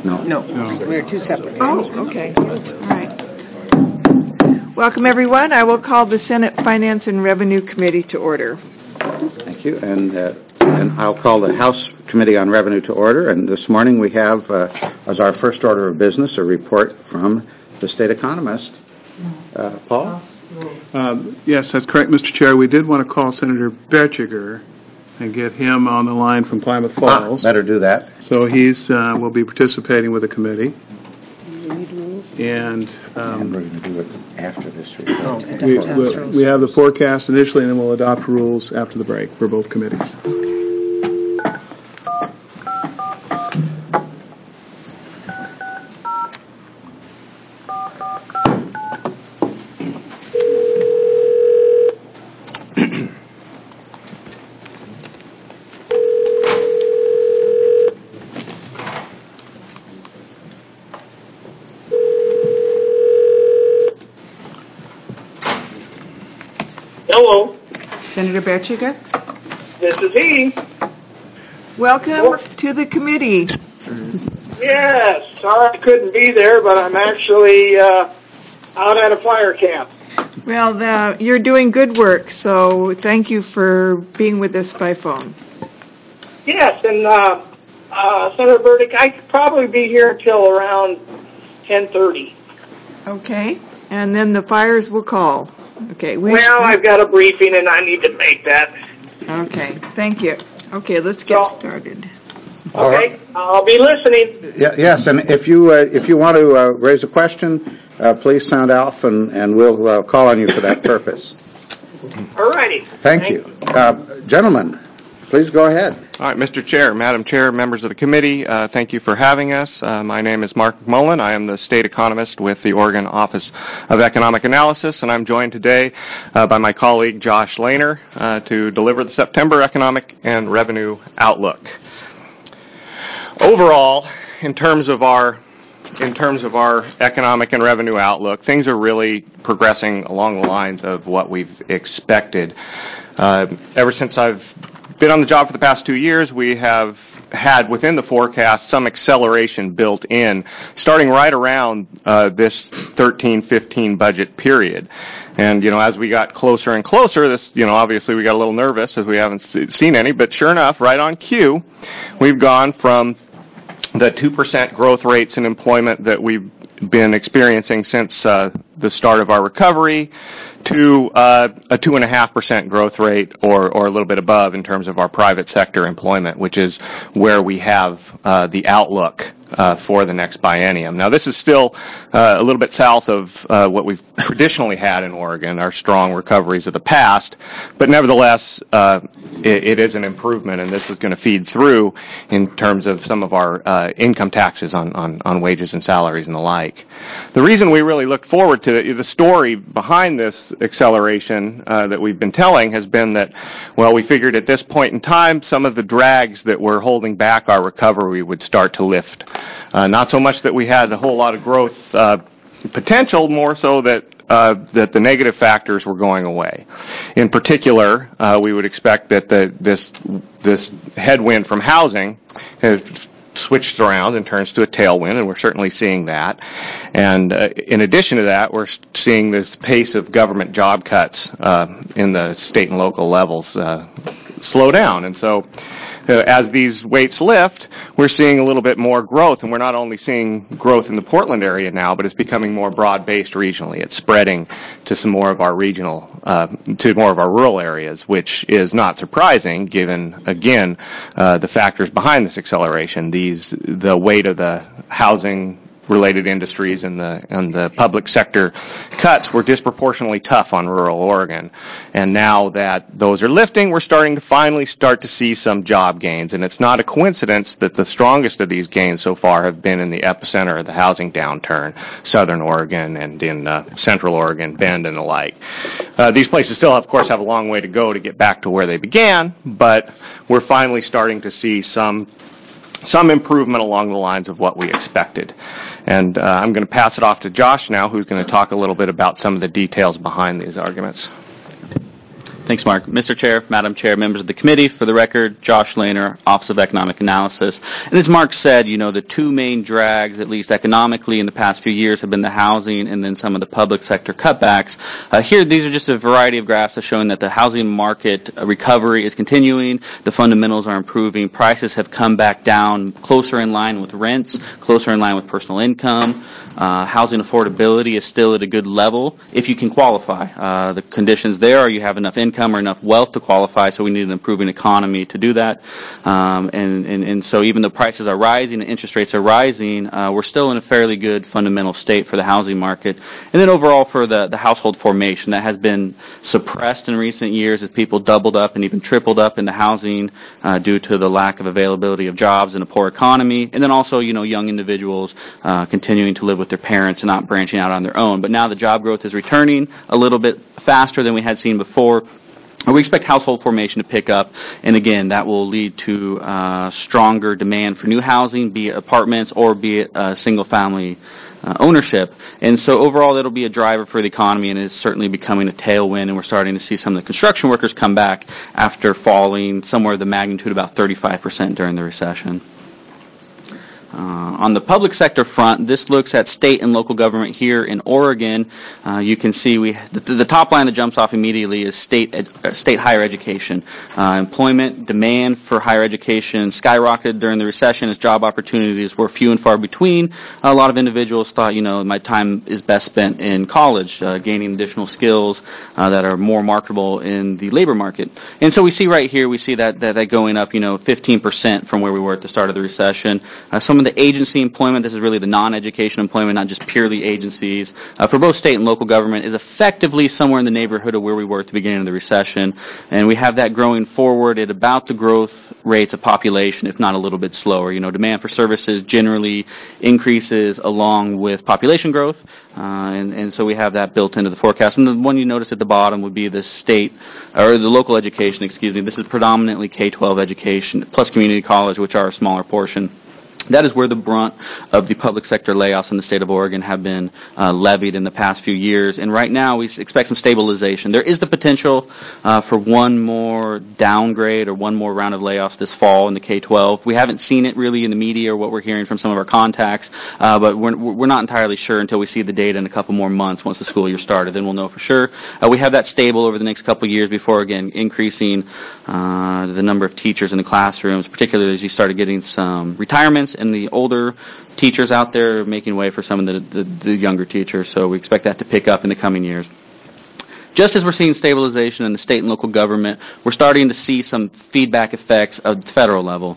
No, we're two separate. Oh, okay. All right. Welcome, everyone. I will call the Senate Finance and Revenue Committee to order. Thank you. And I'll call the House Committee on Revenue to order. And this morning we have, as our first order of business, a report from the state economist. Paul? Yes, that's correct, Mr. Chair. We did want to call Senator Betchiger and get him on the line from Klamath Falls. Better do that. So he's will be participating with the committee. And And we're going to do it after this report. we have the forecast initially, and then we'll adopt rules after the break for both committees. Hello, Senator Betchiger, this is he. welcome to the committee. Yes, sorry I couldn't be there, but I'm actually out at a fire camp. Well, you're doing good work, so thank you for being with us by phone. Yes, and Senator Burdick, I could probably be here until around 10:30. Okay, and then the fires will call. Okay. Well, I've got a briefing and I need to make that. Okay, thank you. Okay, let's get started. Okay, I'll be listening. Yes, and if you want to raise a question, please sound off, and we'll call on you for that purpose. All righty. Thank you. Gentlemen, please go ahead. All right, Mr. Chair, Madam Chair, members of the committee, thank you for having us. My name is Mark McMullen. I am the state economist with the Oregon Office of Economic Analysis, and I'm joined today by my colleague Josh Lehner to deliver the September Economic and Revenue Outlook. Overall, in terms of our economic and revenue outlook, things are really progressing along the lines of what we've expected. Ever since I've been on the job for the past 2 years, we have had within the forecast some acceleration built in, starting right around this 13-15 budget period. And, as we got closer and closer, obviously we got a little nervous as we haven't seen any, but sure enough, right on cue, we've gone from the 2% growth rates in employment that we've been experiencing since the start of our recovery to a 2.5% growth rate or a little bit above in terms of our private sector employment, which is where we have the outlook for the next biennium. Now, this is still a little bit south of what we've traditionally had in Oregon, our strong recoveries of the past, but nevertheless, it is an improvement, and this is going to feed through in terms of some of our income taxes on wages and salaries and the like. The reason we really looked forward to the story behind this acceleration that we've been telling has been that, well, we figured at this point in time, some of the drags that were holding back our recovery would start to lift. Not so much that we had a whole lot of growth potential, more so that the negative factors were going away. In particular, we would expect that this headwind from housing has switched around and turns to a tailwind, and we're certainly seeing that. And in addition to that, we're seeing this pace of government job cuts in the state and local levels slow down. And so as these weights lift, we're seeing a little bit more growth, and we're not only seeing growth in the Portland area now, but it's becoming more broad-based regionally. It's spreading to some more of our to more of our rural areas, which is not surprising given, again, the factors behind this acceleration. The weight of the housing related industries and the public sector cuts were disproportionately tough on rural Oregon. And now that those are lifting, we're starting to finally start to see some job gains. And it's not a coincidence that the strongest of these gains so far have been in the epicenter of the housing downturn, Southern Oregon and in Central Oregon, Bend and the like. These places still, of course, have a long way to go to get back to where they began, but we're finally starting to see some improvement along the lines of what we expected. And I'm going to pass it off to Josh now, who's going to talk a little bit about some of the details behind these arguments. Thanks, Mark. Mr. Chair, Madam Chair, members of the committee, for the record, Josh Lehner, Office of Economic Analysis. And as Mark said, the two main drags, at least economically in the past few years, have been the housing and then some of the public sector cutbacks. Here, these are just a variety of graphs showing that the housing market recovery is continuing, the fundamentals are improving, prices have come back down closer in line with rents, closer in line with personal income. Housing affordability is still at a good level if you can qualify. The conditions there are you have enough income or enough wealth to qualify, so we need an improving economy to do that. And so even though prices are rising and interest rates are rising, we're still in a fairly good fundamental state for the housing market. And then overall for the household formation, that has been suppressed in recent years as people doubled up and even tripled up into housing due to the lack of availability of jobs and a poor economy. And then also, young individuals continuing to live with their parents and not branching out on their own. But now the job growth is returning a little bit faster than we had seen before. We expect household formation to pick up, and again, that will lead to stronger demand for new housing, be it apartments or be it single-family ownership. And so overall, that'll be a driver for the economy and is certainly becoming a tailwind, and we're starting to see some of the construction workers come back after falling somewhere the magnitude about 35% during the recession. On the public sector front, this looks at state and local government here in Oregon. You can see the top line that jumps off immediately is state higher education. Employment demand for higher education skyrocketed during the recession as job opportunities were few and far between. A lot of individuals thought, my time is best spent in college, gaining additional skills that are more marketable in the labor market. And so we see right here, that going up, 15% from where we were at the start of the recession. Some of the agency employment, this is really the non-education employment, not just purely agencies, for both state and local government is effectively somewhere in the neighborhood of where we were at the beginning of the recession. And we have that growing forward at about the growth rates of population, if not a little bit slower. Demand for services generally increases along with population growth. And so we have that built into the forecast. And the one you notice at the bottom would be the the local education, This is predominantly K-12 education, plus community college, which are a smaller portion. That is where the brunt of the public sector layoffs in the state of Oregon have been levied in the past few years. And right now, we expect some stabilization. There is the potential for one more downgrade or one more round of layoffs this fall in the K-12. We haven't seen it really in the media or what we're hearing from some of our contacts, but we're not entirely sure until we see the data in a couple more months once the school year started. Then we'll know for sure. We have that stable over the next couple of years before, again, increasing the number of teachers in the classrooms, particularly as you started getting some retirements and the older teachers out there making way for some of the younger teachers. So we expect that to pick up in the coming years. Just as we're seeing stabilization in the state and local government, we're starting to see some feedback effects at the federal level,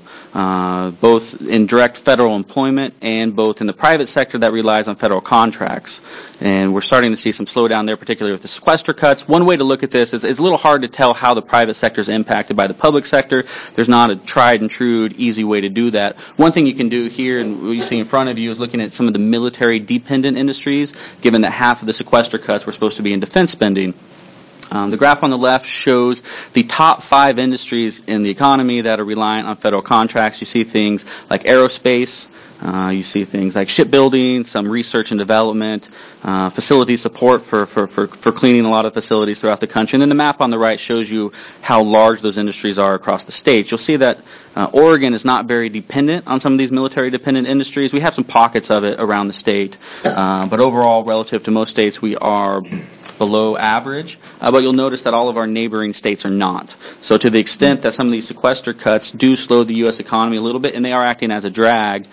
both in direct federal employment and both in the private sector that relies on federal contracts. And we're starting to see some slowdown there, particularly with the sequester cuts. One way to look at this is it's a little hard to tell how the private sector is impacted by the public sector. There's not a tried and true, easy way to do that. One thing you can do here, and what you see in front of you, is looking at some of the military-dependent industries, given that half of the sequester cuts were supposed to be in defense spending. The graph on the left shows the top 5 industries in the economy that are reliant on federal contracts. You see things like aerospace. You see things like shipbuilding, some research and development, facility support for cleaning a lot of facilities throughout the country. And then the map on the right shows you how large those industries are across the states. You'll see that Oregon is not very dependent on some of these military-dependent industries. We have some pockets of it around the state, but overall, relative to most states, we are below average, but you'll notice that all of our neighboring states are not. So to the extent that some of these sequester cuts do slow the U.S. economy a little bit, and they are acting as a drag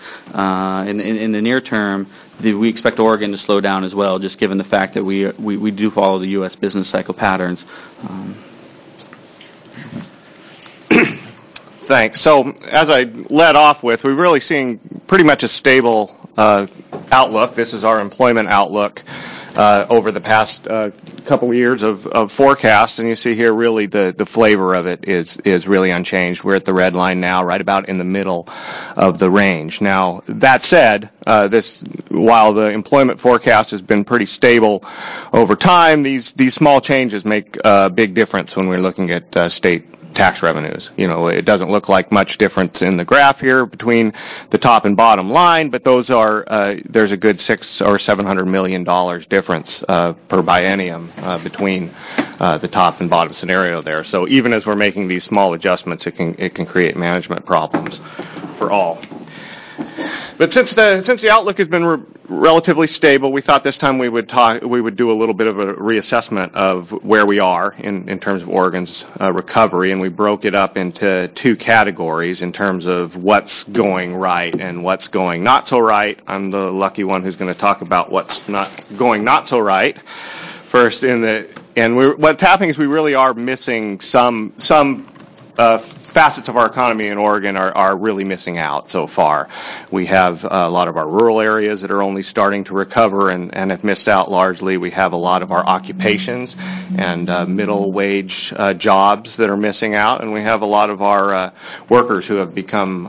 in the near term, we expect Oregon to slow down as well, just given the fact that we do follow the U.S. business cycle patterns. Thanks. So as I led off with, we're really seeing pretty much a stable outlook. This is our employment outlook over the past couple of years of forecasts, and you see here really the flavor of it is really unchanged. We're at the red line now, right about in the middle of the range. Now, that said, while the employment forecast has been pretty stable over time, these small changes make a big difference when we're looking at state tax revenues. It doesn't look like much difference in the graph here between the top and bottom line, but those are there's a good $600 or $700 million difference per biennium between the top and bottom scenario there. So even as we're making these small adjustments, it can create management problems for all. But since the outlook has been relatively stable, we thought this time we would do a little bit of a reassessment of where we are in terms of Oregon's recovery, and we broke it up into two categories in terms of what's going right and what's going not so right. I'm the lucky one who's going to talk about what's not going not so right first. What's happening is we really are missing some facets of our economy in Oregon are really missing out so far. We have a lot of our rural areas that are only starting to recover and have missed out largely. We have a lot of our occupations and middle wage jobs that are missing out, and we have a lot of our workers who have become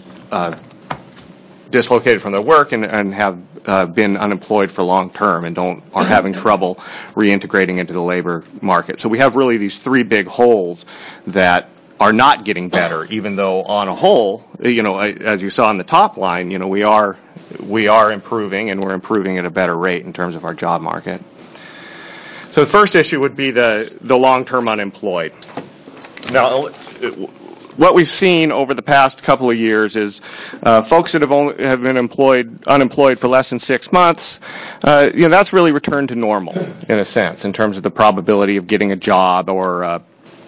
dislocated from their work and have been unemployed for long term and are having trouble reintegrating into the labor market. So we have really these three big holes that are not getting better, even though on a whole, as you saw on the top line, we are improving, and we're improving at a better rate in terms of our job market. So the first issue would be the long-term unemployed. Now, what we've seen over the past couple of years is folks that have been unemployed for less than 6 months. That's really returned to normal in a sense in terms of the probability of getting a job or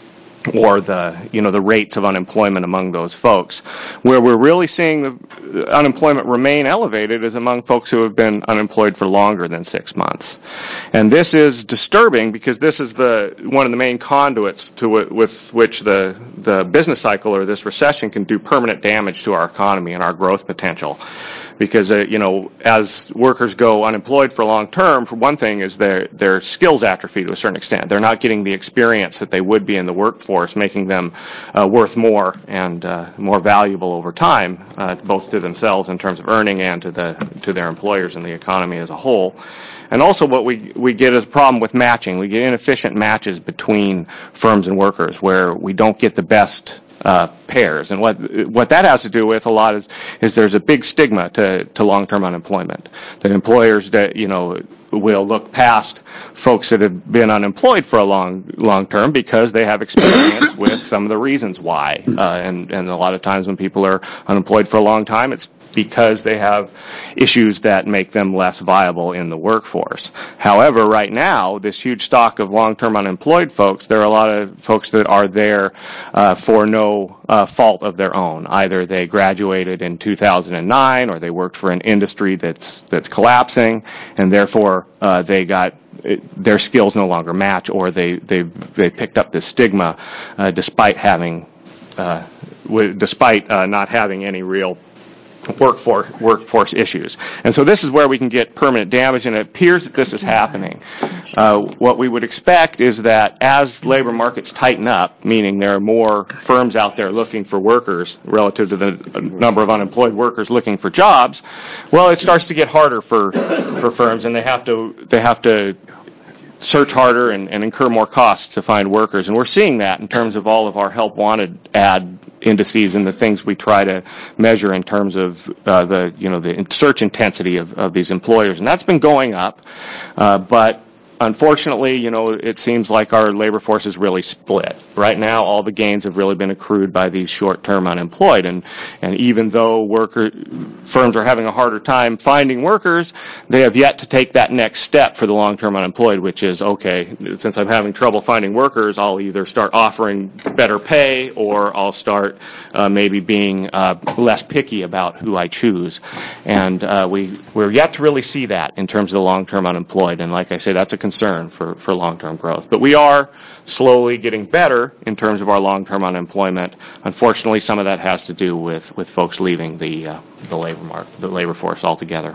the rates of unemployment among those folks. Where we're really seeing the unemployment remain elevated is among folks who have been unemployed for longer than 6 months. And this is disturbing because this is one of the main conduits with which the business cycle or this recession can do permanent damage to our economy and our growth potential. Because, as workers go unemployed for long term, for one thing, is their skills atrophy to a certain extent. They're not getting the experience that they would be in the workforce, making them worth more and more valuable over time, both to themselves in terms of earning and to their employers and the economy as a whole. And also what we get is a problem with matching. We get inefficient matches between firms and workers where we don't get the best pairs. And what that has to do with a lot is there's a big stigma to long-term unemployment. That employers that, will look past folks that have been unemployed for a long term because they have experience with some of the reasons why. And a lot of times when people are unemployed for a long time, it's because they have issues that make them less viable in the workforce. However, right now, this huge stock of long-term unemployed folks, there are a lot of folks that are there for no fault of their own. Either they graduated in 2009 or they worked for an industry that's collapsing, and therefore their skills no longer match, or they picked up this stigma despite not having any real workforce issues. And so this is where we can get permanent damage, and it appears that this is happening. What we would expect is that as labor markets tighten up, meaning there are more firms out there looking for workers relative to the number of unemployed workers looking for jobs, well, it starts to get harder for firms, and they have to search harder and incur more costs to find workers. And we're seeing that in terms of all of our help wanted ad indices and the things we try to measure in terms of the search intensity of these employers. And that's been going up, but unfortunately, it seems like our labor force is really split. Right now, all the gains have really been accrued by these short-term unemployed. And even though firms are having a harder time finding workers, they have yet to take that next step for the long-term unemployed, which is, okay, since I'm having trouble finding workers, I'll either start offering better pay or I'll start maybe being less picky about who I choose. And we're yet to really see that in terms of the long-term unemployed. And like I say, that's a concern for long-term growth. But we are slowly getting better in terms of our long-term unemployment. Unfortunately, some of that has to do with folks leaving the labor force altogether.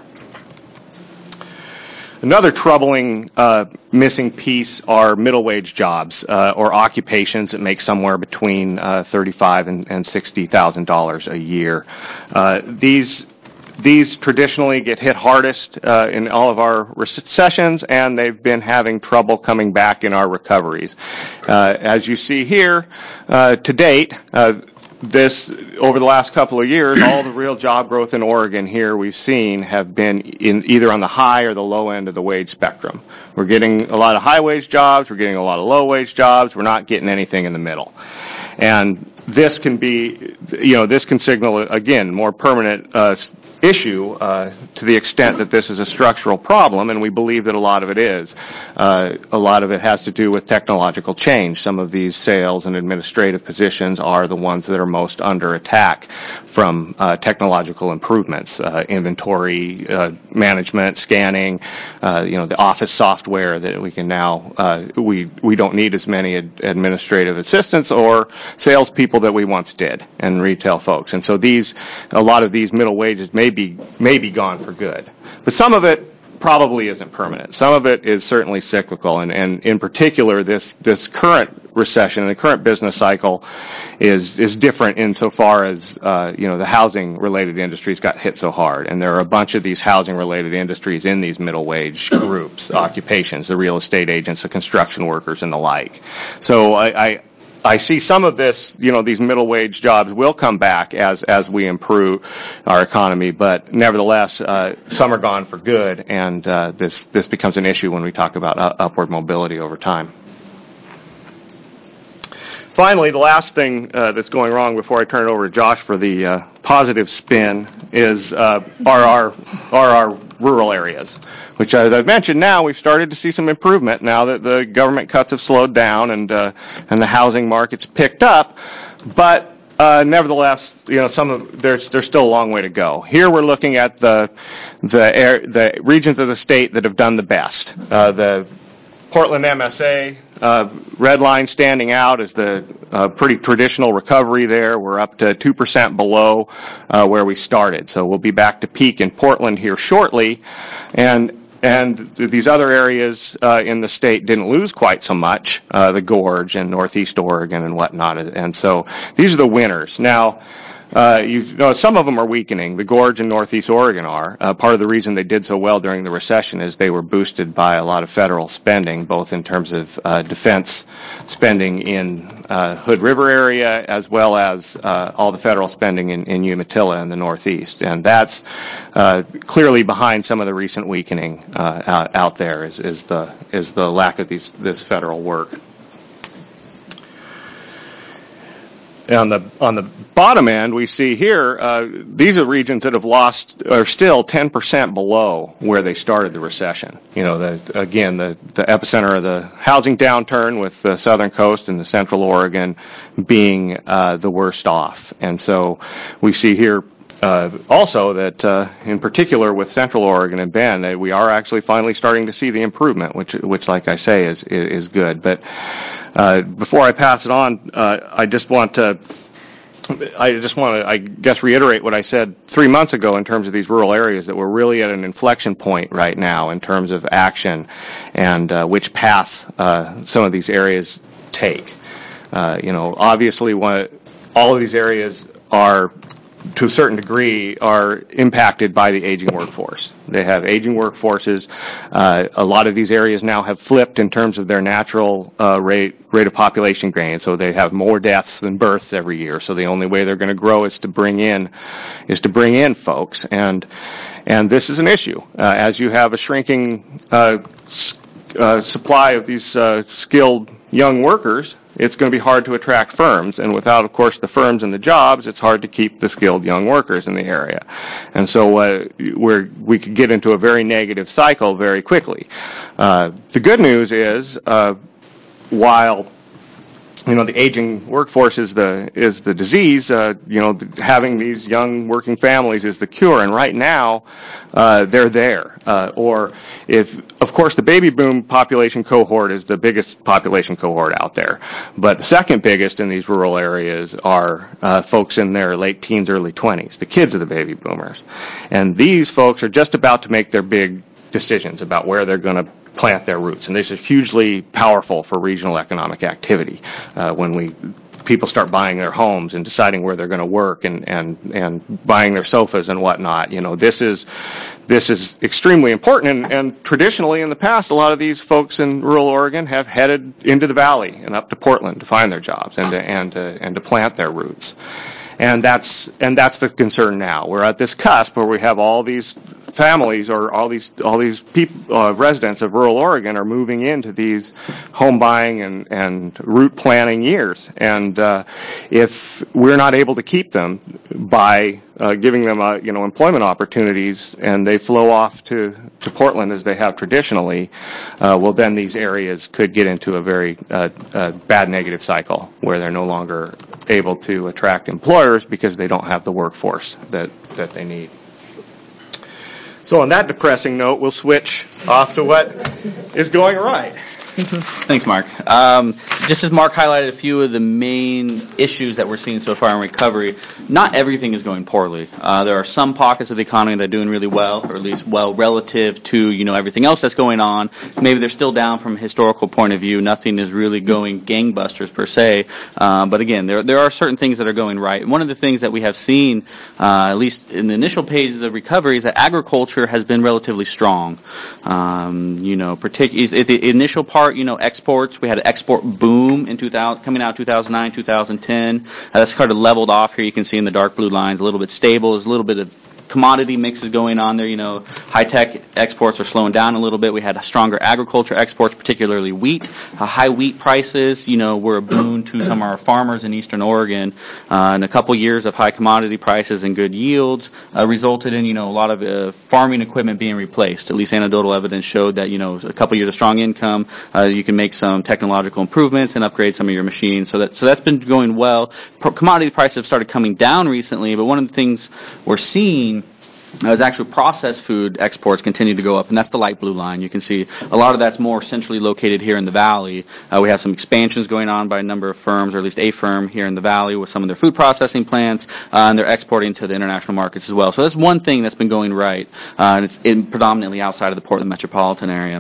Another troubling missing piece are middle wage jobs or occupations that make somewhere between $35,000 and $60,000 a year. These traditionally get hit hardest in all of our recessions, and they've been having trouble coming back in our recoveries. As you see here, to date, over the last couple of years, all the real job growth in Oregon here we've seen have been in either on the high or the low end of the wage spectrum. We're getting a lot of high wage jobs, we're getting a lot of low wage jobs, we're not getting anything in the middle. And this can be, this can signal, again, more permanent issue to the extent that this is a structural problem, and we believe that a lot of it is. A lot of it has to do with technological change. Some of these sales and administrative positions are the ones that are most under attack from technological improvements, inventory management, scanning, the office software that we can now, we don't need as many administrative assistants or salespeople that we once did, and retail folks. And so a lot of these middle wages may be gone for good. But some of it probably isn't permanent. Some of it is certainly cyclical, and in particular, this current recession and the current business cycle is different insofar as the housing-related industries got hit so hard, and there are a bunch of these housing-related industries in these middle wage groups, occupations, the real estate agents, the construction workers, and the like. So I see some of this, these middle wage jobs will come back as we improve our economy, but nevertheless, some are gone for good, and this becomes an issue when we talk about upward mobility over time. Finally, the last thing that's going wrong before I turn it over to Josh for the positive spin are our rural areas, which, as I've mentioned, now we've started to see some improvement now that the government cuts have slowed down and the housing market's picked up. But nevertheless, there's still a long way to go. Here we're looking at the regions of the state that have done the best. The Portland MSA, red line standing out is the pretty traditional recovery there. We're up to 2% below where we started. So we'll be back to peak in Portland here shortly. And these other areas in the state didn't lose quite so much, the Gorge and Northeast Oregon and whatnot. And so these are the winners. Now, some of them are weakening. The Gorge and Northeast Oregon are. Part of the reason they did so well during the recession is they were boosted by a lot of federal spending, both in terms of defense spending in Hood River area, as well as all the federal spending in Umatilla in the Northeast. And that's clearly behind some of the recent weakening out there is the lack of this federal work. On the bottom end, we see here, these are regions that are still 10% below where they started the recession. The epicenter of the housing downturn with the southern coast and the central Oregon being the worst off. And so we see here also that, in particular with Central Oregon and Bend, that we are actually finally starting to see the improvement, which like I say, is good. But before I pass it on, I just want to, I guess, reiterate what I said 3 months ago in terms of these rural areas, that we're really at an inflection point right now in terms of action and which path some of these areas take. Obviously, all of these areas are, to a certain degree, are impacted by the aging workforce. They have aging workforces. A lot of these areas now have flipped in terms of their natural rate of population gain, so they have more deaths than births every year. So the only way they're going to grow is to bring in folks, and this is an issue. As you have a shrinking supply of these skilled young workers, it's going to be hard to attract firms, and without, of course, the firms and the jobs, it's hard to keep the skilled young workers in the area. And so we could get into a very negative cycle very quickly. The good news is, while the aging workforce is the disease, having these young working families is the cure, and right now they're there. Of course, the baby boom population cohort is the biggest population cohort out there, but the second biggest in these rural areas are folks in their late teens, early 20s, the kids of the baby boomers. And these folks are just about to make their big decisions about where they're going to plant their roots, and this is hugely powerful for regional economic activity when we people start buying their homes and deciding where they're going to work and buying their sofas and whatnot. This is extremely important, and traditionally in the past, a lot of these folks in rural Oregon have headed into the valley and up to Portland to find their jobs and to plant their roots. And that's the concern now. We're at this cusp where we have all these families or all these people, residents of rural Oregon are moving into these home buying and route planning years. And if we're not able to keep them by giving them employment opportunities, and they flow off to Portland as they have traditionally, well, then these areas could get into a very bad negative cycle where they're no longer able to attract employers because they don't have the workforce that they need. So on that depressing note, we'll switch off to what is going right. Thanks, Mark. Just as Mark highlighted a few of the main issues that we're seeing so far in recovery, not everything is going poorly. There are some pockets of the economy that are doing really well, or at least well relative to everything else that's going on. Maybe they're still down from a historical point of view. Nothing is really going gangbusters per se. But again, there are certain things that are going right. One of the things that we have seen, at least in the initial pages of recovery, is that agriculture has been relatively strong. Particularly at the initial part, exports. We had an export boom in coming out 2009, 2010. That's kind of leveled off here. You can see in the dark blue lines, a little bit stable. There's a little bit of commodity mixes going on there. High-tech exports are slowing down a little bit. We had stronger agriculture exports, particularly wheat. High wheat prices, were a boon to some of our farmers in eastern Oregon. And a couple years of high commodity prices and good yields resulted in, a lot of farming equipment being replaced. At least anecdotal evidence showed that, a couple years of strong income, you can make some technological improvements and upgrade some of your machines. So that's been going well. Commodity prices have started coming down recently, but one of the things we're seeing as actual processed food exports continue to go up, and that's the light blue line. You can see a lot of that's more centrally located here in the valley. We have some expansions going on by a number of firms, or at least a firm here in the valley with some of their food processing plants, and they're exporting to the international markets as well. So that's one thing that's been going right, and it's predominantly outside of the Portland metropolitan area.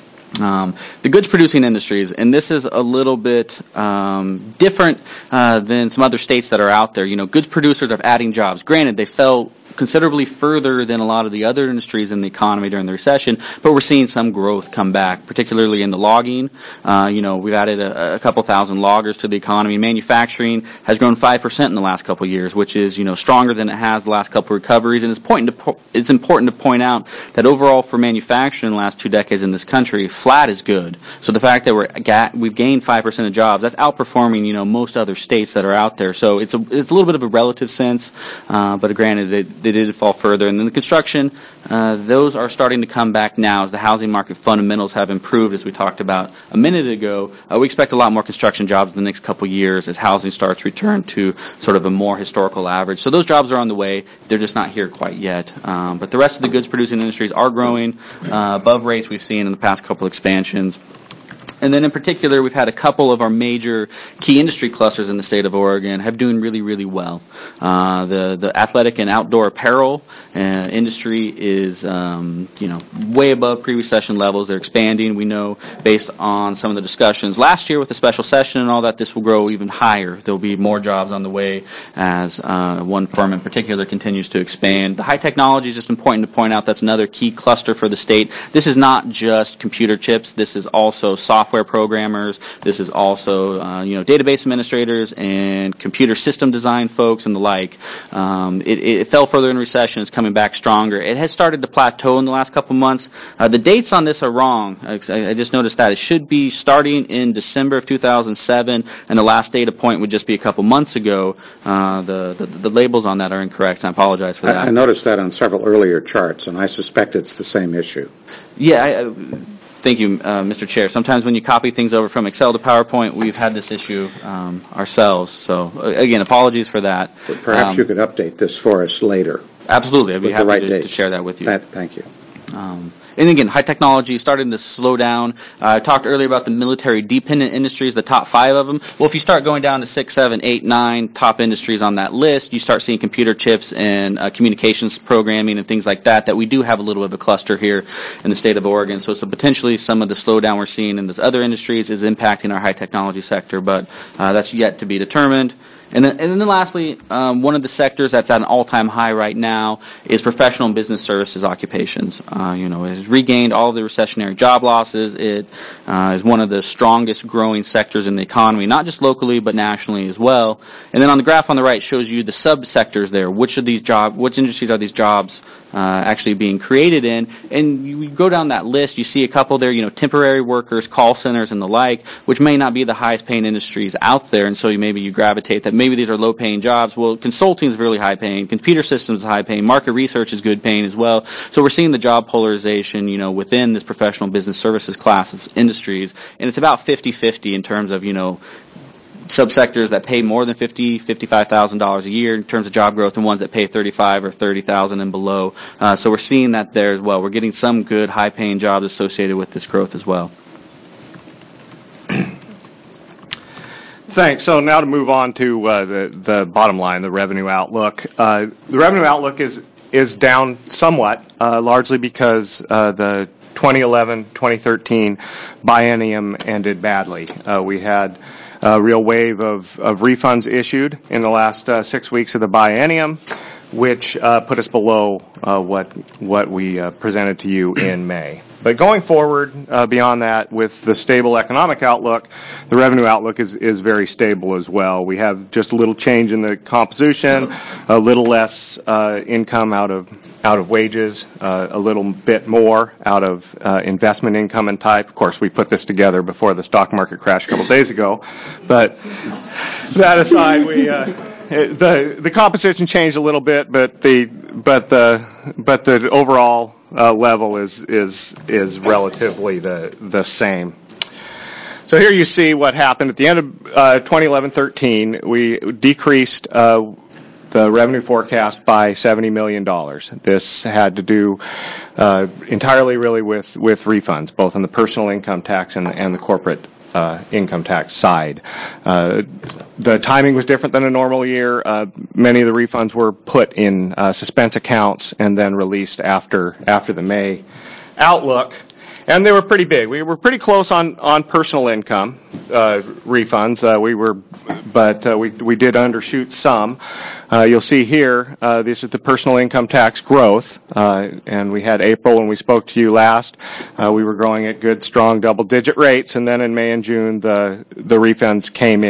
The goods producing industries, and this is a little bit different than some other states that are out there. Goods producers are adding jobs. Granted, they fell considerably further than a lot of the other industries in the economy during the recession, but we're seeing some growth come back, particularly in the logging. We've added a couple thousand loggers to the economy. Manufacturing has grown 5% in the last couple of years, which is, stronger than it has the last couple of recoveries. And it's important to point out that overall for manufacturing in the last 2 decades in this country, flat is good. So the fact that we've gained 5% of jobs, that's outperforming, most other states that are out there. So it's a little bit of a relative sense, but granted, they did fall further. And then the construction, those are starting to come back now as the housing market fundamentals have improved, as we talked about a minute ago. We expect a lot more construction jobs in the next couple of years as housing starts to return to sort of a more historical average. So those jobs are on the way. They're just not here quite yet. But the rest of the goods producing industries are growing above rates we've seen in the past couple expansions. And then in particular, we've had a couple of our major key industry clusters in the state of Oregon have doing really, really well. The athletic and outdoor apparel industry is, way above pre-recession levels. They're expanding. We know based on some of the discussions last year with the special session and all that, this will grow even higher. There'll be more jobs on the way as one firm in particular continues to expand. The high technology is just important to point out. That's another key cluster for the state. This is not just computer chips. This is also software programmers. This is also, database administrators and computer system design folks and the like. It fell further in recession. It's coming back stronger. It has started to plateau in the last couple months. The dates on this are wrong. I just noticed that. It should be starting in December of 2007, and the last data point would just be a couple months ago. The labels on that are incorrect, and I apologize for that. I noticed that on several earlier charts, and I suspect it's the same issue. Yeah, thank you, Mr. Chair. Sometimes when you copy things over from Excel to PowerPoint, we've had this issue ourselves. So, again, apologies for that. But perhaps you could update this for us later. Absolutely. I'd be happy to share that with you. Thank you. And again, high technology is starting to slow down. I talked earlier about the military-dependent industries, the top 5 of them. Well, if you start going down to 6, 7, 8, 9 top industries on that list, you start seeing computer chips and communications programming and things like that we do have a little bit of a cluster here in the state of Oregon. So potentially some of the slowdown we're seeing in those other industries is impacting our high technology sector, but that's yet to be determined. And then lastly, one of the sectors that's at an all-time high right now is professional and business services occupations. It has regained all of the recessionary job losses. It is one of the strongest growing sectors in the economy, not just locally but nationally as well. And then on the graph on the right shows you the subsectors there. Which industries are these jobs actually being created in? And you go down that list, you see a couple there, temporary workers, call centers, and the like, which may not be the highest paying industries out there, and so maybe you gravitate that maybe these are low paying jobs. Well, consulting is really high paying, computer systems is high paying, market research is good paying as well. So we're seeing the job polarization, within this professional business services class of industries, and it's about 50-50 in terms of, subsectors that pay more than $55,000 a year in terms of job growth, and ones that pay $35,000 or $30,000 and below. So we're seeing that there as well. We're getting some good high-paying jobs associated with this growth as well. Thanks. So now to move on to the bottom line, the revenue outlook. The revenue outlook is down somewhat, largely because the 2011-2013 biennium ended badly. We had a real wave of refunds issued in the last 6 weeks of the biennium, which put us below what we presented to you in May. But going forward, beyond that, with the stable economic outlook, the revenue outlook is very stable as well. We have just a little change in the composition, a little less income out of wages, a little bit more out of investment income and type. Of course, we put this together before the stock market crashed a couple days ago. But that aside, the composition changed a little bit, but the overall level is relatively the same. So here you see what happened at the end of 2011-13. We decreased the revenue forecast by $70 million. This had to do entirely really with refunds, both on the personal income tax and the corporate income tax side. The timing was different than a normal year. Many of the refunds were put in suspense accounts and then released after the May outlook. And they were pretty big. We were pretty close on personal income refunds. We did undershoot some. You'll see here, this is the personal income tax growth, and we had April when we spoke to you last. We were growing at good, strong double-digit rates, and then in May and June, the refunds came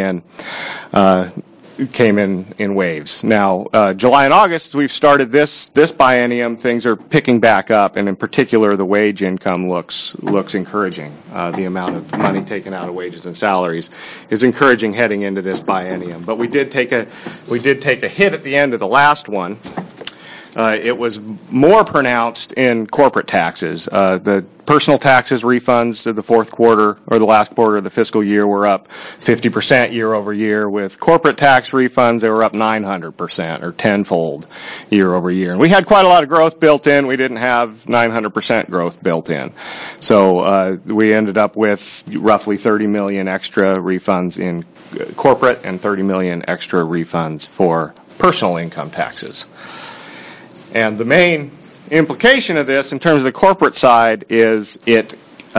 in waves. Now, July and August, we've started this biennium, things are picking back up, and in particular, the wage income looks encouraging. The amount of money taken out of wages and salaries is encouraging heading into this biennium. But we did take a hit at the end of the last one. It was more pronounced in corporate taxes. The personal taxes refunds to the fourth quarter or the last quarter of the fiscal year were up 50% year over year. With corporate tax refunds, they were up 900% or tenfold year over year. And we had quite a lot of growth built in. We didn't have 900% growth built in. So we ended up with roughly 30 million extra refunds in corporate and 30 million extra refunds for personal income taxes. And the main implication of this in terms of the corporate side is it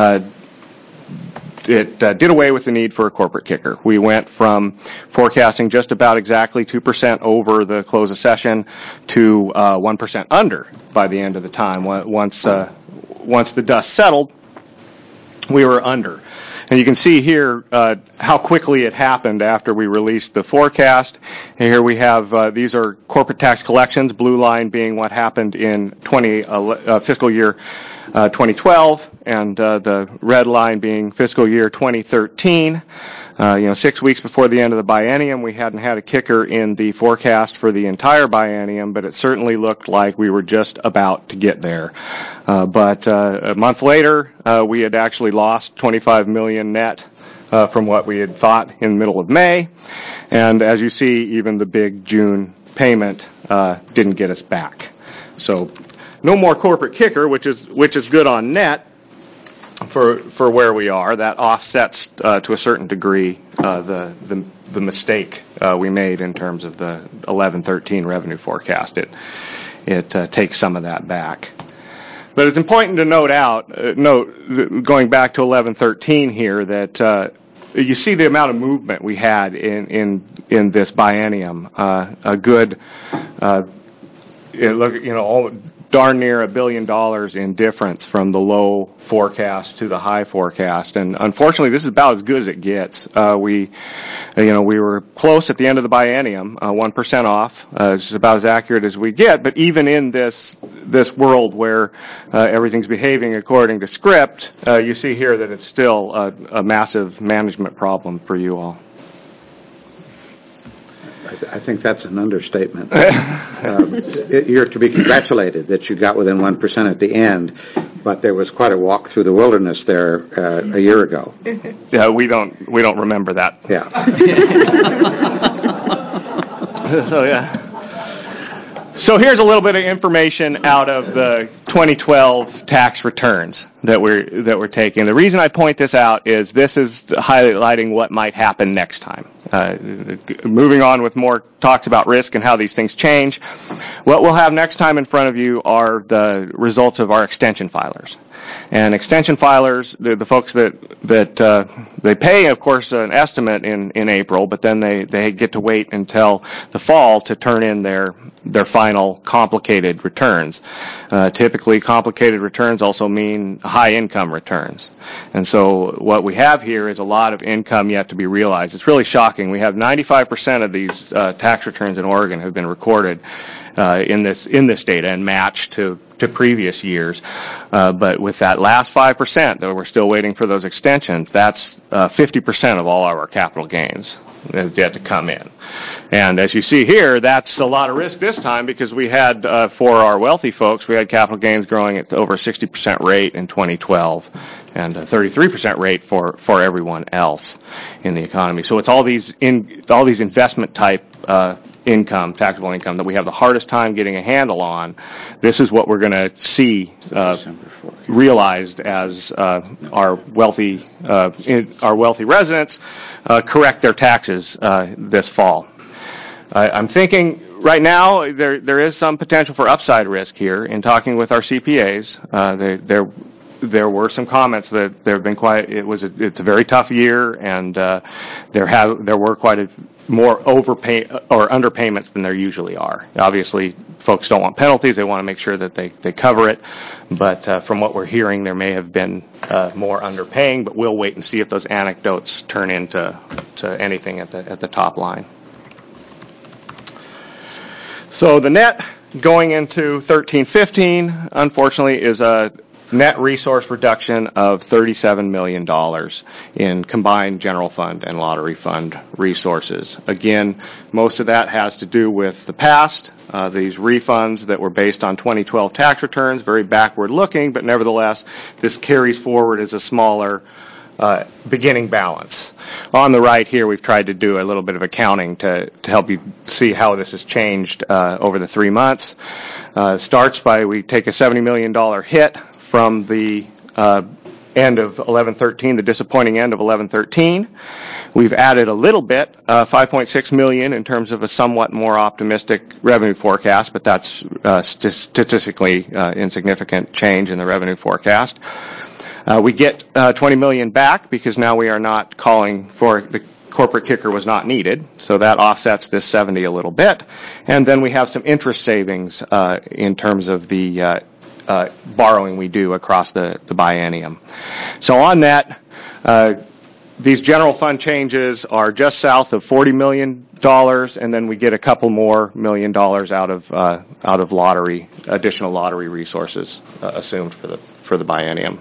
did away with the need for a corporate kicker. We went from forecasting just about exactly 2% over the close of session to 1% under by the end of the time. Once the dust settled, we were under. And you can see here how quickly it happened after we released the forecast. And here we have, these are corporate tax collections, blue line being what happened in fiscal year 2012, and the red line being fiscal year 2013. 6 weeks before the end of the biennium, we hadn't had a kicker in the forecast for the entire biennium, but it certainly looked like we were just about to get there. But a month later, we had actually lost $25 million net from what we had thought in the middle of May. And as you see, even the big June payment didn't get us back. So no more corporate kicker, which is good on net for where we are. That offsets to a certain degree the mistake we made in terms of the 11-13 revenue forecast. It takes some of that back. But it's important to note going back to 11-13 here, that you see the amount of movement we had in this biennium. A good, darn near $1 billion in difference from the low forecast to the high forecast, and unfortunately, this is about as good as it gets. We were close at the end of the biennium, 1% off. It's about as accurate as we get. But even in this world where everything's behaving according to script, you see here that it's still a massive management problem for you all. I think that's an understatement. You're to be congratulated that you got within 1% at the end, but there was quite a walk through the wilderness there a year ago. Yeah, we don't remember that. Yeah. Oh yeah. So here's a little bit of information out of the 2012 tax returns that we're taking. The reason I point this out is this is highlighting what might happen next time. Moving on with more talks about risk and how these things change. What we'll have next time in front of you are the results of our extension filers. And extension filers, the folks that they pay, of course, an estimate in April, but then they get to wait until the fall to turn in their final complicated returns. Typically, complicated returns also mean high income returns. And so what we have here is a lot of income yet to be realized. It's really shocking. We have 95% of these tax returns in Oregon have been recorded in this data and matched to previous years. But with that last 5% that we're still waiting for those extensions, that's 50% of all our capital gains that have yet to come in. And as you see here, that's a lot of risk this time because we had, for our wealthy folks, we had capital gains growing at over 60% rate in 2012 and a 33% rate for everyone else in the economy. So it's all these investment type income, taxable income, that we have the hardest time getting a handle on. This is what we're going to see realized as our wealthy residents correct their taxes this fall. I'm thinking right now there is some potential for upside risk here. In talking with our CPAs, there were some comments that there have been it's a very tough year, and there were quite a more overpay or underpayments than there usually are. Obviously, folks don't want penalties; they want to make sure that they cover it. But from what we're hearing, there may have been more underpaying. But we'll wait and see if those anecdotes turn into anything at the top line. So the net going into 13-15, unfortunately, is a net resource reduction of $37 million in combined general fund and lottery fund resources. Again, most of that has to do with the past. These refunds that were based on 2012 tax returns, very backward looking, but nevertheless, this carries forward as a smaller beginning balance. On the right here, we've tried to do a little bit of accounting to help you see how this has changed over the 3 months. Starts by we take a $70 million hit from the end of 11-13, the disappointing end of 11-13. We've added a little bit, $5.6 million in terms of a somewhat more optimistic revenue forecast, but that's statistically insignificant change in the revenue forecast. We get $20 million back because now we are not calling for the corporate kicker was not needed, so that offsets this 70 a little bit. And then we have some interest savings in terms of the borrowing we do across the biennium. So on that, these general fund changes are just south of $40 million, and then we get a couple more $1 million out of additional lottery resources assumed for the biennium.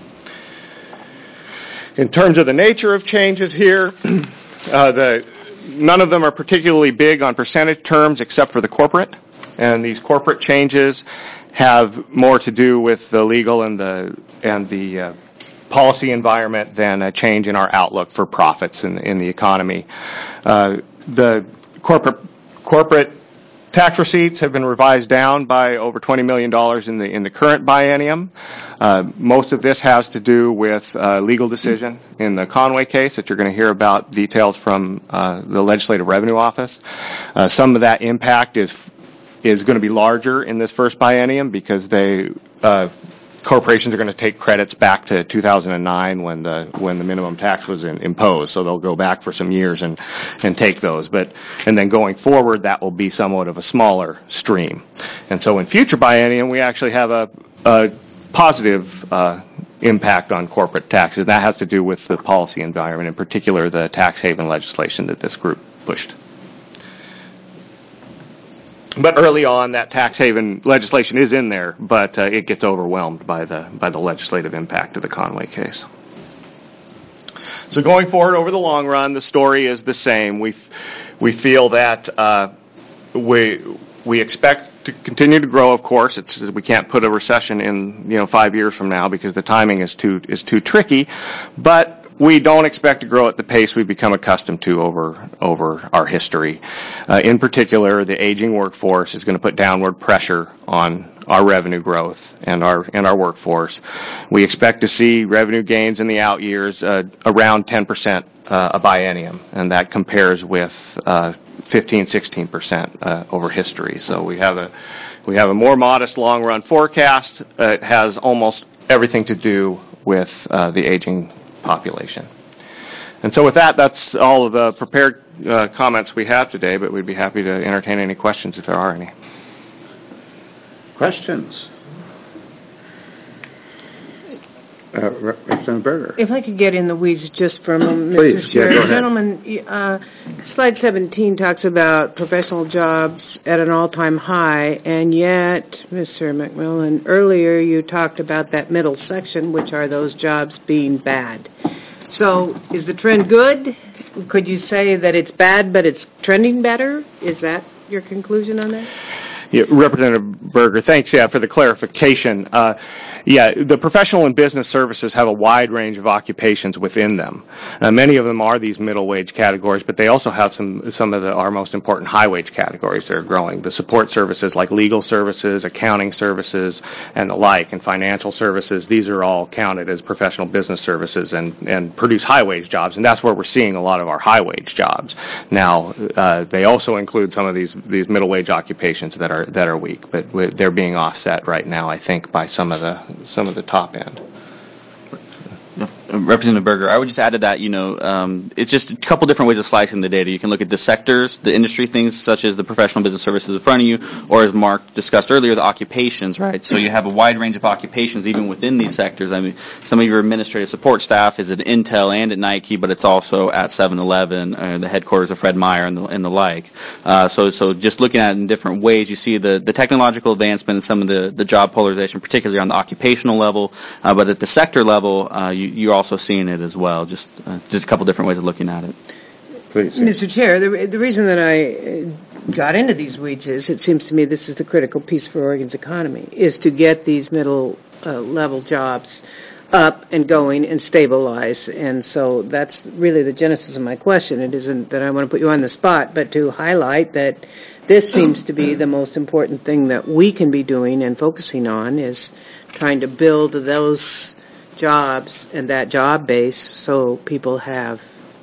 In terms of the nature of changes here, none of them are particularly big on percentage terms except for the corporate, and these corporate changes have more to do with the legal and the policy environment than a change in our outlook for profits in the economy. The corporate Tax receipts have been revised down by over $20 million in the current biennium. Most of this has to do with a legal decision in the Conway case that you're going to hear about details from the Legislative Revenue Office. Some of that impact is going to be larger in this first biennium because corporations are going to take credits back to 2009 when the minimum tax was imposed. So they'll go back for some years and take those. And then going forward, that will be somewhat of a smaller stream. And so in future biennium, we actually have a positive impact on corporate taxes. That has to do with the policy environment, in particular the tax haven legislation that this group pushed. But early on, that tax haven legislation is in there, but it gets overwhelmed by the legislative impact of the Conway case. So going forward over the long run, the story is the same. We feel that we expect to continue to grow. Of course, we can't put a recession in 5 years from now because the timing is too tricky, but we don't expect to grow at the pace we've become accustomed to over our history. In particular, the aging workforce is going to put downward pressure on our revenue growth and our workforce. We expect to see revenue gains in the out years around 10% a biennium, and that compares with 15-16% over history. So we have a more modest long-run forecast. It has almost everything to do with the aging population. And so with that's all of the prepared comments we have today, but we'd be happy to entertain any questions if there are any. Questions? Representative Berger. If I could get in the weeds just for a moment, Please, Mr. Chair. go ahead. Gentlemen, slide 17 talks about professional jobs at an all-time high, and yet, Mr. McMillan, earlier you talked about that middle section, which are those jobs being bad. So is the trend good? Could you say that it's bad, but it's trending better? Is that your conclusion on that? Yeah, Representative Berger, thanks, for the clarification. The professional and business services have a wide range of occupations within them. Many of them are these middle wage categories, but they also have some of our most important high wage categories that are growing. The support services like legal services, accounting services, and the like, and financial services, these are all counted as professional business services and produce high wage jobs, and that's where we're seeing a lot of our high wage jobs. Now, they also include some of these middle wage occupations that are weak, but they're being offset right now, I think, by some of the top end. Representative Berger, I would just add to that, it's just a couple different ways of slicing the data. You can look at the sectors, the industry things, such as the professional business services in front of you, or as Mark discussed earlier, the occupations, right? So you have a wide range of occupations even within these sectors. I mean, some of your administrative support staff is at Intel and at Nike, but it's also at 7-Eleven, the headquarters of Fred Meyer and the like. So just looking at it in different ways, you see the technological advancement and some of the job polarization, particularly on the occupational level, but at the sector level, you're also seeing it as well. Just a couple different ways of looking at it. Please. Mr. Chair, the reason that I got into these weeds is it seems to me this is the critical piece for Oregon's economy, is to get these middle level jobs up and going and stabilize. And so that's really the genesis of my question. It isn't that I want to put you on the spot, but to highlight that this seems to be the most important thing that we can be doing and focusing on, is trying to build those jobs and that job base so people have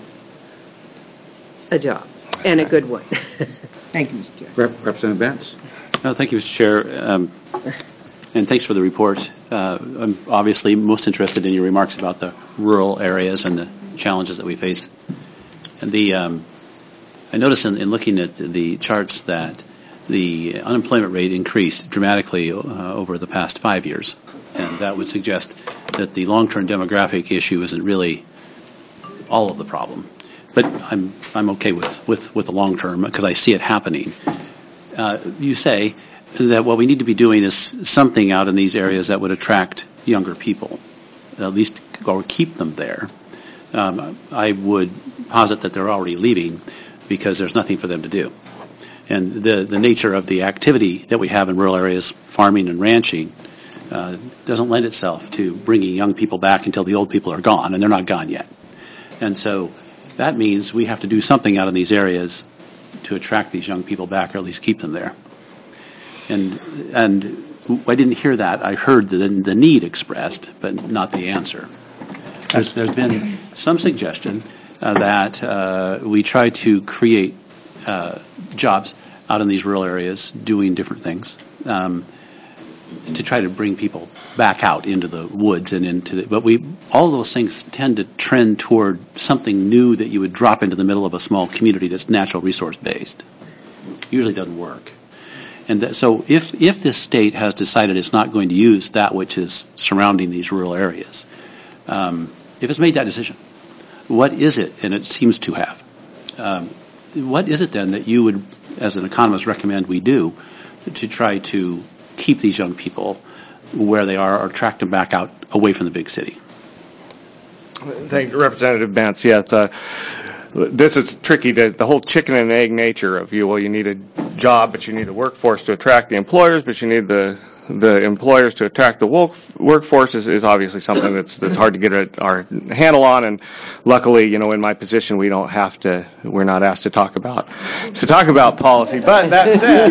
a job, and a good one. Thank you, Mr. Chair. Representative Bentz. Thank you, Mr. Chair, and thanks for the report. I'm obviously most interested in your remarks about the rural areas and the challenges that we face. And I noticed in looking at the charts that the unemployment rate increased dramatically over the past 5 years, and that would suggest that the long-term demographic issue isn't really all of the problem. But I'm okay with the long term because I see it happening. You say that what we need to be doing is something out in these areas that would attract younger people, at least, or keep them there. I would posit that they're already leaving because there's nothing for them to do. And the nature of the activity that we have in rural areas, farming and ranching, doesn't lend itself to bringing young people back until the old people are gone, and they're not gone yet. And so that means we have to do something out in these areas to attract these young people back, or at least keep them there. And I didn't hear that. I heard the need expressed, but not the answer. There's been some suggestion that we try to create jobs out in these rural areas doing different things to try to bring people back out into the woods and but all those things tend to trend toward something new that you would drop into the middle of a small community that's natural resource based. Usually doesn't work. And so if this state has decided it's not going to use that which is surrounding these rural areas, if it's made that decision, what is it, and it seems to have, what is it then that you would, as an economist, recommend we do to try to keep these young people where they are or attract them back out away from the big city? Thank you, Representative Bentz. Yes, this is tricky, the whole chicken and egg nature of you need a job, but you need the workforce to attract the employers, but you need the employers to attract the workforce is obviously something that's hard to get our handle on, and luckily, in my position, we're not asked to talk about policy. But that said,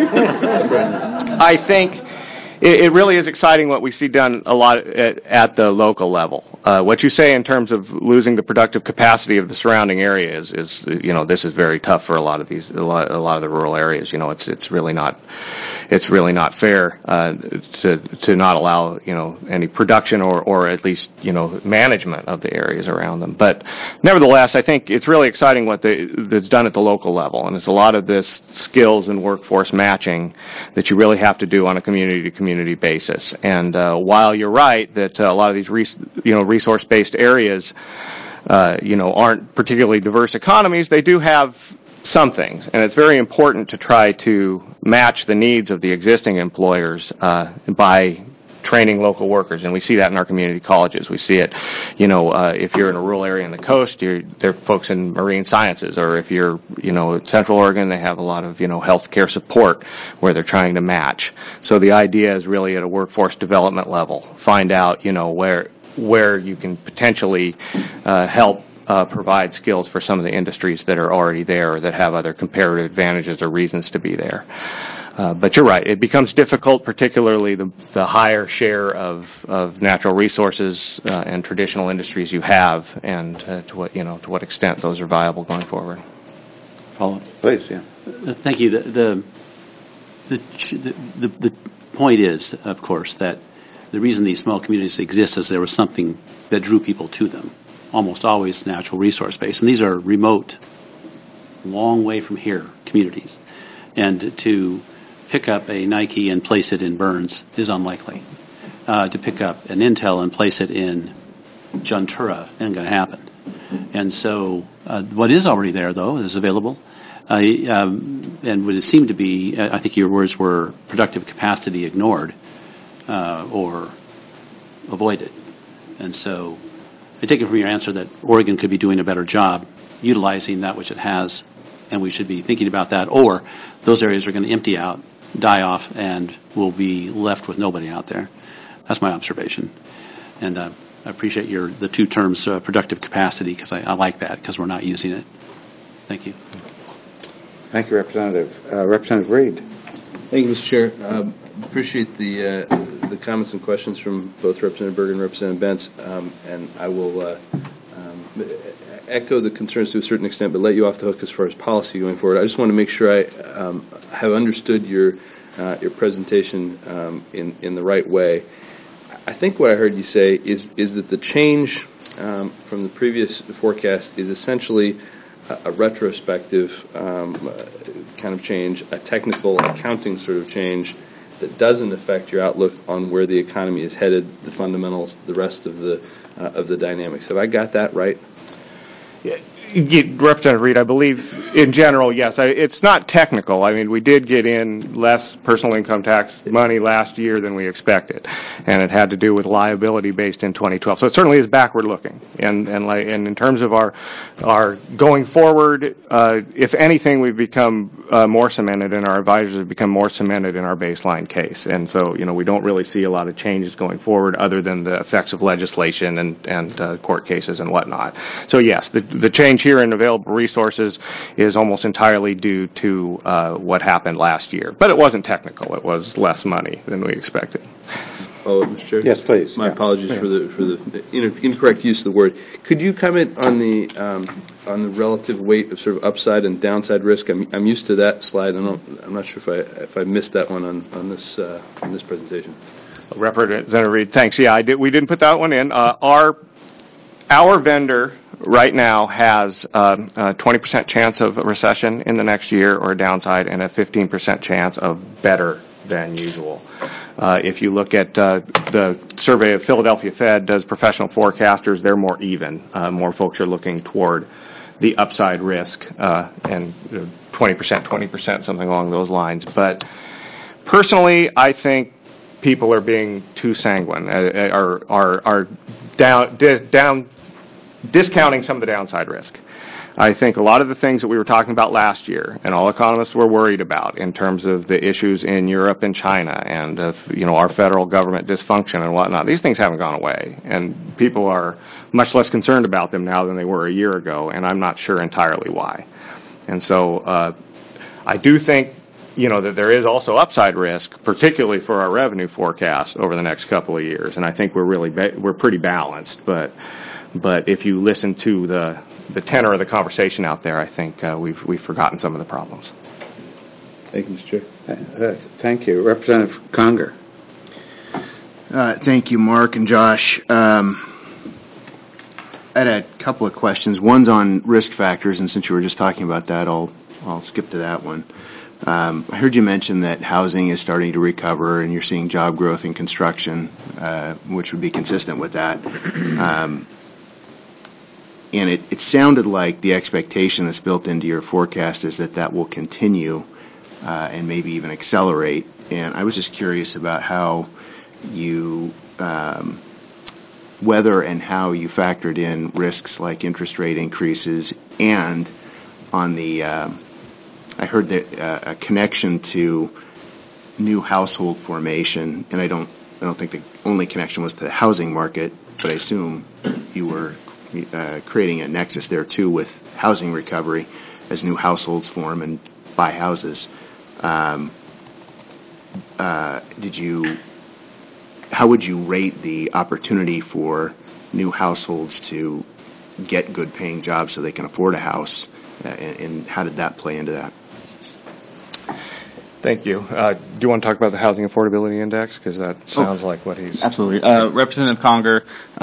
I think it really is exciting what we see done a lot at the local level. What you say in terms of losing the productive capacity of the surrounding area is this is very tough for a lot of the rural areas. It's really not fair to not allow any production or at least management of the areas around them. But nevertheless, I think it's really exciting that's done at the local level, and it's a lot of this skills and workforce matching that you really have to do on a community-to-community basis. And while you're right that a lot of these resource-based areas aren't particularly diverse economies, they do have some things, and it's very important to try to match the needs of the existing employers by training local workers, and we see that in our community colleges. We see it, if you're in a rural area on the coast, there are folks in marine sciences, or if you're, in Central Oregon, they have a lot of, healthcare support where they're trying to match. So the idea is really at a workforce development level, find out, where you can potentially help provide skills for some of the industries that are already there or that have other comparative advantages or reasons to be there. But you're right; it becomes difficult, particularly the higher share of natural resources and traditional industries you have, and to what extent those are viable going forward. Paul, Please, yeah. Thank you. The point is, of course, that the reason these small communities exist is there was something that drew people to them. Almost always natural resource based, and these are remote, long way from here communities, and to pick up a Nike and place it in Burns is unlikely. To pick up an Intel and place it in Juntura isn't going to happen. And so what is already there, though, is available. And would it seem to be, I think your words were productive capacity ignored or avoided. And so I take it from your answer that Oregon could be doing a better job utilizing that which it has, and we should be thinking about that, or those areas are going to empty out, die off, and we'll be left with nobody out there. That's my observation. And I appreciate the two terms, productive capacity, because I like that, because we're not using it. Thank you. Thank you, Representative. Representative Reed. Thank you, Mr. Chair. Appreciate the comments and questions from both Representative Berger and Representative Bentz, and I will echo the concerns to a certain extent, but let you off the hook as far as policy going forward. I just want to make sure I have understood your presentation in the right way. I think what I heard you say is that the change from the previous forecast is essentially a retrospective kind of change, a technical accounting sort of change that doesn't affect your outlook on where the economy is headed, the fundamentals, the rest of the dynamics. Have I got that right? Yeah. Representative Reed, I believe in general, yes. It's not technical. I mean, we did get in less personal income tax money last year than we expected, and it had to do with liability based in 2012. So it certainly is backward looking. And in terms of our going forward, if anything, we've become more cemented, and our advisors have become more cemented in our baseline case. And so, we don't really see a lot of changes going forward other than the effects of legislation and court cases and whatnot. So yes, the change here in available resources is almost entirely due to what happened last year. But it wasn't technical. It was less money than we expected. Mr. Chair? Yes, please. My Yeah. apologies for the incorrect use of the word. Could you comment on the relative weight of sort of upside and downside risk? I'm used to that slide. I'm not sure if I missed that one on this presentation. Representative Reed, thanks. Yeah, we didn't put that one in. Our vendor right now has a 20% chance of a recession in the next year or a downside, and a 15% chance of better than usual. If you look at the survey of Philadelphia Fed does professional forecasters, they're more even. More folks are looking toward the upside risk, and 20%, something along those lines. But personally, I think people are being too sanguine, are discounting some of the downside risk. I think a lot of the things that we were talking about last year, and all economists were worried about in terms of the issues in Europe and China, and our federal government dysfunction and whatnot, these things haven't gone away, and people are much less concerned about them now than they were a year ago, and I'm not sure entirely why. And so I do think that there is also upside risk, particularly for our revenue forecast over the next couple of years, and I think we're pretty balanced. But if you listen to the tenor of the conversation out there, I think we've forgotten some of the problems. Thank you, Mr. Chair. Thank you. Representative Conger. Thank you, Mark and Josh. I had a couple of questions. One's on risk factors, and since you were just talking about that, I'll skip to that one. I heard you mention that housing is starting to recover, and you're seeing job growth in construction, which would be consistent with that. And it sounded like the expectation that's built into your forecast is that will continue and maybe even accelerate. And I was just curious about how you, whether and how you factored in risks like interest rate increases, and on the, I heard that a connection to new household formation, and I don't think the only connection was to the housing market, but I assume you were creating a nexus there too with housing recovery as new households form and buy houses. How would you rate the opportunity for new households to get good paying jobs so they can afford a house, and how did that play into that? Thank you. Do you want to talk about the Housing Affordability Index? Because that sounds like what he's... Absolutely. Representative Conger,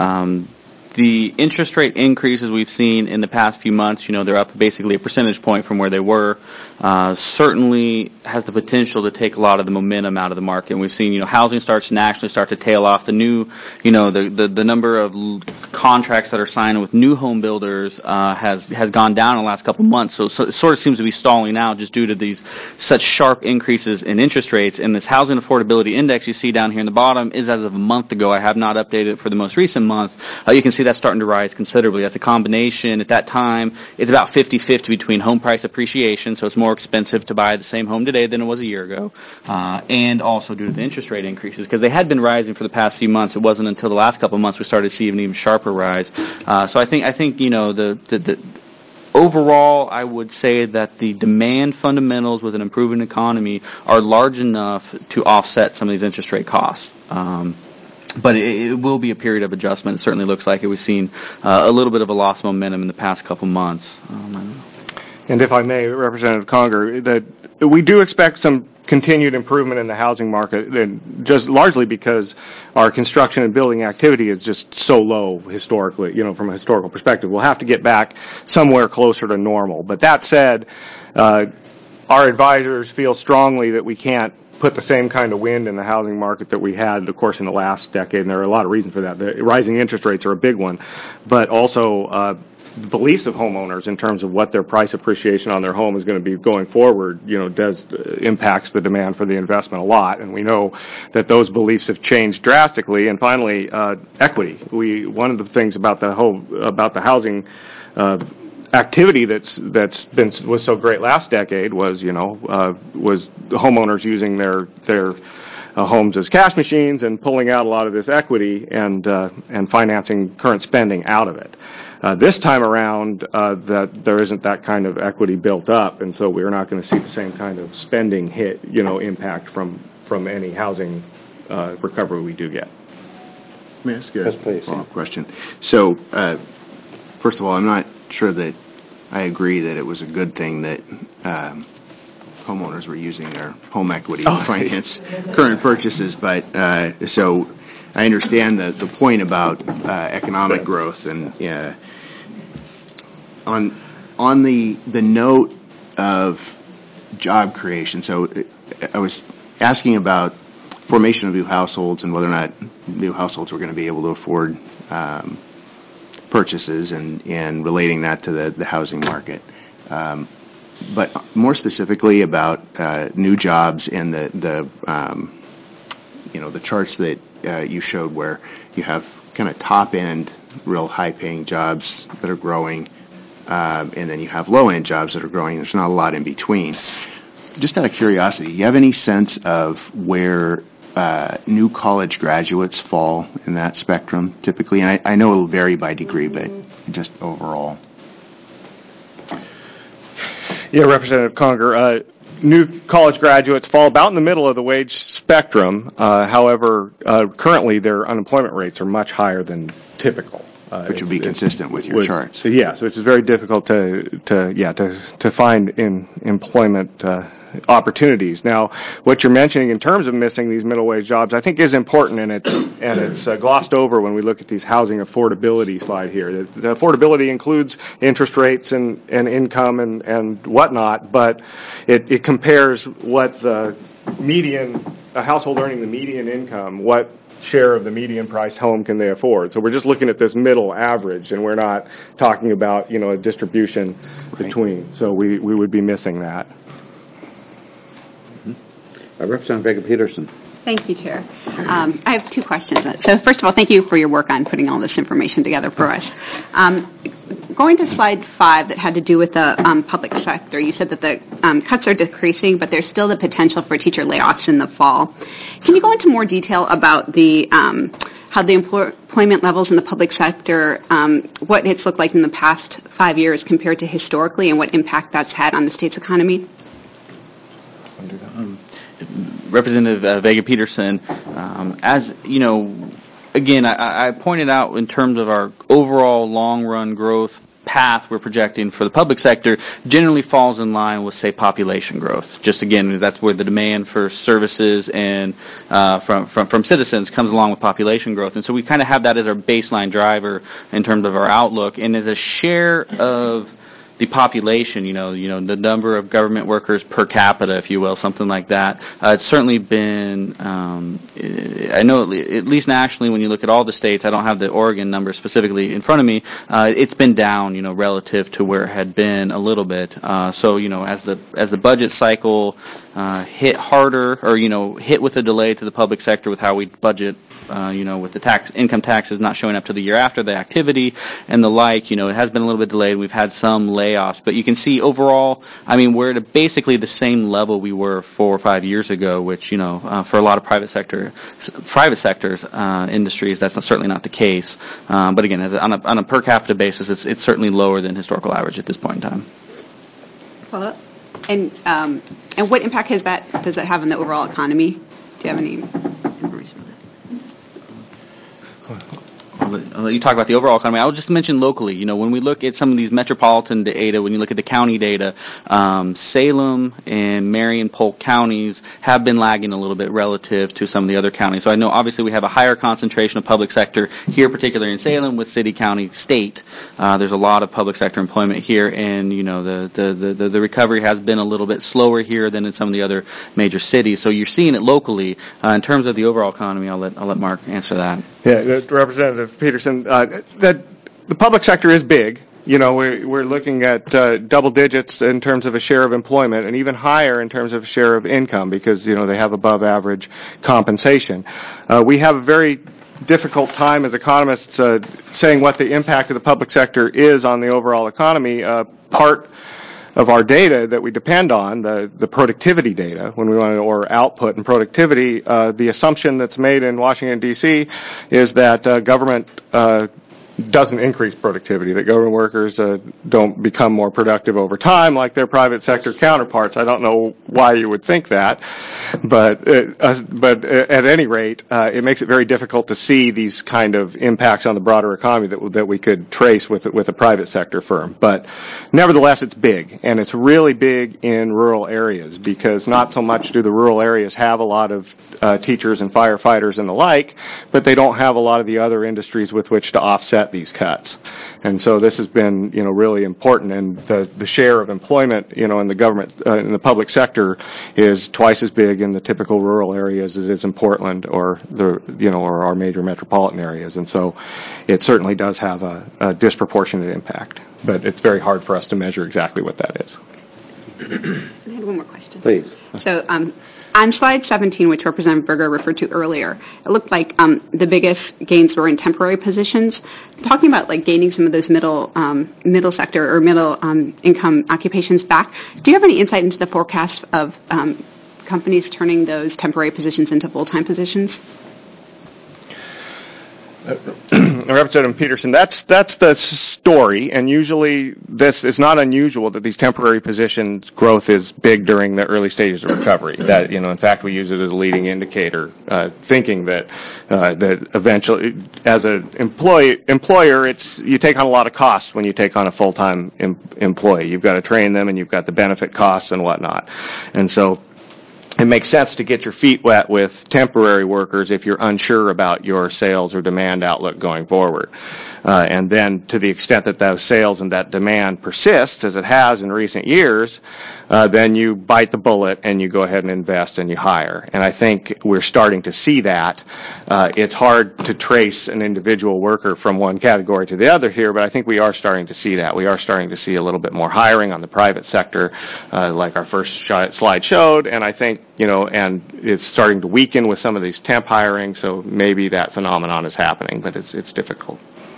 the interest rate increases we've seen in the past few months, they're up basically a percentage point from where they were, certainly has the potential to take a lot of the momentum out of the market. And we've seen, housing starts nationally start to tail off. The new, the number of contracts that are signed with new home builders has gone down in the last couple of months. So it sort of seems to be stalling now just due to these such sharp increases in interest rates. And this Housing Affordability Index you see down here in the bottom is as of a month ago. I have not updated it for the most recent month. You can see that's starting to rise considerably. That's a combination. At that time, it's about 50-50 between home price appreciation, so it's more expensive to buy the same home today than it was a year ago, and also due to the interest rate increases, because they had been rising for the past few months. It wasn't until the last couple of months we started to see an even sharper rise. So I think the overall, I would say that the demand fundamentals with an improving economy are large enough to offset some of these interest rate costs. But it will be a period of adjustment. It certainly looks like it. We've seen a little bit of a loss of momentum in the past couple months. And if I may, Representative Conger, that we do expect some continued improvement in the housing market, and just largely because our construction and building activity is just so low historically, from a historical perspective. We'll have to get back somewhere closer to normal. But that said, our advisors feel strongly that we can't put the same kind of wind in the housing market that we had, of course, in the last decade, and there are a lot of reasons for that. The rising interest rates are a big one, but also the beliefs of homeowners in terms of what their price appreciation on their home is going to be going forward, impacts the demand for the investment a lot, and we know that those beliefs have changed drastically. And finally, equity. One of the things about the housing activity was so great last decade was homeowners using their homes as cash machines and pulling out a lot of this equity and financing current spending out of it. This time around, that there isn't that kind of equity built up, and so we're not going to see the same kind of spending hit, impact from any housing recovery we do get. Let me ask you a follow-up question. So, first of all, I'm not sure that I agree that it was a good thing that homeowners were using their home equity to finance current purchases, but so I understand the point about economic growth and on the note of job creation. So I was asking about formation of new households and whether or not new households were going to be able to afford purchases and relating that to the housing market. But more specifically about new jobs and the charts that you showed where you have kind of top end, real high paying jobs that are growing, and then you have low end jobs that are growing. There's not a lot in between. Just out of curiosity, do you have any sense of where new college graduates fall in that spectrum typically? And I know it'll vary by degree, but just overall. Yeah, Representative Conger, new college graduates fall about in the middle of the wage spectrum. However, currently their unemployment rates are much higher than typical. Which would be consistent with your charts. Yes, which is very difficult to find in employment opportunities. Now, what you're mentioning in terms of missing these middle wage jobs, I think is important, and it's glossed over when we look at these housing affordability slide here. The affordability includes interest rates and income and whatnot, but it compares what the median, a household earning the median income, what share of the median price home can they afford. So we're just looking at this middle average, and we're not talking about, a distribution between. So we would be missing that. Representative Vega-Peterson. Thank you, Chair. I have two questions. So first of all, thank you for your work on putting all this information together for us. Going to slide 5 that had to do with the public sector, you said that the cuts are decreasing, but there's still the potential for teacher layoffs in the fall. Can you go into more detail about the how the employment levels in the public sector, what it's looked like in the past 5 years compared to historically, and what impact that's had on the state's economy? Representative Vega-Peterson, as you know, again, I pointed out in terms of our overall long-run growth path we're projecting for the public sector generally falls in line with, say, population growth. Just again, that's where the demand for services and from citizens comes along with population growth, and so we kind of have that as our baseline driver in terms of our outlook. And as a share of the population, the number of government workers per capita, if you will, something like that. It's certainly been, I know at least nationally, when you look at all the states, I don't have the Oregon number specifically in front of me, it's been down, relative to where it had been a little bit. So, as the budget cycle hit harder, or, hit with a delay to the public sector with how we budget, with the income taxes not showing up to the year after the activity and the like, it has been a little bit delayed. We've had some layoffs, but you can see overall, we're at basically the same level we were 4 or 5 years ago, which, for a lot of private sector industries, that's certainly not the case. But again, on a per capita basis, it's certainly lower than historical average at this point in time. Follow up? And what impact does that have on the overall economy? Do you have any information on that? I'll let you talk about the overall economy. I'll just mention locally, when we look at some of these metropolitan data, when you look at the county data, Salem and Marion, Polk counties have been lagging a little bit relative to some of the other counties. So I know obviously we have a higher concentration of public sector here, particularly in Salem with city, county, state. There's a lot of public sector employment here, and the recovery has been a little bit slower here than in some of the other major cities. So you're seeing it locally. In terms of the overall economy, I'll let Mark answer that. Yeah, Representative Peterson, that the public sector is big. We're looking at double digits in terms of a share of employment, and even higher in terms of share of income, because they have above average compensation. We have a very difficult time as economists saying what the impact of the public sector is on the overall economy. Part of our data that we depend on, the productivity data, when we want to, or output and productivity, the assumption that's made in Washington, D.C. is that government doesn't increase productivity, that government workers don't become more productive over time like their private sector counterparts. I don't know why you would think that, but at any rate, it makes it very difficult to see these kind of impacts on the broader economy that we could trace with a private sector firm. But nevertheless, it's big, and it's really big in rural areas, because not so much do the rural areas have a lot of teachers and firefighters and the like, but they don't have a lot of the other industries with which to offset these cuts. And so this has been, really important, and the share of employment, in the government, in the public sector is twice as big in the typical rural areas as it is in Portland or or our major metropolitan areas. And so it certainly does have a disproportionate impact, but it's very hard for us to measure exactly what that is. I had one more question. Please. So, on slide 17, which Representative Berger referred to earlier, it looked like the biggest gains were in temporary positions. Talking about gaining some of those middle sector or middle income occupations back, do you have any insight into the forecast of companies turning those temporary positions into full-time positions? Representative Peterson, that's the story, and usually this is not unusual that these temporary positions growth is big during the early stages of recovery. That in fact, we use it as a leading indicator, thinking that eventually, as an employer, you take on a lot of costs when you take on a full-time employee. You've got to train them, and you've got the benefit costs and whatnot, and so it makes sense to get your feet wet with temporary workers if you're unsure about your sales or demand outlook going forward. And then to the extent that those sales and that demand persists, as it has in recent years, then you bite the bullet and you go ahead and invest and you hire. And I think we're starting to see that. It's hard to trace an individual worker from one category to the other here, but I think we are starting to see that. We are starting to see a little bit more hiring on the private sector, like our first slide showed, and I think, and it's starting to weaken with some of these temp hiring, so maybe that phenomenon is happening, but it's difficult.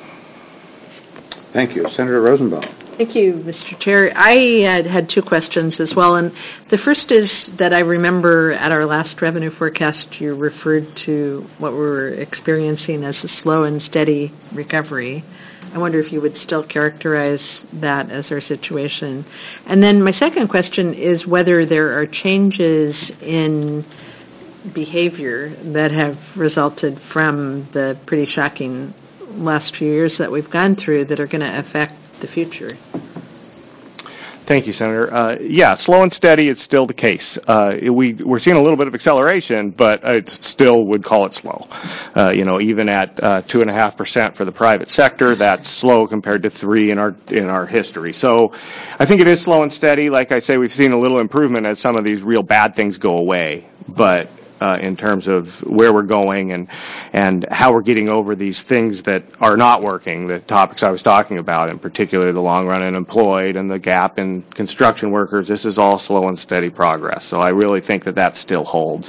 Thank you. Senator Rosenbaum. Thank you, Mr. Chair. I had two questions as well, and the first is that I remember at our last revenue forecast you referred to what we were experiencing as a slow and steady recovery. I wonder if you would still characterize that as our situation. And then my second question is whether there are changes in behavior that have resulted from the pretty shocking last few years that we've gone through that are going to affect the future. Thank you, Senator. Slow and steady is still the case. We're seeing a little bit of acceleration, but I still would call it slow. Even at 2.5% for the private sector, that's slow compared to 3% in our history. So I think it is slow and steady. Like I say, we've seen a little improvement as some of these real bad things go away, but in terms of where we're going and how we're getting over these things that are not working, the topics I was talking about, in particular the long run unemployed and the gap in construction workers, this is all slow and steady progress. So I really think that still holds.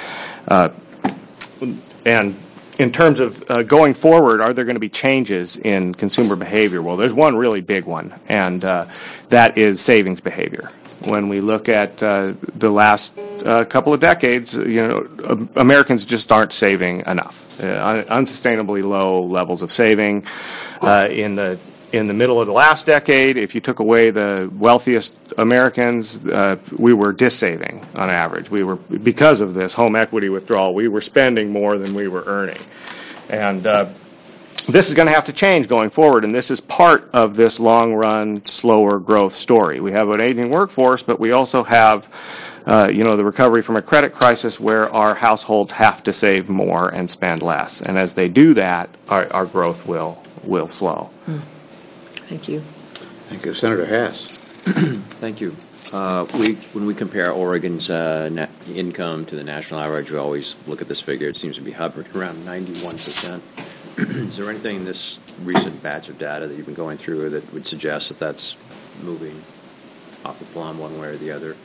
And in terms of going forward, are there going to be changes in consumer behavior? Well, there's one really big one, and that is savings behavior. When we look at the last couple of decades, Americans just aren't saving enough. Unsustainably low levels of saving. In the middle of the last decade, if you took away the wealthiest Americans, we were dissaving on average. Because of this home equity withdrawal, we were spending more than we were earning. And this is going to have to change going forward, and this is part of this long-run, slower growth story. We have an aging workforce, but we also have, the recovery from a credit crisis where our households have to save more and spend less. And as they do that, our growth will slow. Thank you. Thank you. Senator Hess. Thank you. When we compare Oregon's net income to the national average, we always look at this figure. It seems to be hovering around 91%. Is there anything in this recent batch of data that you've been going through that would suggest that that's moving off the plumb one way or the other?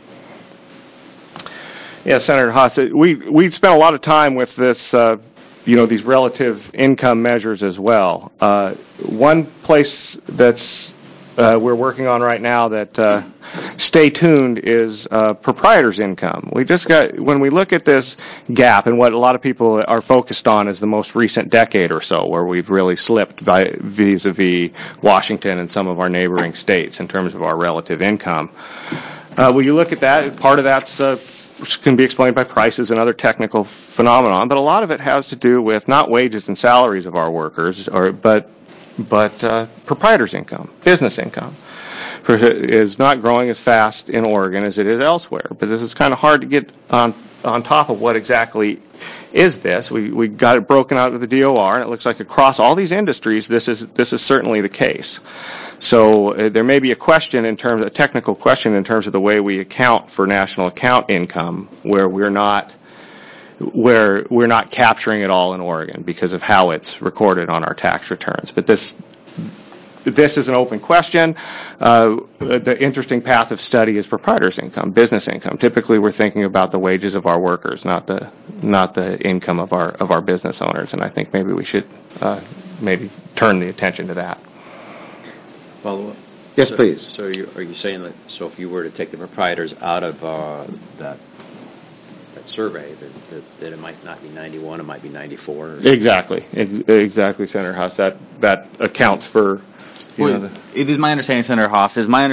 Yeah, Senator Haas, we spent a lot of time with this, these relative income measures as well. One place that's we're working on right now that stay tuned is proprietor's income. When we look at this gap, and what a lot of people are focused on is the most recent decade or so, where we've really slipped vis-a-vis Washington and some of our neighboring states in terms of our relative income. When you look at that, part of that's can be explained by prices and other technical phenomenon, but a lot of it has to do with not wages and salaries of our workers, but proprietor's income, business income, is not growing as fast in Oregon as it is elsewhere. But this is kind of hard to get on top of what exactly is this. We got it broken out of the DOR, and it looks like across all these industries, this is certainly the case. So there may be a technical question in terms of the way we account for national account income, where we're not capturing it all in Oregon because of how it's recorded on our tax returns. But this is an open question. The interesting path of study is proprietor's income, business income. Typically, we're thinking about the wages of our workers, not the income of our business owners. And I think maybe we should maybe turn the attention to that. Follow up? Yes, please. So are you saying that, so if you were to take the proprietors out of that survey, that it might not be 91, it might be 94? Exactly, Senator Haas. That accounts for... It is my understanding, Senator Haas,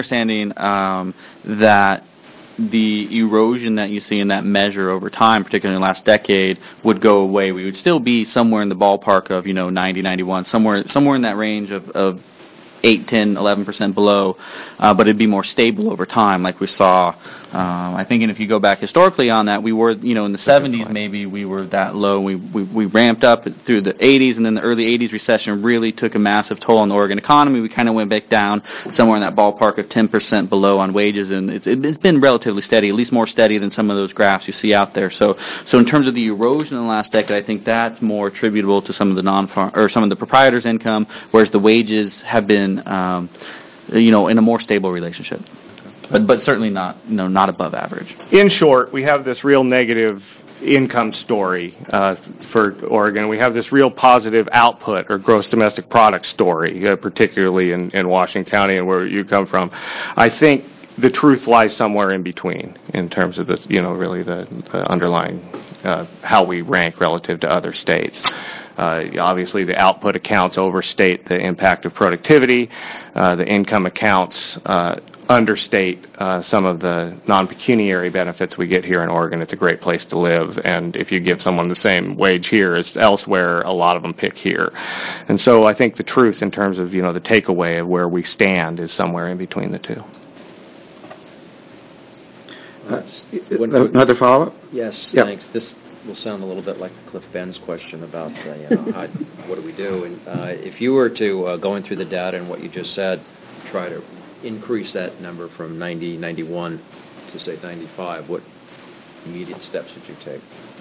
that the erosion that you see in that measure over time, particularly in the last decade, would go away. We would still be somewhere in the ballpark of 90, 91, somewhere in that range of 8, 10, 11% below, but it'd be more stable over time, like we saw. I think, and if you go back historically on that, we were, in the 70s, maybe we were that low. We ramped up through the 80s, and then the early 80s recession really took a massive toll on the Oregon economy. We kind of went back down somewhere in that ballpark of 10% below on wages, and it's been relatively steady, at least more steady than some of those graphs you see out there. So in terms of the erosion in the last decade, I think that's more attributable to some of the some of the proprietors' income, whereas the wages have been, in a more stable relationship. But certainly not above average. In short, we have this real negative income story for Oregon. We have this real positive output or gross domestic product story, particularly in Washington County and where you come from. I think the truth lies somewhere in between in terms of this, really the underlying how we rank relative to other states. Obviously, the output accounts overstate the impact of productivity. The income accounts understate some of the non-pecuniary benefits we get here in Oregon. It's a great place to live, and if you give someone the same wage here as elsewhere, a lot of them pick here. And so I think the truth in terms of, the takeaway of where we stand is somewhere in between the two. Another follow-up? Yes, yep. Thanks. This will sound a little bit like Cliff Ben's question about, what do we do? And if you were to, going through the data and what you just said, try to increase that number from 90, 91 to, say, 95, what immediate steps would you take?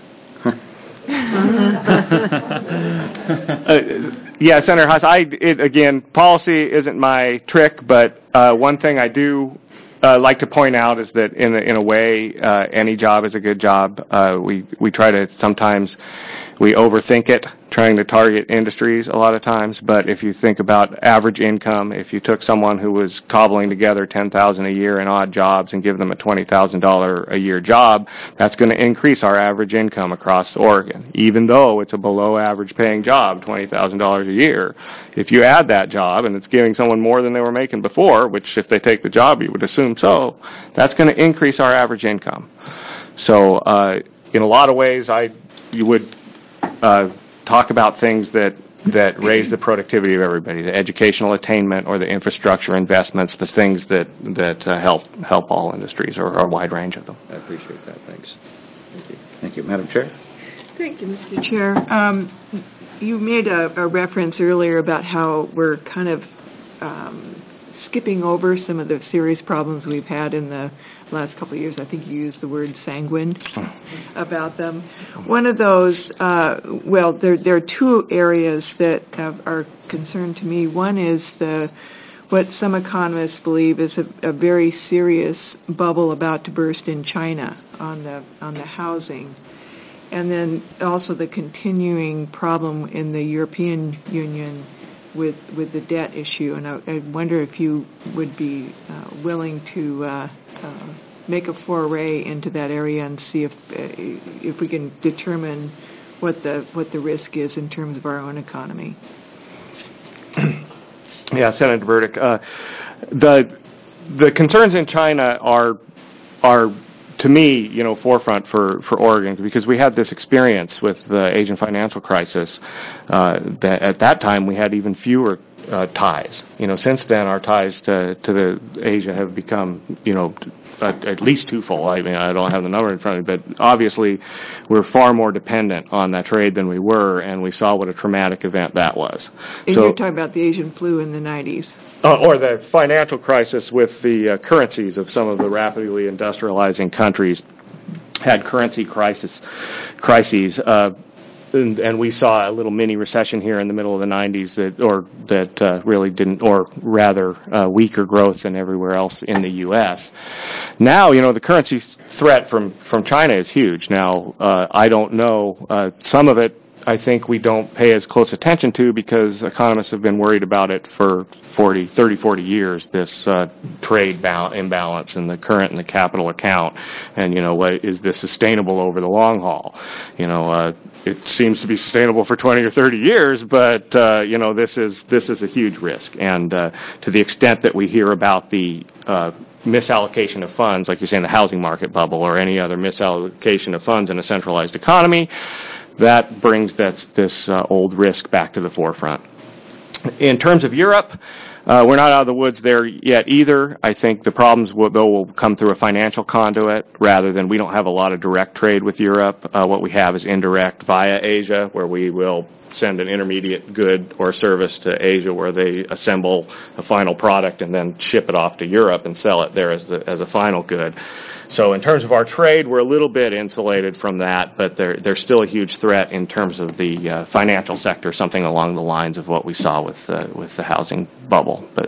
Yeah, Senator Haas, again, policy isn't my trick, but one thing I do like to point out is that in a way, any job is a good job. We try to sometimes we overthink it, trying to target industries a lot of times. But if you think about average income, if you took someone who was cobbling together $10,000 a year in odd jobs and give them a $20,000 a year job, that's going to increase our average income across Oregon, even though it's a below average paying job, $20,000 a year. If you add that job and it's giving someone more than they were making before, which if they take the job you would assume so, that's going to increase our average income. So in a lot of ways, you would talk about things that raise the productivity of everybody, the educational attainment or the infrastructure investments, the things that help all industries or a wide range of them. I appreciate that. Thanks. Thank you. Thank you, Madam Chair. Thank you, Mr. Chair. You made a reference earlier about how we're kind of skipping over some of the serious problems we've had in the last couple of years. I think you used the word sanguine about them. One of those, there are two areas that are concerned to me. One is what some economists believe is a very serious bubble about to burst in China on the housing. And then also the continuing problem in the European Union with the debt issue, and I wonder if you would be willing to make a foray into that area and see if we can determine what the risk is in terms of our own economy. Yeah, Senator Burdick, the concerns in China are to me, forefront for Oregon, because we had this experience with the Asian financial crisis. That at that time we had even fewer ties. Since then our ties to the Asia have become, at least twofold. I mean, I don't have the number in front of me, but obviously we're far more dependent on that trade than we were, and we saw what a traumatic event that was. And you're talking about the Asian flu in the 90s. Or the financial crisis with the currencies of some of the rapidly industrializing countries had currency crises. And we saw a little mini recession here in the middle of the 90s that really didn't, or rather weaker growth than everywhere else in the U.S. Now, the currency threat from China is huge. Now, I don't know, some of it I think we don't pay as close attention to because economists have been worried about it for 40 years, this trade imbalance in the current and the capital account. And, is this sustainable over the long haul? It seems to be sustainable for 20 or 30 years, but, this is a huge risk. And to the extent that we hear about the misallocation of funds, like you're saying, the housing market bubble or any other misallocation of funds in a centralized economy, that brings this old risk back to the forefront. In terms of Europe, we're not out of the woods there yet either. I think the problems will come through a financial conduit rather than, we don't have a lot of direct trade with Europe. What we have is indirect via Asia, where we will send an intermediate good or service to Asia where they assemble a final product and then ship it off to Europe and sell it there as a final good. So in terms of our trade, we're a little bit insulated from that, but there's still a huge threat in terms of the financial sector, something along the lines of what we saw with the housing bubble, but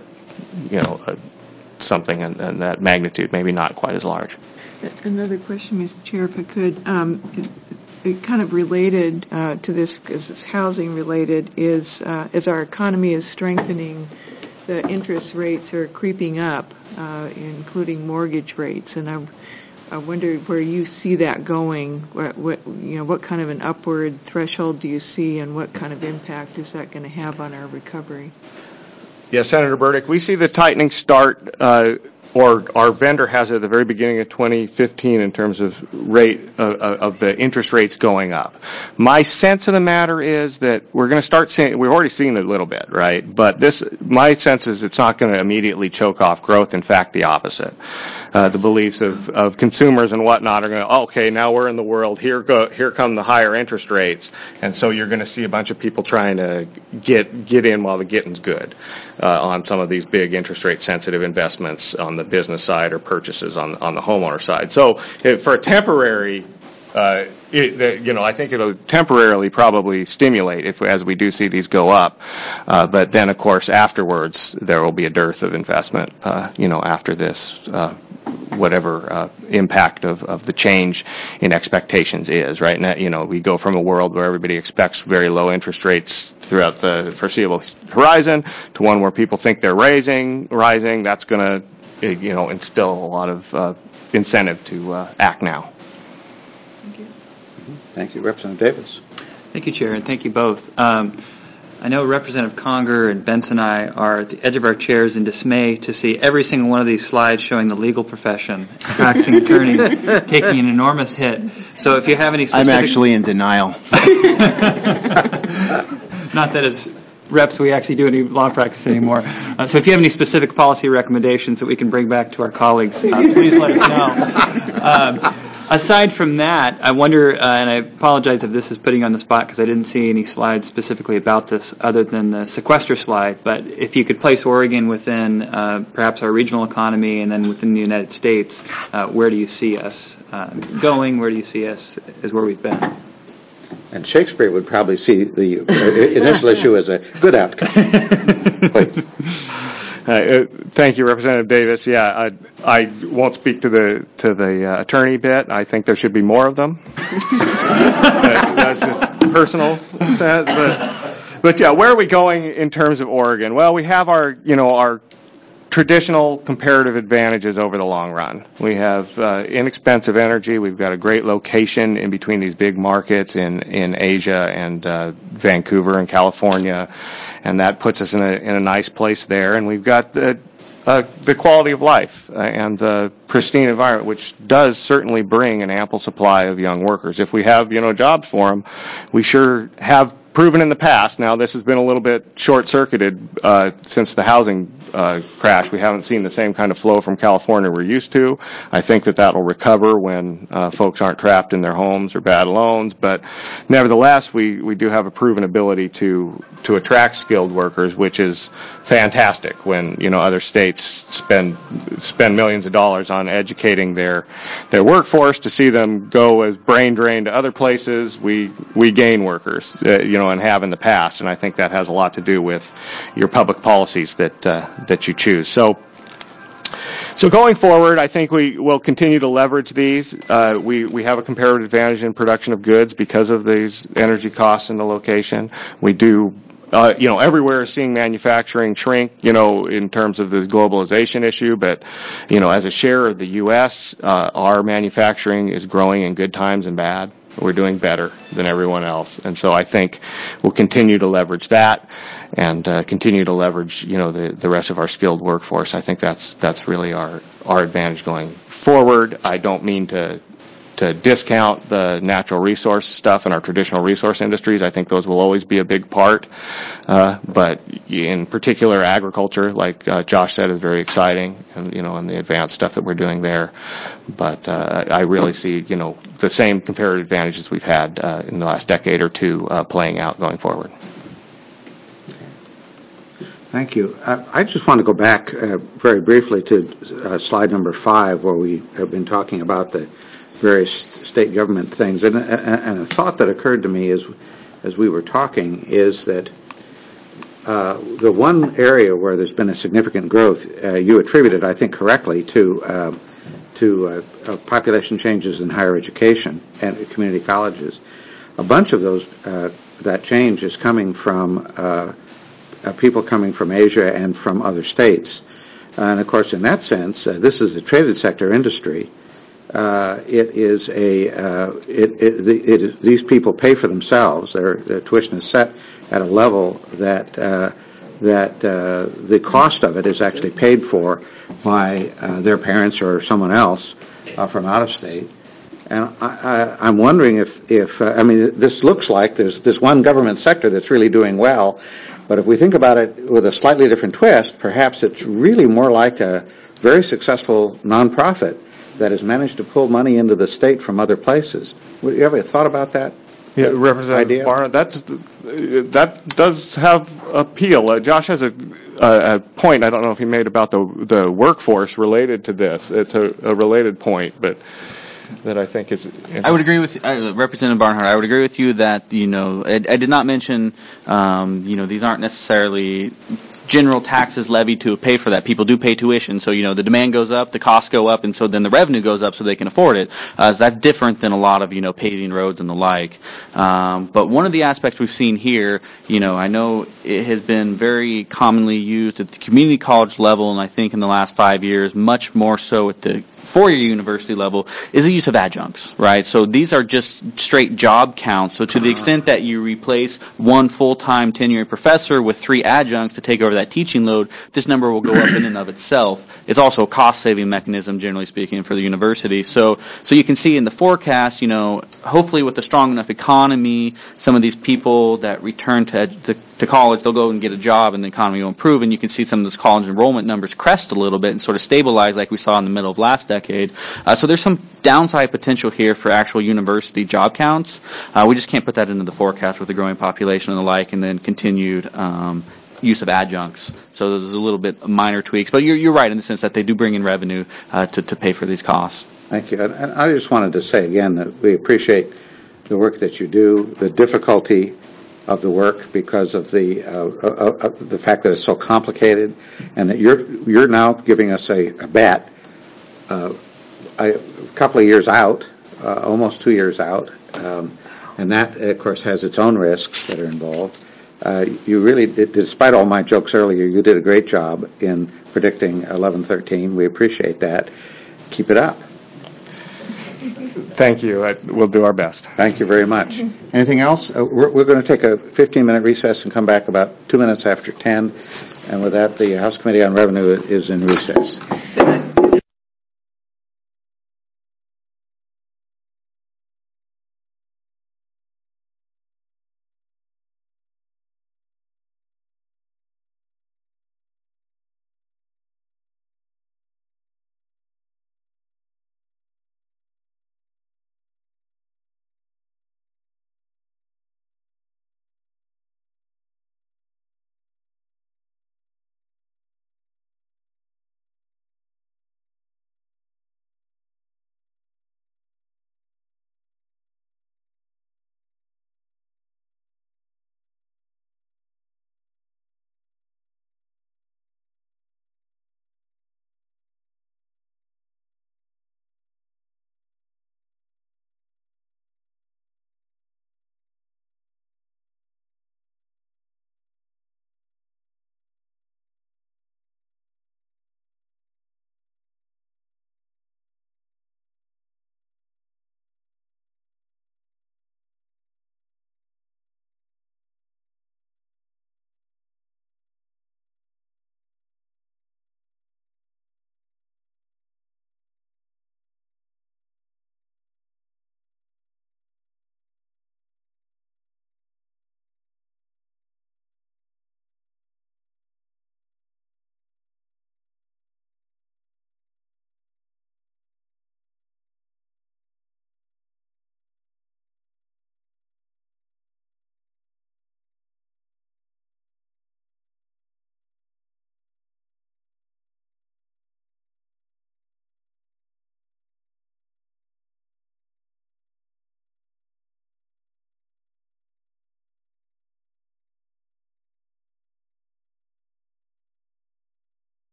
something in that magnitude, maybe not quite as large. Another question, Mr. Chair, if I could. It kind of related to this, because it's housing related, is as our economy is strengthening, the interest rates are creeping up, including mortgage rates, and I wonder where you see that going. What kind of an upward threshold do you see, and what kind of impact is that going to have on our recovery? Yes, Senator Burdick, we see the tightening start, or our vendor has it at the very beginning of 2015 in terms of rate of the interest rates going up. My sense of the matter is that we're going to start seeing, we've already seen it a little bit, right? But my sense is it's not going to immediately choke off growth. In fact, the opposite. The beliefs of consumers and whatnot are going to, okay, now we're in the world, here come the higher interest rates, and so you're going to see a bunch of people trying to get in while the getting's good on some of these big interest rate sensitive investments on the business side or purchases on the homeowner side. So for a temporary, I think it'll temporarily probably stimulate as we do see these go up. But then, of course, afterwards, there will be a dearth of investment, after this, whatever impact of the change in expectations is, right? Now, we go from a world where everybody expects very low interest rates throughout the foreseeable horizon to one where people think they're rising. That's going to, instill a lot of incentive to act now. Thank you. Thank you. Representative Davis. Thank you, Chair, and thank you both. I know Representative Conger and Benson and I are at the edge of our chairs in dismay to see every single one of these slides showing the legal profession, practicing attorneys, taking an enormous hit. So if you have any specific... I'm actually in denial. Not that as reps we actually do any law practice anymore. So if you have any specific policy recommendations that we can bring back to our colleagues, please let us know. Aside from that, I wonder, and I apologize if this is putting you on the spot because I didn't see any slides specifically about this other than the sequester slide, but if you could place Oregon within perhaps our regional economy and then within the United States, where do you see us going? Where do you see us as where we've been? And Shakespeare would probably see the initial issue as a good outcome. Please. Thank you, Representative Davis. Yeah, I won't speak to the attorney bit. I think there should be more of them. That's just personal sense, but But yeah, where are we going in terms of Oregon? Well, we have our traditional comparative advantages over the long run. We have inexpensive energy. We've got a great location in between these big markets in Asia and Vancouver and California, and that puts us in a nice place there. And we've got the quality of life and the pristine environment, which does certainly bring an ample supply of young workers. If we have jobs for them, we sure have proven in the past. Now, this has been a little bit short-circuited since the housing crash. We haven't seen the same kind of flow from California we're used to. I think that will recover when folks aren't trapped in their homes or bad loans. But nevertheless, we do have a proven ability to attract skilled workers, which is fantastic when other states spend millions of dollars on educating their workforce. To see them go as brain drained to other places, we gain workers, and have in the past. And I think that has a lot to do with your public policies that you choose. So going forward, I think we will continue to leverage these. We have a comparative advantage in production of goods because of these energy costs and the location. We do. Everywhere is seeing manufacturing shrink, in terms of the globalization issue, but, as a share of the U.S., our manufacturing is growing in good times and bad. We're doing better than everyone else. And so I think we'll continue to leverage that and continue to leverage, the rest of our skilled workforce. I think that's really our advantage going forward. I don't mean to discount the natural resource stuff in our traditional resource industries. I think those will always be a big part. But in particular, agriculture, like Josh said, is very exciting, and and the advanced stuff that we're doing there. But I really see the same comparative advantages we've had in the last decade or two playing out going forward. Thank you. I just want to go back very briefly to slide number 5, where we have been talking about the various state government things. And a thought that occurred to me as we were talking is that the one area where there's been a significant growth, you attributed, I think correctly, to population changes in higher education and community colleges. A bunch of those, that change is coming from people coming from Asia and from other states. And of course, in that sense, this is a traded sector industry. These people pay for themselves. Their tuition is set at a level that the cost of it is actually paid for by their parents or someone else from out of state. And I'm wondering if this looks like there's this one government sector that's really doing well, but if we think about it with a slightly different twist, perhaps it's really more like a very successful nonprofit that has managed to pull money into the state from other places. You ever thought about that? Yeah, Representative Barnard, that does have appeal. Josh has a point, I don't know if he made about the workforce related to this. It's a related point, but that I think is... I would agree with Representative Barnhart. I would agree with you that, I did not mention, these aren't necessarily general taxes levied to pay for that. People do pay tuition, so the demand goes up, the costs go up, and so then the revenue goes up so they can afford it. So that's different than a lot of paving roads and the like. But one of the aspects we've seen here, I know it has been very commonly used at the community college level, and I think in the last 5 years, much more so at the four-year university level, is the use of adjuncts, right? So these are just straight job counts. So to the extent that you replace one full-time tenured professor with 3 adjuncts to take over that teaching load, this number will go up in and of itself. It's also a cost-saving mechanism, generally speaking, for the university. So you can see in the forecast, hopefully with a strong enough economy, some of these people that return to college, they'll go and get a job and the economy will improve, and you can see some of those college enrollment numbers crest a little bit and sort of stabilize like we saw in the middle of last decade. So there's some downside potential here for actual university job counts. We just can't put that into the forecast with the growing population and the like, and then continued use of adjuncts. So there's a little bit of minor tweaks, but you're right in the sense that they do bring in revenue to pay for these costs. Thank you. And I just wanted to say again that we appreciate the work that you do, the difficulty of the work because of the fact that it's so complicated, and that you're now giving us a bet a couple of years out, almost 2 years out, and that of course has its own risks that are involved. You really, despite all my jokes earlier, you did a great job in predicting 11-13. We appreciate that. Keep it up. Thank you. We'll do our best. Thank you very much. Anything else? We're going to take a 15-minute recess and come back about 2 minutes after 10. And with that, the House Committee on Revenue is in recess.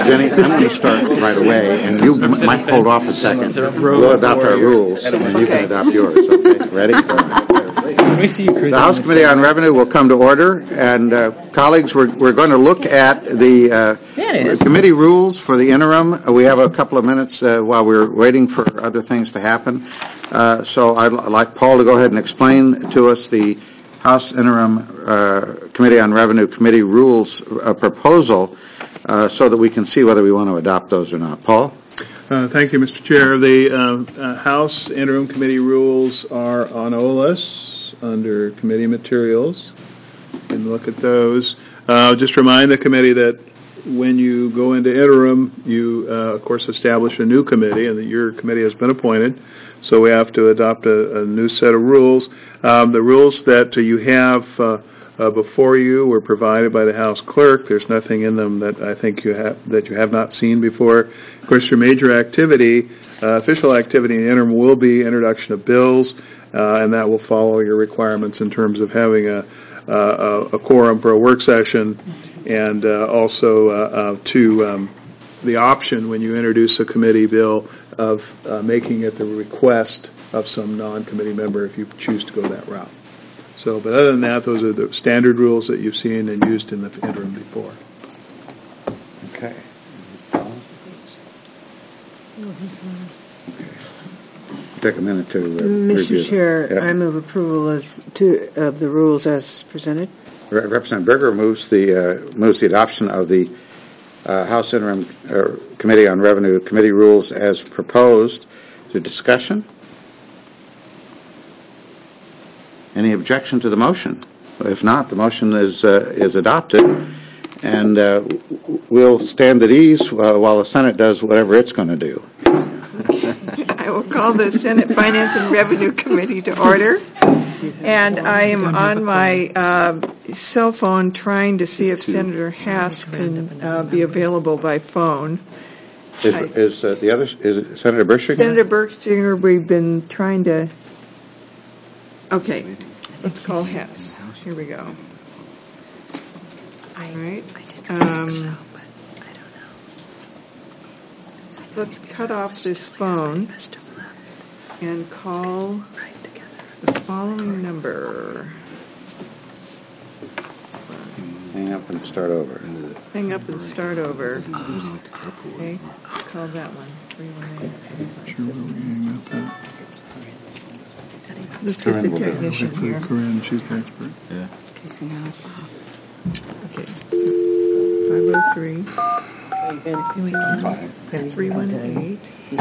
Jenny, I'm going to start right away, and you might hold off a second. We'll adopt our rules, and you can adopt yours, okay? Ready? The House Committee on Revenue will come to order, and colleagues, we're going to look at the committee rules for the interim. We have a couple of minutes while we're waiting for other things to happen. So I'd like Paul to go ahead and explain to us the House Interim Committee on Revenue Committee rules proposal so that we can see whether we want to adopt those or not. Paul? Thank you, Mr. Chair. The House Interim Committee rules are on OLS under committee materials. You can look at those. Just remind the committee that when you go into interim, you, of course, establish a new committee, and that your committee has been appointed. So we have to adopt a new set of rules. The rules that you have before you were provided by the House Clerk. There's nothing in them that I think you have not seen before. Of course, your major activity, official activity in the interim, will be introduction of bills, and that will follow your requirements in terms of having a quorum for a work session, and also the option when you introduce a committee bill of making it the request of some non-committee member if you choose to go that route. So, but other than that, those are the standard rules that you've seen and used in the interim before. Okay. Take a minute to review Mr. Chair, them. I move approval of the rules as presented. Representative Berger moves the adoption of the House Interim Committee on Revenue Committee rules as proposed. To discussion? Any objection to the motion? If not, the motion is adopted, and we'll stand at ease while the Senate does whatever it's going to do. I will call the Senate Finance and Revenue Committee to order. And I am on my cell phone trying to see if Senator Hass can be available by phone. Is it Senator Bergshinger? Senator Bergshinger, we've been trying to... Okay, let's call Hass. Here we go. All right. Let's cut off this phone and call the following number. Hang up and start over. Hang up and start over. Okay, call that one. 318. Let's get the technician here. Corinne, she's the expert. Yeah. Okay. 503. 318.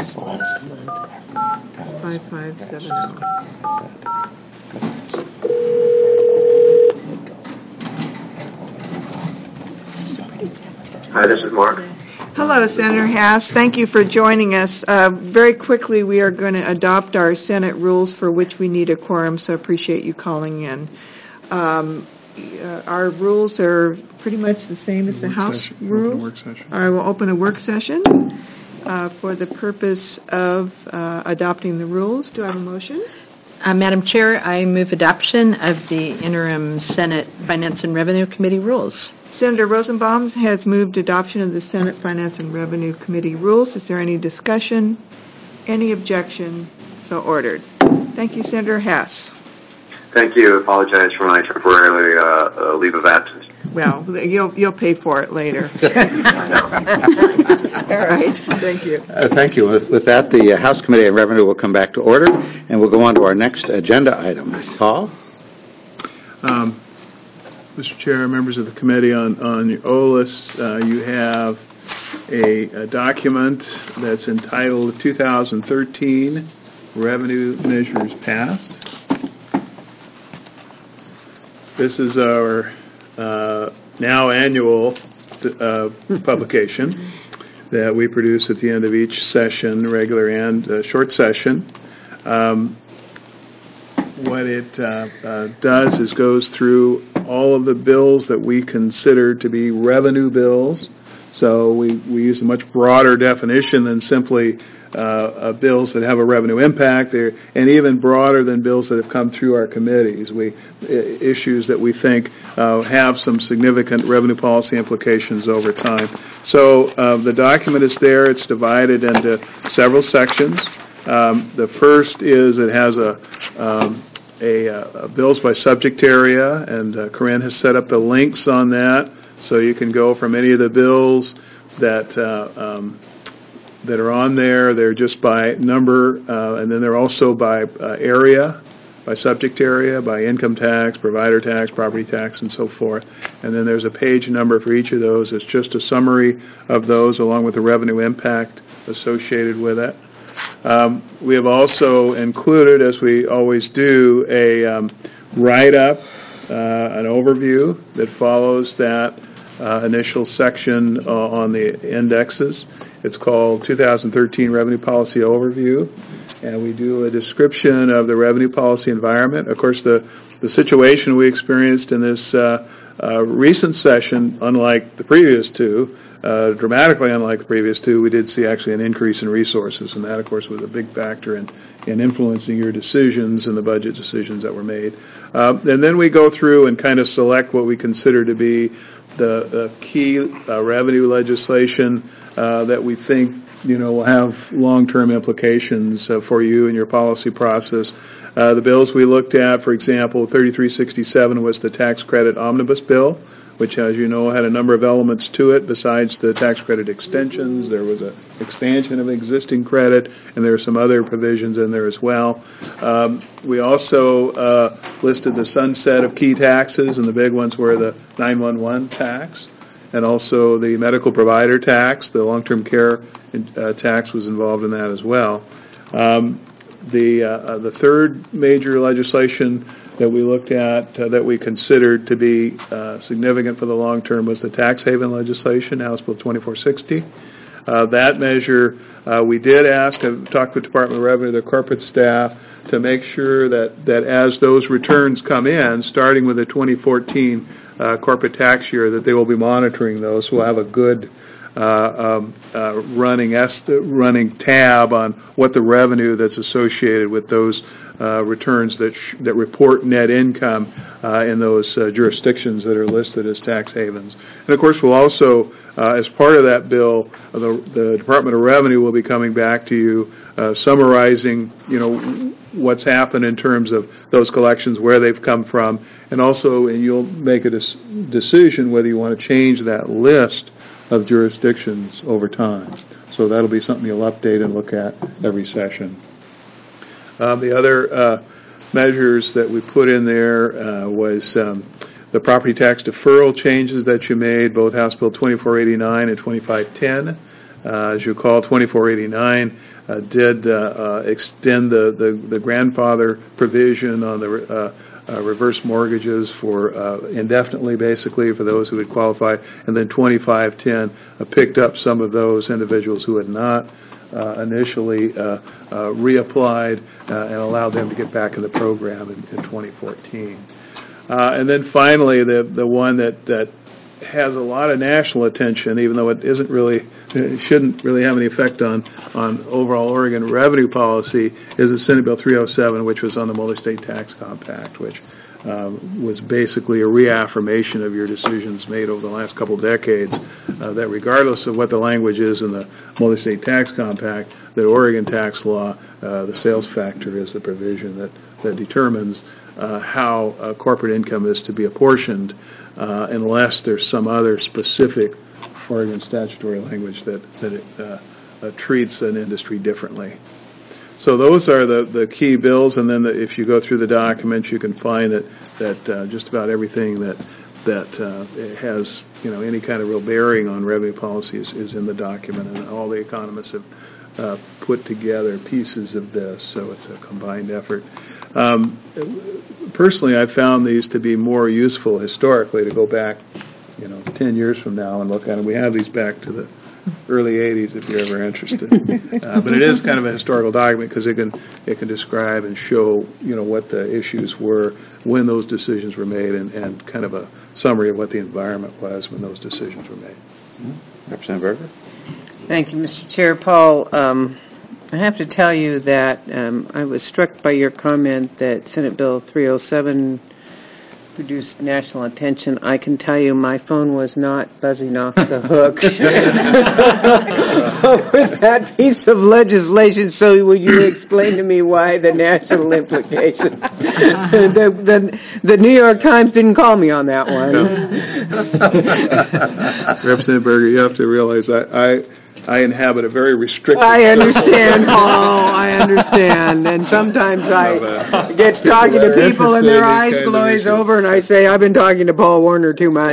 5570. Hi, this is Mark. Hello, Senator Hass. Thank you for joining us. Very quickly, we are going to adopt our Senate rules for which we need a quorum, so appreciate you calling in. Our rules are pretty much the same as the House rules. I will open a work session for the purpose of adopting the rules. Do I have a motion? Madam Chair, I move adoption of the interim Senate Finance and Revenue Committee rules. Senator Rosenbaum has moved adoption of the Senate Finance and Revenue Committee rules. Is there any discussion? Any objection? So ordered. Thank you, Senator Hass. Thank you. Apologize for my temporary leave of absence. Well, you'll pay for it later. All right. Thank you. Thank you. With that, the House Committee on Revenue will come back to order, and we'll go on to our next agenda item. Paul? Mr. Chair, members of the committee, on your OLS, you have a document that's entitled 2013 Revenue Measures Passed. This is our now annual publication that we produce at the end of each session, regular and short session. What it does is goes through all of the bills that we consider to be revenue bills. So we use a much broader definition than simply bills that have a revenue impact, and even broader than bills that have come through our committees. Issues that we think have some significant revenue policy implications over time. So the document is there. It's divided into several sections. The first is it has a bills by subject area, and Corinne has set up the links on that, so you can go from any of the bills that are on there. They're just by number, and then they're also by area, by subject area, by income tax, provider tax, property tax, and so forth. And then there's a page number for each of those. It's just a summary of those along with the revenue impact associated with it. We have also included, as we always do, a write-up, an overview that follows that initial section on the indexes. It's called 2013 Revenue Policy Overview, and we do a description of the revenue policy environment. Of course, the situation we experienced in this recent session, unlike the previous two, dramatically unlike the previous two, we did see actually an increase in resources, and that, of course, was a big factor in influencing your decisions and the budget decisions that were made. And then we go through and kind of select what we consider to be the key revenue legislation that we think will have long-term implications for you and your policy process. The bills we looked at, for example, 3367 was the tax credit omnibus bill, which, as you know, had a number of elements to it besides the tax credit extensions. There was an expansion of existing credit, and there are some other provisions in there as well. We also listed the sunset of key taxes, and the big ones were the 911 tax and also the medical provider tax. The long-term care tax was involved in that as well. The third major legislation that we looked at that we considered to be significant for the long term was the tax haven legislation, House Bill 2460. That measure, we did ask, talked with Department of Revenue, their corporate staff, to make sure that as those returns come in, starting with the 2014 corporate tax year, that they will be monitoring those. We'll have a good running tab on what the revenue that's associated with those returns that report net income in those jurisdictions that are listed as tax havens. And of course, we'll also, as part of that bill, the Department of Revenue will be coming back to you summarizing, what's happened in terms of those collections, where they've come from, and also you'll make a decision whether you want to change that list of jurisdictions over time. So that'll be something you'll update and look at every session. The other measures that we put in there was the property tax deferral changes that you made, both House Bill 2489 and 2510. As you recall, 2489 did extend the grandfather provision on the reverse mortgages for indefinitely, basically, for those who would qualify, and then 2510 picked up some of those individuals who had not initially reapplied and allowed them to get back in the program in 2014. And then finally, the one that has a lot of national attention, even though it shouldn't really have any effect on overall Oregon revenue policy, is the Senate Bill 307, which was on the multi-state tax compact, which was basically a reaffirmation of your decisions made over the last couple of decades, that regardless of what the language is in the multi-state tax compact, that Oregon tax law, the sales factor is the provision that determines how corporate income is to be apportioned, unless there's some other specific Oregon statutory language that it treats an industry differently. So those are the key bills, and then if you go through the documents, you can find that just about everything that has any kind of real bearing on revenue policy is in the document, and all the economists have put together pieces of this, so it's a combined effort. Personally, I found these to be more useful historically to go back 10 years from now and look at them. We have these back to the early 80s if you're ever interested. But it is kind of a historical document because it can describe and show what the issues were when those decisions were made, and kind of a summary of what the environment was when those decisions were made. Representative Berger? Thank you, Mr. Chair. Paul, I have to tell you that I was struck by your comment that Senate Bill 307 produced national attention. I can tell you my phone was not buzzing off the hook with that piece of legislation. So will you explain to me why the national implications? The New York Times didn't call me on that one. No. Representative Berger, you have to realize I inhabit a very restricted... I understand, Paul. I understand. And sometimes I get talking to people and their eyes glaze over and I say, I've been talking to Paul Warner too much.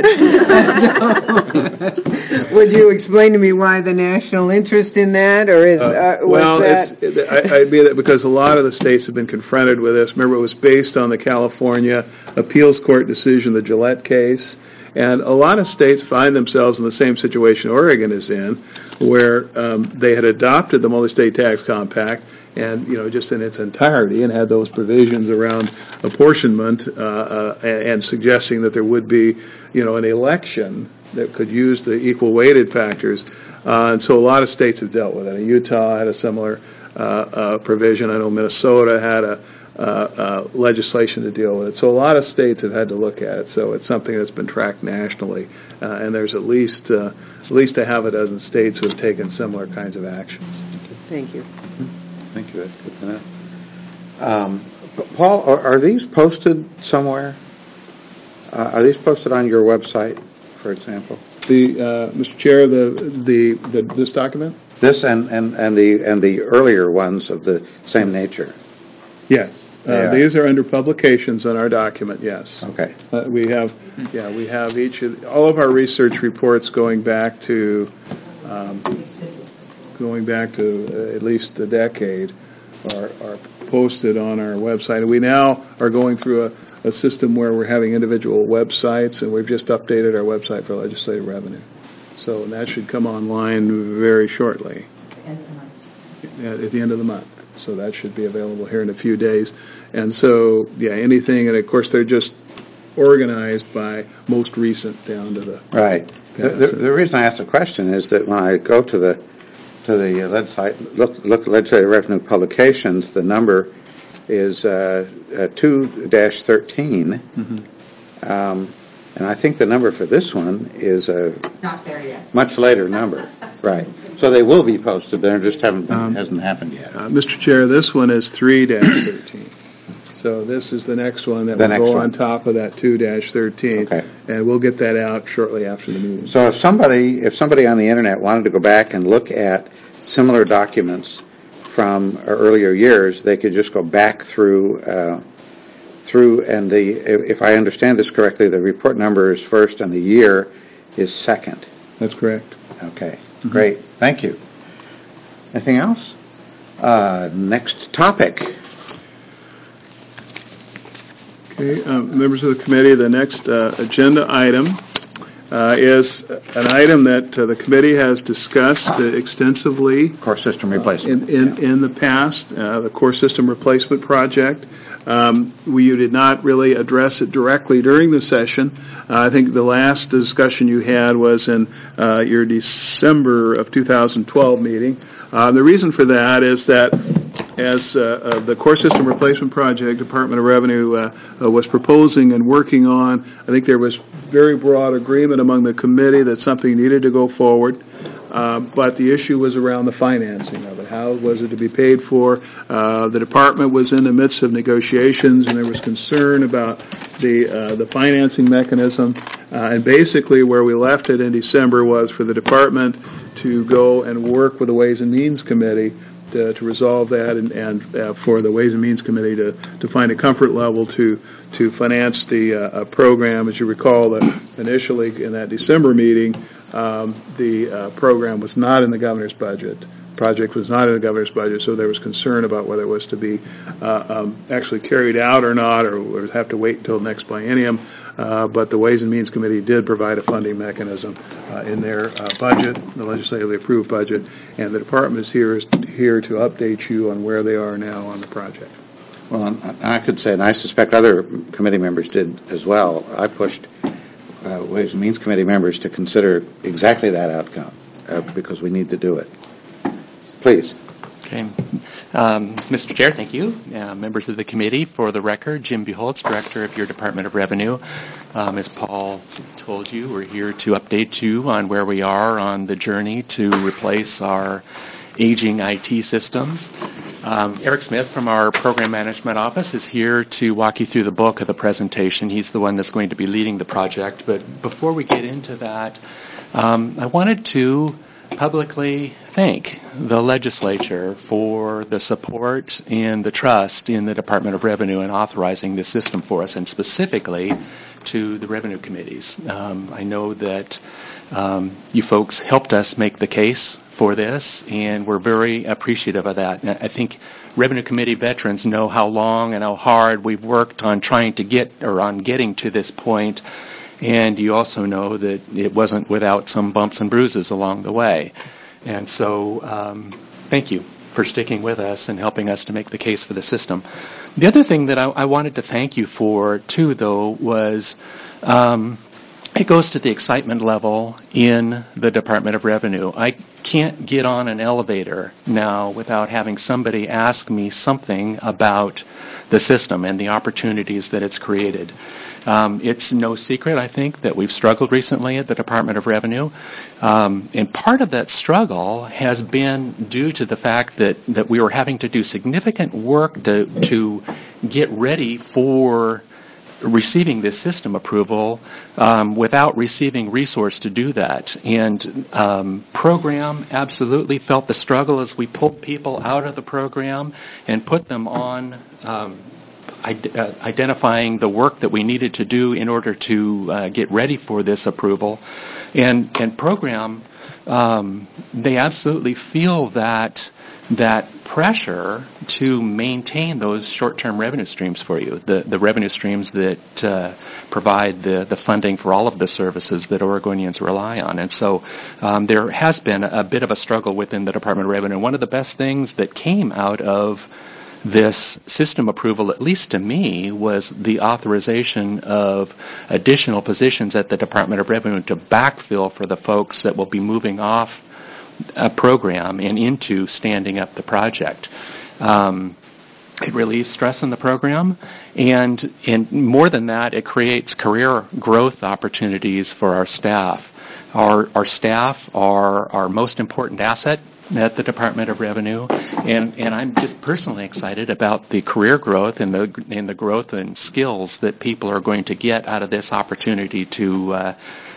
Would you explain to me why the national interest in that? Or is well, I mean that because a lot of the states have been confronted with this. Remember, it was based on the California Appeals Court decision, the Gillette case. And a lot of states find themselves in the same situation Oregon is in, where they had adopted the multi-state tax compact and, just in its entirety and had those provisions around apportionment and suggesting that there would be, an election that could use the equal weighted factors. And so a lot of states have dealt with it. Utah had a similar provision. I know Minnesota had a legislation to deal with it. So a lot of states have had to look at it. So it's something that's been tracked nationally, and there's at least a half a dozen states who have taken similar kinds of actions. Thank you. Thank you. That's good to know. Paul, are these posted somewhere? Are these posted on your website, for example? Mr. Chair, this document? This and the earlier ones of the same nature. Yes, these are under publications on our document. Yes. Okay. We have all of our research reports going back to at least a decade are posted on our website. And we now are going through a system where we're having individual websites, and we've just updated our website for legislative revenue. So that should come online very shortly. At the end of the month. So that should be available here in a few days. And so, anything, and of course they're just organized by most recent down to the... Right. The reason I asked the question is that when I go to the look legislative revenue publications, the number is 2-13. Mm-hmm. And I think the number for this one is a not there yet. Much later number. Right. So they will be posted, but it just hasn't happened yet. Mr. Chair, this one is 3-13. So this is the next one that will go on top of that 2-13. Okay. And we'll get that out shortly after the meeting. So if somebody on the internet wanted to go back and look at similar documents from earlier years, they could just go back through and if I understand this correctly, the report number is first and the year is second. That's correct. Okay, great. Thank you. Anything else? Next topic. Okay, members of the committee, the next agenda item is an item that the committee has discussed extensively. Core system replacement. In the past, the core system replacement project. You did not really address it directly during the session. I think the last discussion you had was in your December of 2012 meeting. The reason for that is that as the core system replacement project Department of Revenue was proposing and working on, I think there was very broad agreement among the committee that something needed to go forward. But the issue was around the financing of it. How was it to be paid for? The department was in the midst of negotiations, and there was concern about the financing mechanism. And basically where we left it in December was for the department to go and work with the Ways and Means Committee to resolve that and for the Ways and Means Committee to find a comfort level to finance the program. As you recall, that initially in that December meeting, the program was not in the governor's budget. Project was not in the governor's budget, so there was concern about whether it was to be actually carried out or not, or would have to wait until next biennium. But the Ways and Means Committee did provide a funding mechanism in their budget, the legislatively approved budget, and the department is here to update you on where they are now on the project. Well, I could say, and I suspect other committee members did as well, I pushed Ways and Means Committee members to consider exactly that outcome because we need to do it. Please. Okay. Mr. Chair, thank you. Members of the committee, for the record, Jim Buholtz, Director of your Department of Revenue. As Paul told you, we're here to update you on where we are on the journey to replace our aging IT systems. Eric Smith from our Program Management Office is here to walk you through the bulk of the presentation. He's the one that's going to be leading the project. But before we get into that, I wanted to publicly thank the legislature for the support and the trust in the Department of Revenue in authorizing this system for us, and specifically to the revenue committees. I know that you folks helped us make the case for this, and we're very appreciative of that. I think revenue committee veterans know how long and how hard we've worked on trying to getting to this point. And you also know that it wasn't without some bumps and bruises along the way. And so thank you for sticking with us and helping us to make the case for the system. The other thing that I wanted to thank you for, too, though, was it goes to the excitement level in the Department of Revenue. I can't get on an elevator now without having somebody ask me something about the system and the opportunities that it's created. It's no secret, I think, that we've struggled recently at the Department of Revenue. And part of that struggle has been due to the fact that we were having to do significant work to get ready for receiving this system approval without receiving resource to do that. And program absolutely felt the struggle as we pulled people out of the program and put them on identifying the work that we needed to do in order to get ready for this approval. And program, they absolutely feel that pressure to maintain those short-term revenue streams for you, the revenue streams that provide the funding for all of the services that Oregonians rely on. And so there has been a bit of a struggle within the Department of Revenue. One of the best things that came out of this system approval, at least to me, was the authorization of additional positions at the Department of Revenue to backfill for the folks that will be moving off a program and into standing up the project. It relieves stress in the program, and more than that, it creates career growth opportunities for our staff. Our staff are our most important asset at the Department of Revenue, and I'm just personally excited about the career growth and the growth and skills that people are going to get out of this opportunity to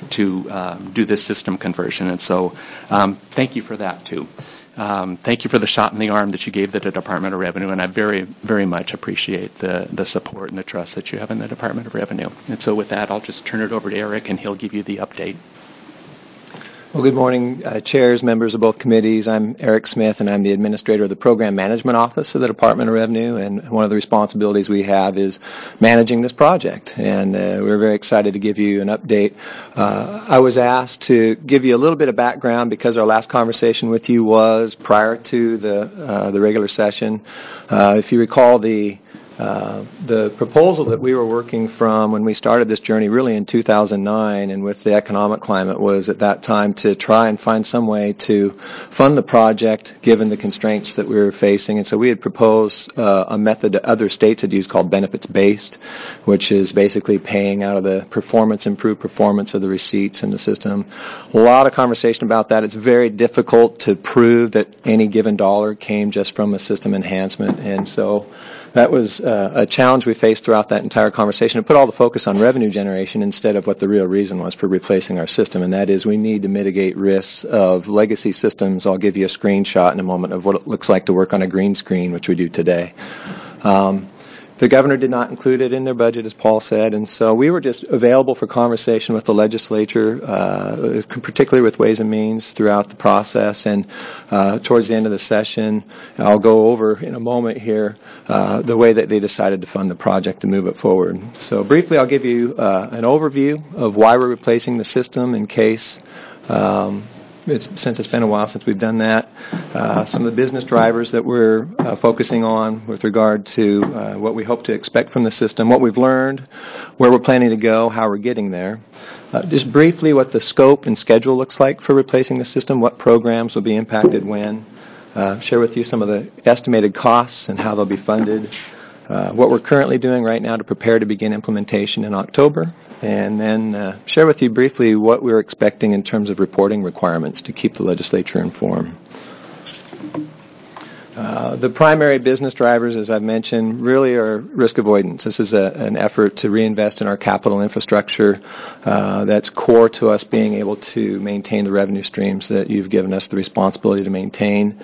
do this system conversion. And so thank you for that, too. Thank you for the shot in the arm that you gave the Department of Revenue, and I very, very much appreciate the support and the trust that you have in the Department of Revenue. And so with that, I'll just turn it over to Eric, and he'll give you the update. Well, good morning, chairs, members of both committees. I'm Eric Smith, and I'm the administrator of the Program Management Office of the Department of Revenue, and one of the responsibilities we have is managing this project, and we're very excited to give you an update. I was asked to give you a little bit of background because our last conversation with you was prior to the regular session. If you recall, the proposal that we were working from when we started this journey really in 2009 and with the economic climate was at that time to try and find some way to fund the project given the constraints that we were facing. And so we had proposed a method that other states had used called benefits-based, which is basically paying out of the improved performance of the receipts in the system. A lot of conversation about that. It's very difficult to prove that any given dollar came just from a system enhancement. And so that was a challenge we faced throughout that entire conversation. It put all the focus on revenue generation instead of what the real reason was for replacing our system, and that is we need to mitigate risks of legacy systems. I'll give you a screenshot in a moment of what it looks like to work on a green screen, which we do today. The governor did not include it in their budget, as Paul said, and so we were just available for conversation with the legislature, particularly with Ways and Means throughout the process. And towards the end of the session, I'll go over in a moment here the way that they decided to fund the project and move it forward. So briefly, I'll give you an overview of why we're replacing the system in case since it's been a while since we've done that. Some of the business drivers that we're focusing on with regard to what we hope to expect from the system, what we've learned, where we're planning to go, how we're getting there. Just briefly what the scope and schedule looks like for replacing the system, what programs will be impacted when. share with you some of the estimated costs and how they'll be funded, what we're currently doing right now to prepare to begin implementation in October, and then share with you briefly what we're expecting in terms of reporting requirements to keep the legislature informed. The primary business drivers, as I've mentioned, really are risk avoidance. This is an effort to reinvest in our capital infrastructure that's core to us being able to maintain the revenue streams that you've given us the responsibility to maintain.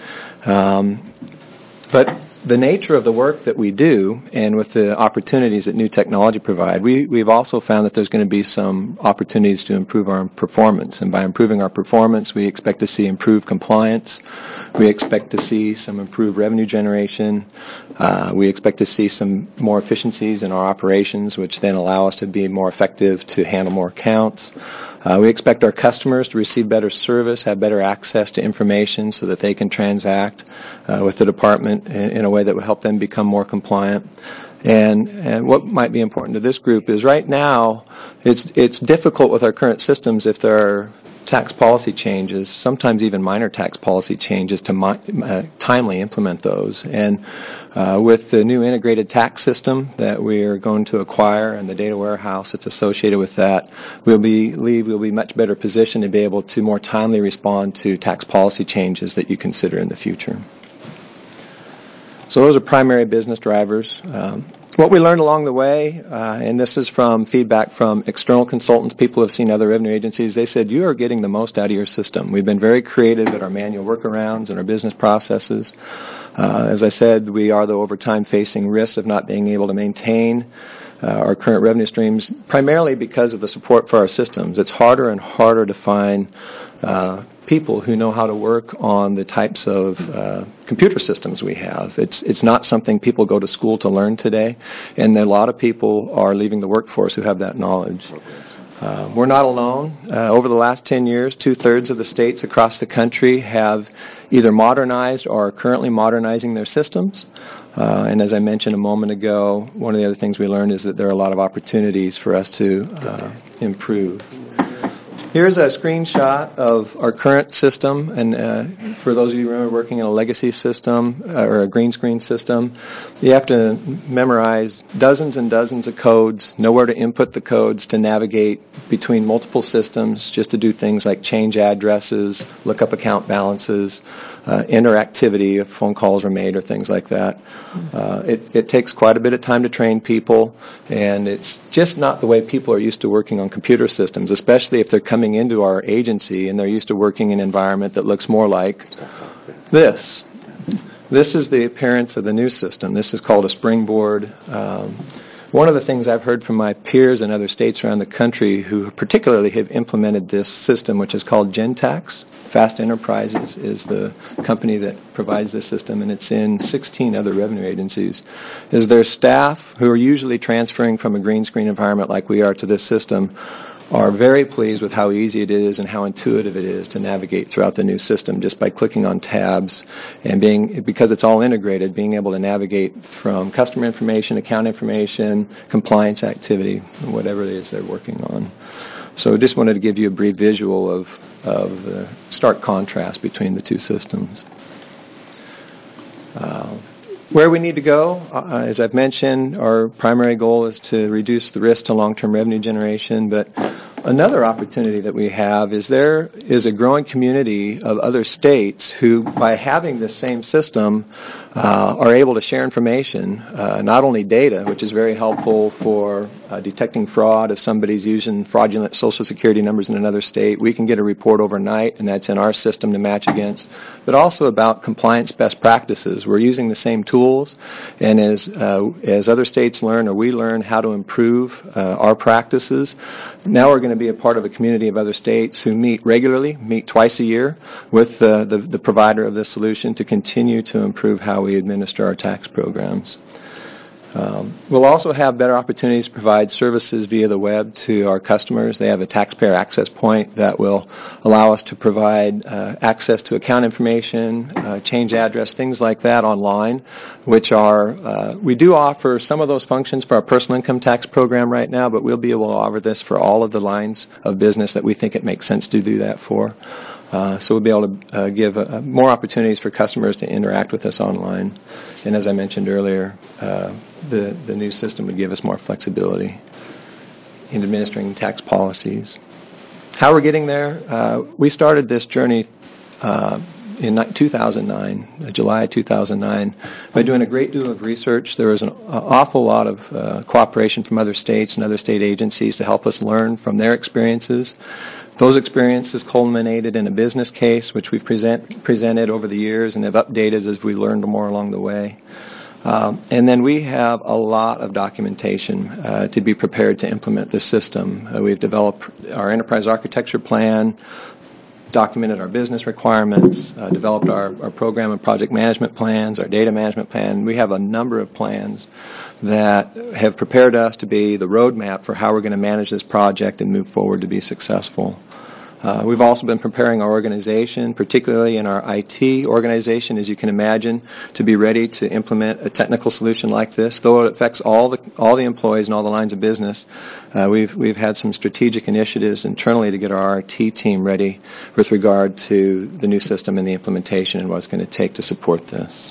But the nature of the work that we do, and with the opportunities that new technology provide, we've also found that there's going to be some opportunities to improve our performance. And by improving our performance, we expect to see improved compliance. We expect to see some improved revenue generation. We expect to see some more efficiencies in our operations, which then allow us to be more effective to handle more accounts. We expect our customers to receive better service, have better access to information so that they can transact with the department in a way that will help them become more compliant. And what might be important to this group is right now it's difficult with our current systems if there are tax policy changes, sometimes even minor tax policy changes, to timely implement those. And with the new integrated tax system that we are going to acquire and the data warehouse that's associated with that, we'll be much better positioned to be able to more timely respond to tax policy changes that you consider in the future. So those are primary business drivers. What we learned along the way, and this is from feedback from external consultants, people who have seen other revenue agencies, they said, you are getting the most out of your system. We've been very creative at our manual workarounds and our business processes. As I said, we are, though, over time facing risks of not being able to maintain our current revenue streams, primarily because of the support for our systems. It's harder and harder to find people who know how to work on the types of computer systems we have. It's not something people go to school to learn today, and a lot of people are leaving the workforce who have that knowledge. We're not alone. Over the last 10 years, 2/3 of the states across the country have either modernized or are currently modernizing their systems. And as I mentioned a moment ago, one of the other things we learned is that there are a lot of opportunities for us to improve. Here's a screenshot of our current system, and for those of you who are working in a legacy system or a green screen system, you have to memorize dozens and dozens of codes, know where to input the codes to navigate between multiple systems, just to do things like change addresses, look up account balances, enter activity if phone calls are made or things like that. It takes quite a bit of time to train people, and it's just not the way people are used to working on computer systems, especially if they're coming into our agency and they're used to working in an environment that looks more like this. This is the appearance of the new system. This is called a Springboard. One of the things I've heard from my peers in other states around the country who particularly have implemented this system, which is called Gentax, Fast Enterprises is the company that provides this system, and it's in 16 other revenue agencies, is their staff, who are usually transferring from a green screen environment like we are to this system, are very pleased with how easy it is and how intuitive it is to navigate throughout the new system just by clicking on tabs and because it's all integrated, being able to navigate from customer information, account information, compliance activity, whatever it is they're working on. So I just wanted to give you a brief visual of the stark contrast between the two systems. Where we need to go, as I've mentioned, our primary goal is to reduce the risk to long-term revenue generation, but another opportunity that we have is there is a growing community of other states who, by having this same system, are able to share information, not only data, which is very helpful for detecting fraud. If somebody's using fraudulent Social Security numbers in another state, we can get a report overnight, and that's in our system to match against, but also about compliance best practices. We're using the same tools, and as other states learn or we learn how to improve our practices, now we're going to be a part of a community of other states who meet regularly, meet twice a year with the provider of this solution to continue to improve how we administer our tax programs. We'll also have better opportunities to provide services via the web to our customers. They have a taxpayer access point that will allow us to provide access to account information, change address, things like that online, which are, we do offer some of those functions for our personal income tax program right now, but we'll be able to offer this for all of the lines of business that we think it makes sense to do that for. So we'll be able to give more opportunities for customers to interact with us online. And as I mentioned earlier, the new system would give us more flexibility in administering tax policies. How we're getting there, we started this journey in 2009, July 2009, by doing a great deal of research. There was an awful lot of cooperation from other states and other state agencies to help us learn from their experiences. Those experiences culminated in a business case, which we've presented over the years and have updated as we learned more along the way. And then we have a lot of documentation to be prepared to implement this system. We've developed our enterprise architecture plan, documented our business requirements, developed our program and project management plans, our data management plan. We have a number of plans that have prepared us to be the roadmap for how we're going to manage this project and move forward to be successful. We've also been preparing our organization, particularly in our IT organization, as you can imagine, to be ready to implement a technical solution like this. Though it affects all the employees and all the lines of business, we've had some strategic initiatives internally to get our IT team ready with regard to the new system and the implementation and what it's going to take to support this.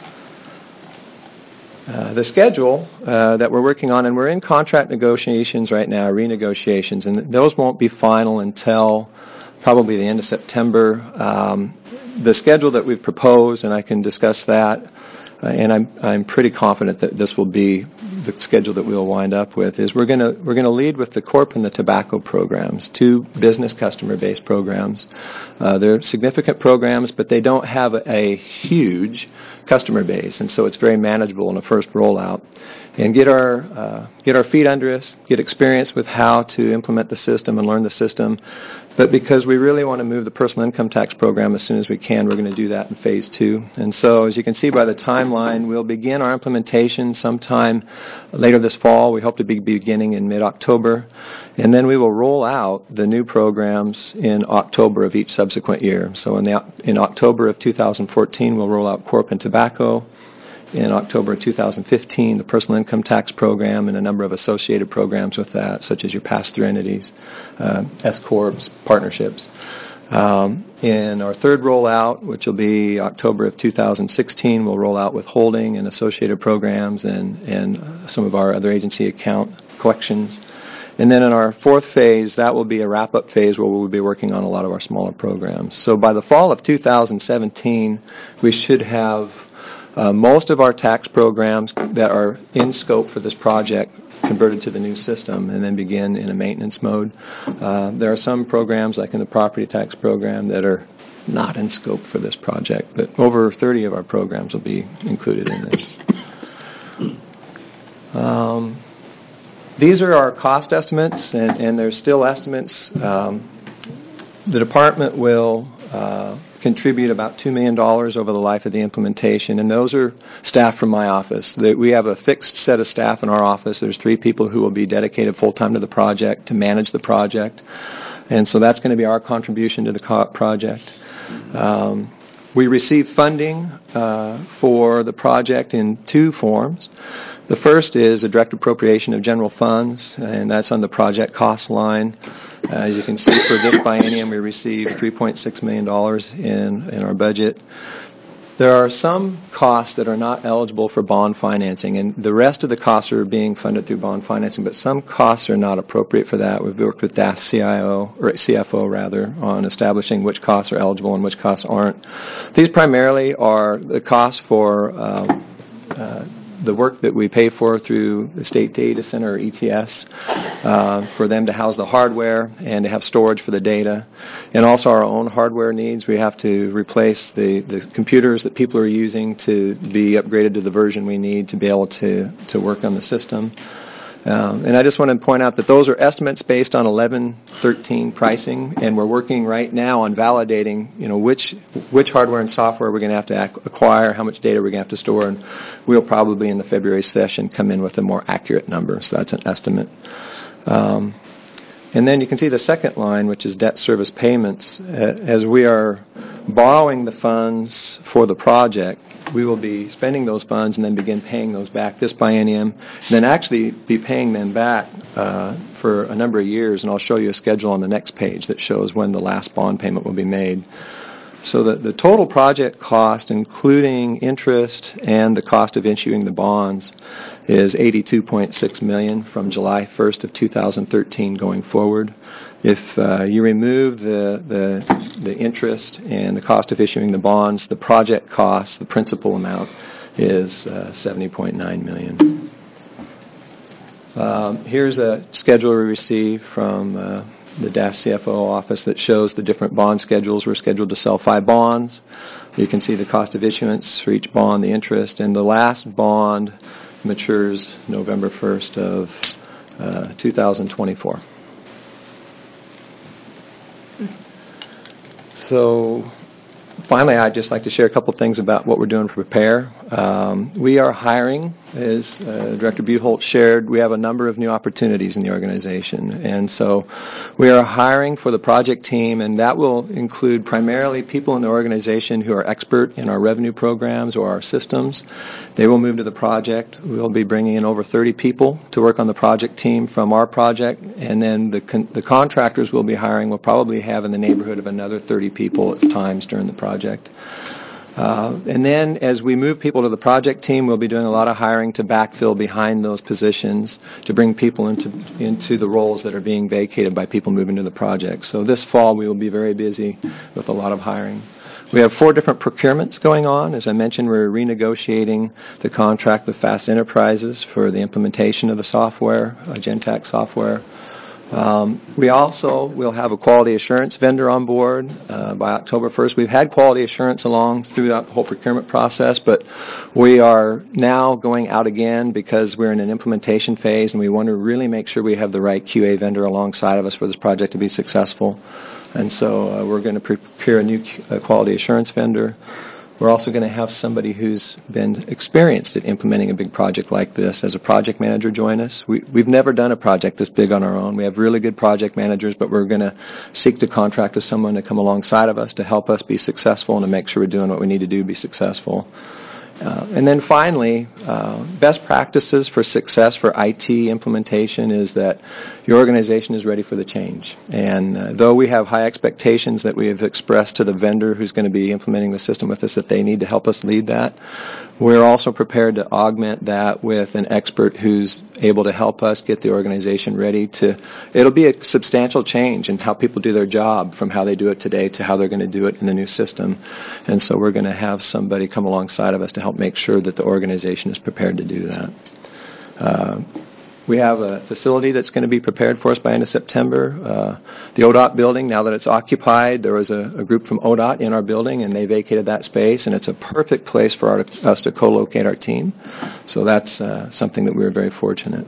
The schedule that we're working on, and we're in contract negotiations right now, renegotiations, and those won't be final until probably the end of September. The schedule that we've proposed, and I can discuss that, and I'm pretty confident that this will be the schedule that we'll wind up with, is we're going to lead with the corp and the tobacco programs, two business customer-based programs. They're significant programs, but they don't have a huge customer base, and so it's very manageable in a first rollout. And get our feet under us, get experience with how to implement the system and learn the system. But because we really want to move the personal income tax program as soon as we can, we're going to do that in phase 2. And so, as you can see by the timeline, we'll begin our implementation sometime later this fall. We hope to be beginning in mid-October. And then we will roll out the new programs in October of each subsequent year. So in October of 2014, we'll roll out corp and tobacco. In October of 2015, the personal income tax program and a number of associated programs with that, such as your pass-through entities, S-corps, partnerships. In our third rollout, which will be October of 2016, we'll roll out withholding and associated programs and some of our other agency account collections. And then in our fourth phase, that will be a wrap-up phase where we'll be working on a lot of our smaller programs. So by the fall of 2017, we should have most of our tax programs that are in scope for this project converted to the new system and then begin in a maintenance mode. There are some programs, like in the property tax program, that are not in scope for this project, but over 30 of our programs will be included in this. These are our cost estimates, and there's still estimates. The department will contribute about $2 million over the life of the implementation, and those are staff from my office. We have a fixed set of staff in our office. There's 3 people who will be dedicated full-time to the project to manage the project, and so that's going to be our contribution to the project. We receive funding for the project in 2 forms. The first is a direct appropriation of general funds, and that's on the project cost line. As you can see, for this biennium, we received $3.6 million in our budget. There are some costs that are not eligible for bond financing, and the rest of the costs are being funded through bond financing, but some costs are not appropriate for that. We've worked with CFO on establishing which costs are eligible and which costs aren't. These primarily are the costs for the work that we pay for through the State Data Center, or ETS, for them to house the hardware and to have storage for the data. And also our own hardware needs. We have to replace the computers that people are using to be upgraded to the version we need to be able to work on the system. And I just want to point out that those are estimates based on 11/13 pricing, and we're working right now on validating, which hardware and software we're going to have to acquire, how much data we're going to have to store, and we'll probably in the February session come in with a more accurate number. So that's an estimate. And then you can see the second line, which is debt service payments. As we are borrowing the funds for the project, we will be spending those funds and then begin paying those back this biennium, and then actually be paying them back for a number of years, and I'll show you a schedule on the next page that shows when the last bond payment will be made. So the total project cost, including interest and the cost of issuing the bonds, is $82.6 million from July 1st of 2013 going forward. If you remove the interest and the cost of issuing the bonds, the project cost, the principal amount, is $70.9 million. Here's a schedule we received from the DAS CFO office that shows the different bond schedules. We're scheduled to sell 5 bonds. You can see the cost of issuance for each bond, the interest, and the last bond matures November 1st of 2024. So finally, I'd just like to share a couple things about what we're doing to prepare. We are hiring, as Director Buchholz shared. We have a number of new opportunities in the organization, and so we are hiring for the project team, and that will include primarily people in the organization who are expert in our revenue programs or our systems. They will move to the project. We'll be bringing in over 30 people to work on the project team from our project, and then the contractors we'll be hiring will probably have in the neighborhood of another 30 people at times during the project. And then as we move people to the project team, we'll be doing a lot of hiring to backfill behind those positions to bring people into the roles that are being vacated by people moving to the project. So this fall we will be very busy with a lot of hiring. We have 4 different procurements going on. As I mentioned, we're renegotiating the contract with Fast Enterprises for the implementation of the software, Gentac software. We also will have a quality assurance vendor on board by October 1st. We've had quality assurance along throughout the whole procurement process, but we are now going out again because we're in an implementation phase, and we want to really make sure we have the right QA vendor alongside of us for this project to be successful. And so we're going to procure a new quality assurance vendor. We're also going to have somebody who's been experienced at implementing a big project like this as a project manager join us. We've never done a project this big on our own. We have really good project managers, but we're going to seek to contract with someone to come alongside of us to help us be successful and to make sure we're doing what we need to do to be successful. And then finally, best practices for success for IT implementation is that your organization is ready for the change. And though we have high expectations that we have expressed to the vendor who's going to be implementing the system with us that they need to help us lead that, we're also prepared to augment that with an expert who's able to help us get the organization ready to, it'll be a substantial change in how people do their job from how they do it today to how they're going to do it in the new system. And so we're going to have somebody come alongside of us to help make sure that the organization is prepared to do that. We have a facility that's going to be prepared for us by end of September. The ODOT building, now that it's occupied, there was a group from ODOT in our building, and they vacated that space, and it's a perfect place for us to co-locate our team. So that's something that we were very fortunate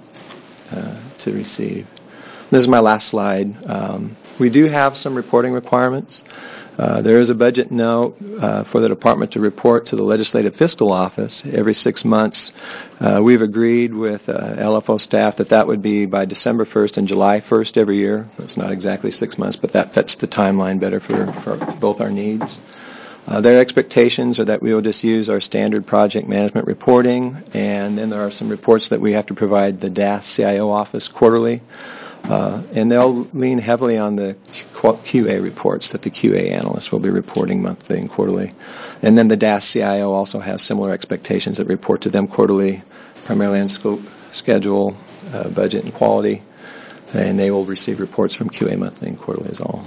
to receive. This is my last slide. We do have some reporting requirements. There is a budget note for the department to report to the Legislative Fiscal Office every 6 months. We've agreed with LFO staff that would be by December 1st and July 1st every year. It's not exactly 6 months, but that fits the timeline better for both our needs. Their expectations are that we will just use our standard project management reporting, and then there are some reports that we have to provide the DAS CIO office quarterly. And they'll lean heavily on the QA reports that the QA analysts will be reporting monthly and quarterly. And then the DAS CIO also has similar expectations that report to them quarterly, primarily on scope, schedule, budget, and quality. And they will receive reports from QA monthly and quarterly as well.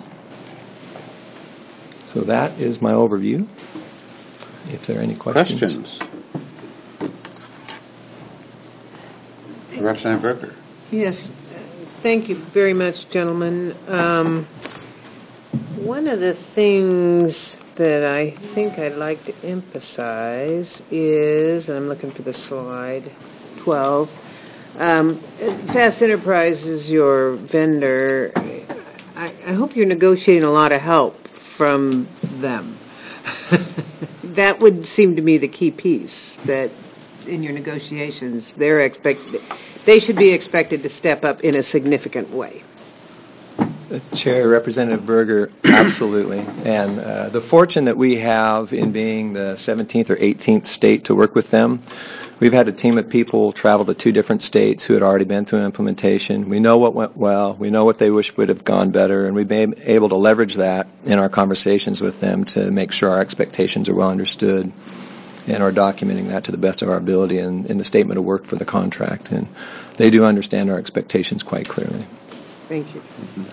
So that is my overview. If there are any questions. Representative Berger. Yes. Thank you very much, gentlemen. One of the things that I think I'd like to emphasize is, and I'm looking for the slide, 12, Fast Enterprise is your vendor. I hope you're negotiating a lot of help from them. That would seem to me the key piece, that in your negotiations, they should be expected to step up in a significant way. Chair, Representative Berger, absolutely. And the fortune that we have in being the 17th or 18th state to work with them, we've had a team of people travel to 2 different states who had already been through implementation. We know what went well. We know what they wish would have gone better, and we've been able to leverage that in our conversations with them to make sure our expectations are well understood and are documenting that to the best of our ability in the statement of work for the contract. And they do understand our expectations quite clearly. Thank you.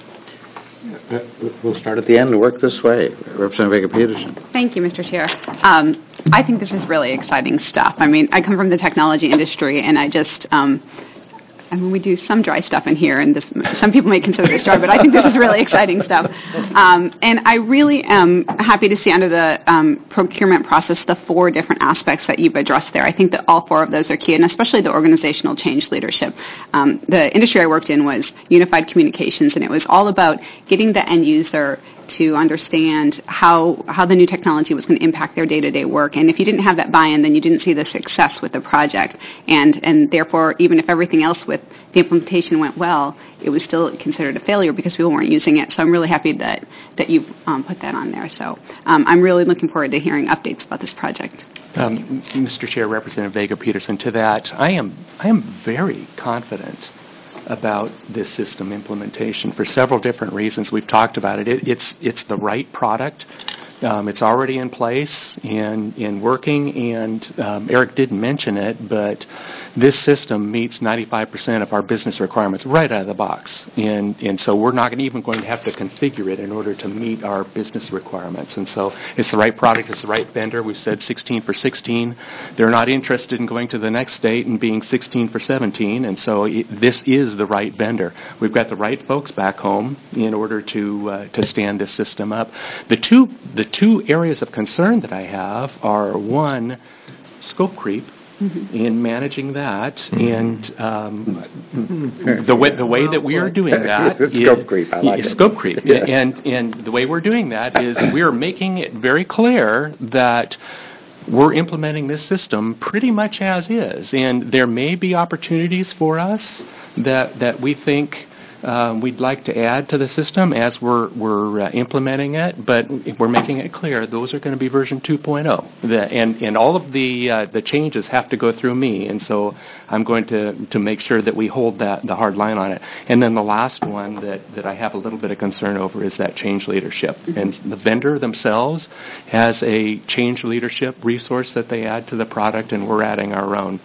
We'll start at the end and work this way. Representative Vega-Peterson. Thank you, Mr. Chair. I think this is really exciting stuff. I mean, I come from the technology industry, and I just, we do some dry stuff in here, and some people may consider this dry, but I think this is really exciting stuff. And I really am happy to see under the procurement process the 4 different aspects that you've addressed there. I think that all 4 of those are key, and especially the organizational change leadership. The industry I worked in was unified communications, and it was all about getting the end user to understand how the new technology was going to impact their day-to-day work. And if you didn't have that buy-in, then you didn't see the success with the project. And therefore, even if everything else with the implementation went well, it was still considered a failure because people weren't using it. So I'm really happy that you've put that on there. So I'm really looking forward to hearing updates about this project. Mr. Chair, Representative Vega-Peterson, to that, I am very confident about this system implementation for several different reasons. We've talked about it. It's the right product. It's already in place and working, and Eric didn't mention it, but this system meets 95% of our business requirements right out of the box. And so we're not even going to have to configure it in order to meet our business requirements. And so it's the right product, it's the right vendor. We've said 16 for 16. They're not interested in going to the next state and being 16 for 17, and so this is the right vendor. We've got the right folks back home in order to stand this system up. The two areas of concern that I have are, one, scope creep in managing that, and the way that we are doing that is scope creep. I like it. Scope creep, Yes. and the way we're doing that is we are making it very clear that we're implementing this system pretty much as is, and there may be opportunities for us that we think we'd like to add to the system as we're implementing it, but we're making it clear those are going to be version 2.0. And all of the changes have to go through me, and so I'm going to make sure that we hold the hard line on it. And then the last one that I have a little bit of concern over is that change leadership. And the vendor themselves has a change leadership resource that they add to the product, and we're adding our own.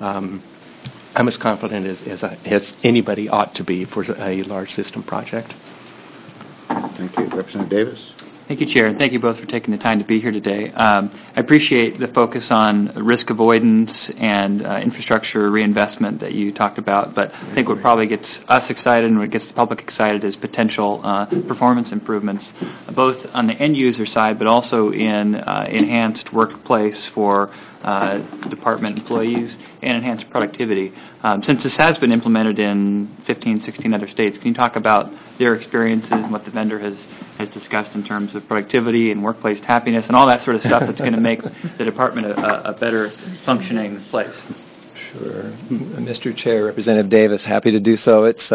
I'm as confident as anybody ought to be for a large system project. Thank you. Representative Davis. Thank you, Chair, and thank you both for taking the time to be here today. I appreciate the focus on risk avoidance and infrastructure reinvestment that you talked about, but I think what probably gets us excited and what gets the public excited is potential performance improvements, both on the end user side, but also in enhanced workplace for department employees and enhanced productivity. Since this has been implemented in 15, 16 other states, can you talk about their experiences and what the vendor has discussed in terms of productivity and workplace happiness and all that sort of stuff that's going to make the department a better functioning place? Sure. Mr. Chair, Representative Davis, happy to do so. It's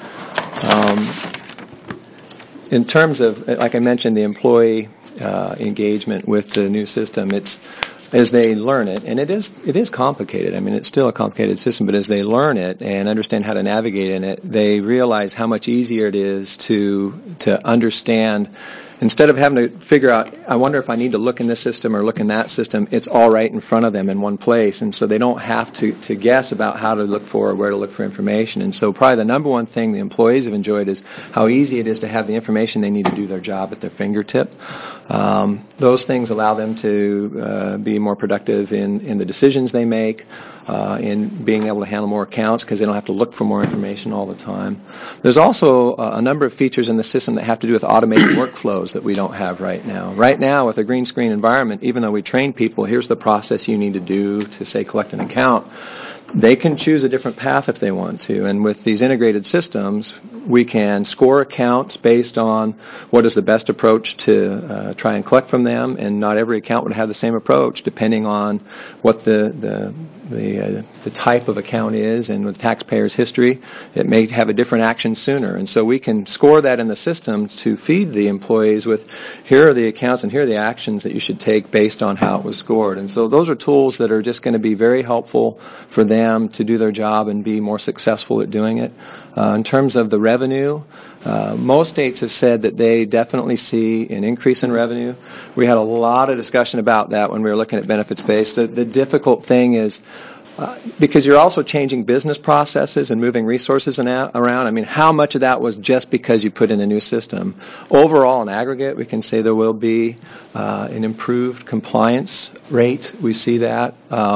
in terms of, like I mentioned, the employee engagement with the new system, it's as they learn it, and it is complicated. I mean, it's still a complicated system, but as they learn it and understand how to navigate in it, they realize how much easier it is to understand. Instead of having to figure out, I wonder if I need to look in this system or look in that system, it's all right in front of them in one place. And so they don't have to guess about how to look for or where to look for information. And so probably the number one thing the employees have enjoyed is how easy it is to have the information they need to do their job at their fingertip. Those things allow them to be more productive in the decisions they make, in being able to handle more accounts because they don't have to look for more information all the time. There's also a number of features in the system that have to do with automated workflows that we don't have right now. Right now, with a green screen environment, even though we train people, here's the process you need to do to, say, collect an account, they can choose a different path if they want to. And with these integrated systems, we can score accounts based on what is the best approach to try and collect from them, and not every account would have the same approach depending on what the the type of account is and the taxpayer's history, it may have a different action sooner. And so we can score that in the system to feed the employees with, here are the accounts and here are the actions that you should take based on how it was scored. And so those are tools that are just going to be very helpful for them to do their job and be more successful at doing it. In terms of the revenue, most states have said that they definitely see an increase in revenue. We had a lot of discussion about that when we were looking at benefits-based. The difficult thing is because you're also changing business processes and moving resources around. I mean, how much of that was just because you put in a new system? Overall, in aggregate, we can say there will be an improved compliance rate. We see that.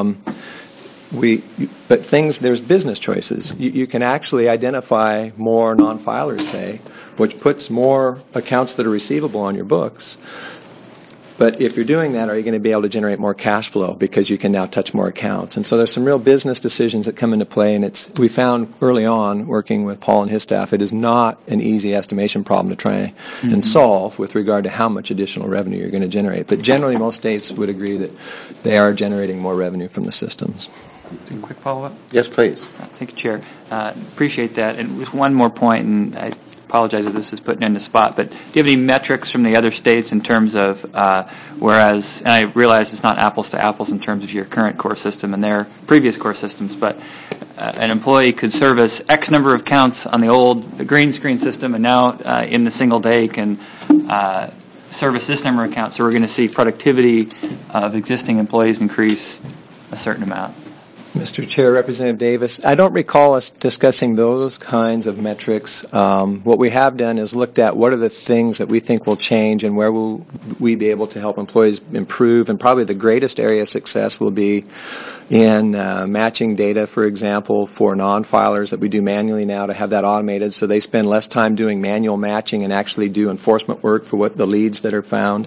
But there's business choices. You can actually identify more non-filers, say, which puts more accounts that are receivable on your books. But if you're doing that, are you going to be able to generate more cash flow because you can now touch more accounts? And so there's some real business decisions that come into play, and we found early on, working with Paul and his staff, it is not an easy estimation problem to try and solve with regard to how much additional revenue you're going to generate. But generally, most states would agree that they are generating more revenue from the systems. A quick follow-up? Yes, please. Thank you, Chair. Appreciate that. And with one more point, and I apologize if this is putting you on the spot, but do you have any metrics from the other states in terms of, whereas, and I realize it's not apples to apples in terms of your current core system and their previous core systems, but an employee could service X number of accounts on the green screen system, and now in the single day can service this number of accounts. So we're going to see productivity of existing employees increase a certain amount. Mr. Chair, Representative Davis, I don't recall us discussing those kinds of metrics. What we have done is looked at what are the things that we think will change and where will we be able to help employees improve. And probably the greatest area of success will be in matching data, for example, for non-filers that we do manually now, to have that automated so they spend less time doing manual matching and actually do enforcement work for what the leads that are found.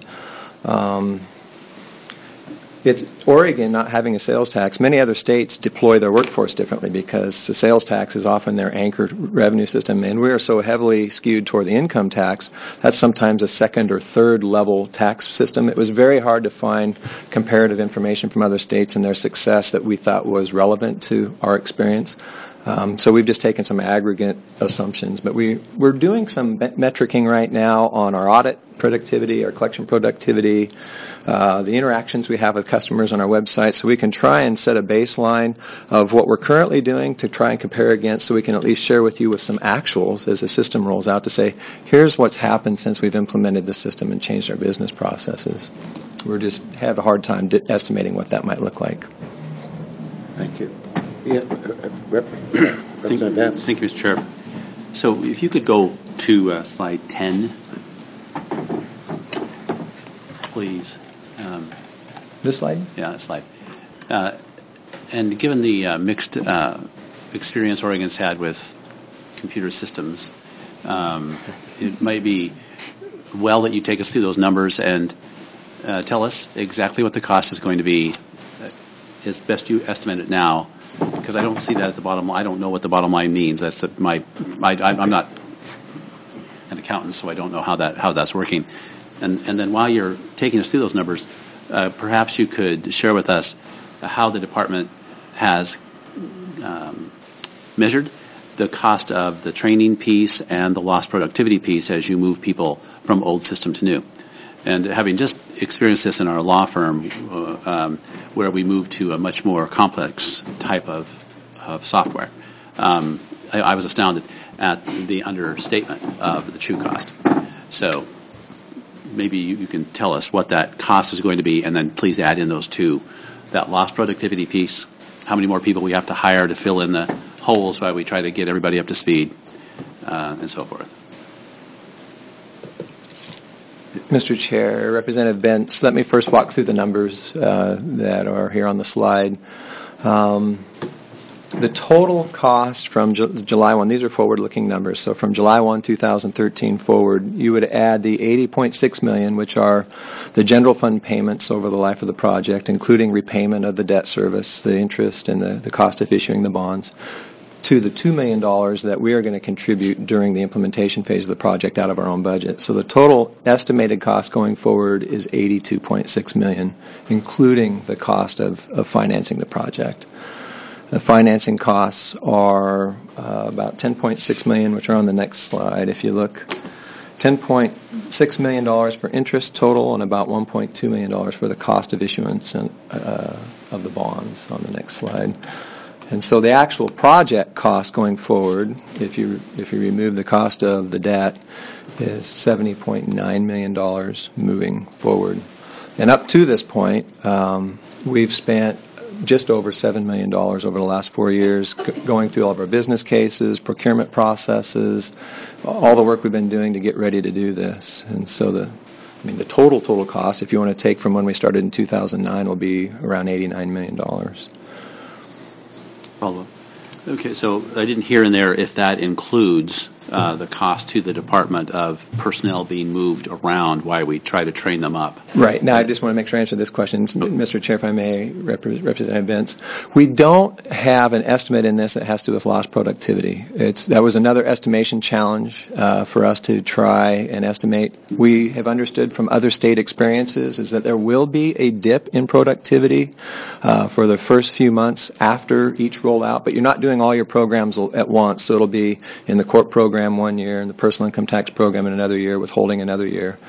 It's Oregon not having a sales tax. Many other states deploy their workforce differently because the sales tax is often their anchored revenue system, and we are so heavily skewed toward the income tax. That's sometimes a second or third level tax system. It was very hard to find comparative information from other states and their success that we thought was relevant to our experience. So we've just taken some aggregate assumptions, but we're doing some metricing right now on our audit productivity, our collection productivity, the interactions we have with customers on our website, so we can try and set a baseline of what we're currently doing to try and compare against, so we can at least share with you with some actuals as the system rolls out to say, here's what's happened since we've implemented the system and changed our business processes. We just have a hard time estimating what that might look like. Thank you. Yeah, Representative Vance. Thank you, Mr. Chair. So if you could go to slide 10, please. This slide? Yeah, that slide. And given the mixed experience Oregon's had with computer systems, it might be well that you take us through those numbers and tell us exactly what the cost is going to be as best you estimate it now, because I don't see that at the bottom line. I don't know what the bottom line means. That's I'm not an accountant, so I don't know how that's working. And then while you're taking us through those numbers, perhaps you could share with us how the department has measured the cost of the training piece and the lost productivity piece as you move people from old system to new. And having just experienced this in our law firm, where we moved to a much more complex type of software, I was astounded at the understatement of the true cost. So maybe you can tell us what that cost is going to be, and then please add in those two, that lost productivity piece, how many more people we have to hire to fill in the holes while we try to get everybody up to speed, and so forth. Mr. Chair, Representative Bentz, let me first walk through the numbers that are here on the slide. The total cost from July 1, these are forward-looking numbers, so from July 1, 2013 forward, you would add the $80.6 million, which are the general fund payments over the life of the project, including repayment of the debt service, the interest, and the cost of issuing the bonds, to the $2 million that we are going to contribute during the implementation phase of the project out of our own budget. So the total estimated cost going forward is $82.6 million, including the cost of financing the project. The financing costs are about $10.6 million, which are on the next slide. If you look, $10.6 million for interest total and about $1.2 million for the cost of issuance of the bonds on the next slide. And so the actual project cost going forward, if you remove the cost of the debt, is $70.9 million moving forward. And up to this point, we've spent just over $7 million over the last 4 years going through all of our business cases, procurement processes, all the work we've been doing to get ready to do this. And so the total cost, if you want to take from when we started in 2009, will be around $89 million. Follow-up. Okay, so I didn't hear in there if that includes the cost to the department of personnel being moved around while we try to train them up. Right. Now, I just want to make sure I answer this question. Mr. Chair, if I may, Representative Vince. We don't have an estimate in this that has to do with lost productivity. That was another estimation challenge for us to try and estimate. We have understood from other state experiences is that there will be a dip in productivity for the first few months after each rollout, but you're not doing all your programs at once, so it'll be in the court program 1 year, and the personal income tax program in another year, withholding another year.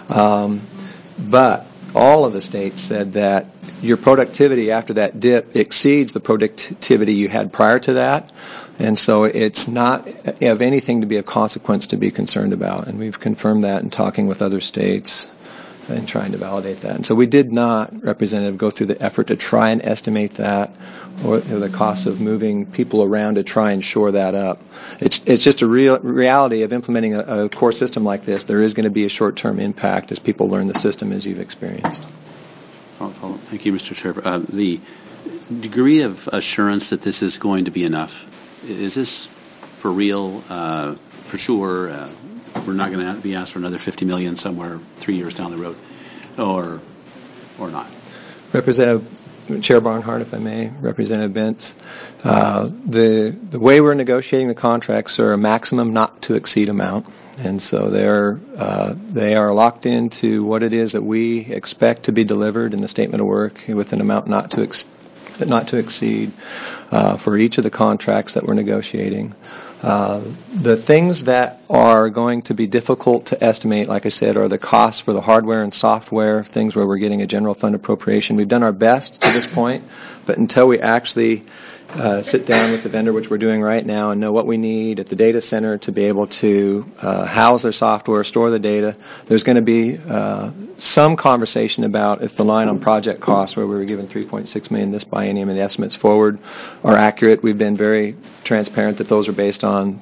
But all of the states said that your productivity after that dip exceeds the productivity you had prior to that, and so it's not of anything to be of consequence to be concerned about, and we've confirmed that in talking with other states and trying to validate that. And so we did not, Representative, go through the effort to try and estimate that or the cost of moving people around to try and shore that up. It's just a reality of implementing a core system like this. There is going to be a short-term impact as people learn the system as you've experienced. Thank you, Mr. Chair. The degree of assurance that this is going to be enough, is this for real, for sure? We're not going to be asked for another $50 million somewhere 3 years down the road, or not? Representative Chair Barnhart, if I may, Representative Vince, the way we're negotiating the contracts are a maximum not to exceed amount, and so they are locked into what it is that we expect to be delivered in the statement of work with an amount not to exceed for each of the contracts that we're negotiating. The things that are going to be difficult to estimate, like I said, are the costs for the hardware and software, things where we're getting a general fund appropriation. We've done our best to this point, but until we actually sit down with the vendor, which we're doing right now, and know what we need at the data center to be able to house their software, store the data, there's going to be some conversation about if the line on project costs, where we were given $3.6 million this biennium and the estimates forward, are accurate. We've been very transparent that those are based on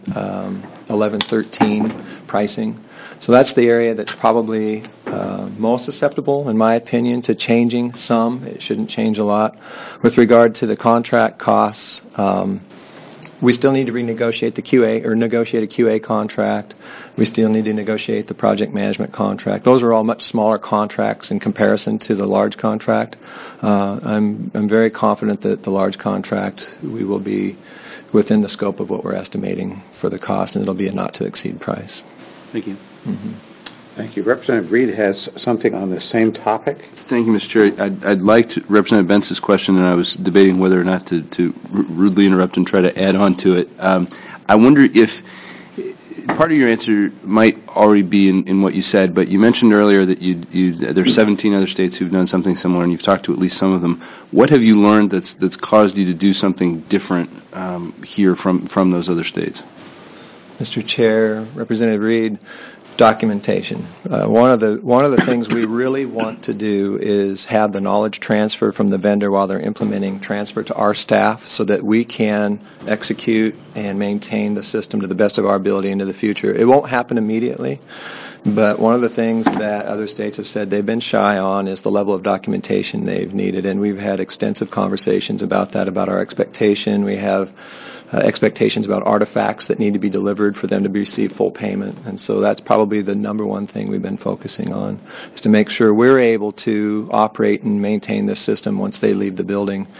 1113 pricing. So that's the area that's probably most susceptible, in my opinion, to changing some. It shouldn't change a lot. With regard to the contract costs, we still need to renegotiate the QA or negotiate a QA contract. We still need to negotiate the project management contract. Those are all much smaller contracts in comparison to the large contract. I'm very confident that the large contract, we will be within the scope of what we're estimating for the cost, and it'll be a not-to-exceed price. Thank you. Mm-hmm. Thank you. Representative Reed has something on the same topic. Thank you, Mr. Chair. I'd like to, Representative Bentz's question, and I was debating whether or not to rudely interrupt and try to add on to it. I wonder if part of your answer might already be in what you said, but you mentioned earlier that there's 17 other states who've done something similar, and you've talked to at least some of them. What have you learned that's caused you to do something different here from those other states? Mr. Chair, Representative Reed, documentation. One of the things we really want to do is have the knowledge transfer from the vendor while they're implementing transfer to our staff so that we can execute and maintain the system to the best of our ability into the future. It won't happen immediately, but one of the things that other states have said they've been shy on is the level of documentation they've needed, and we've had extensive conversations about that, about our expectation. We have expectations about artifacts that need to be delivered for them to receive full payment. And so that's probably the number one thing we've been focusing on, is to make sure we're able to operate and maintain this system once they leave the building.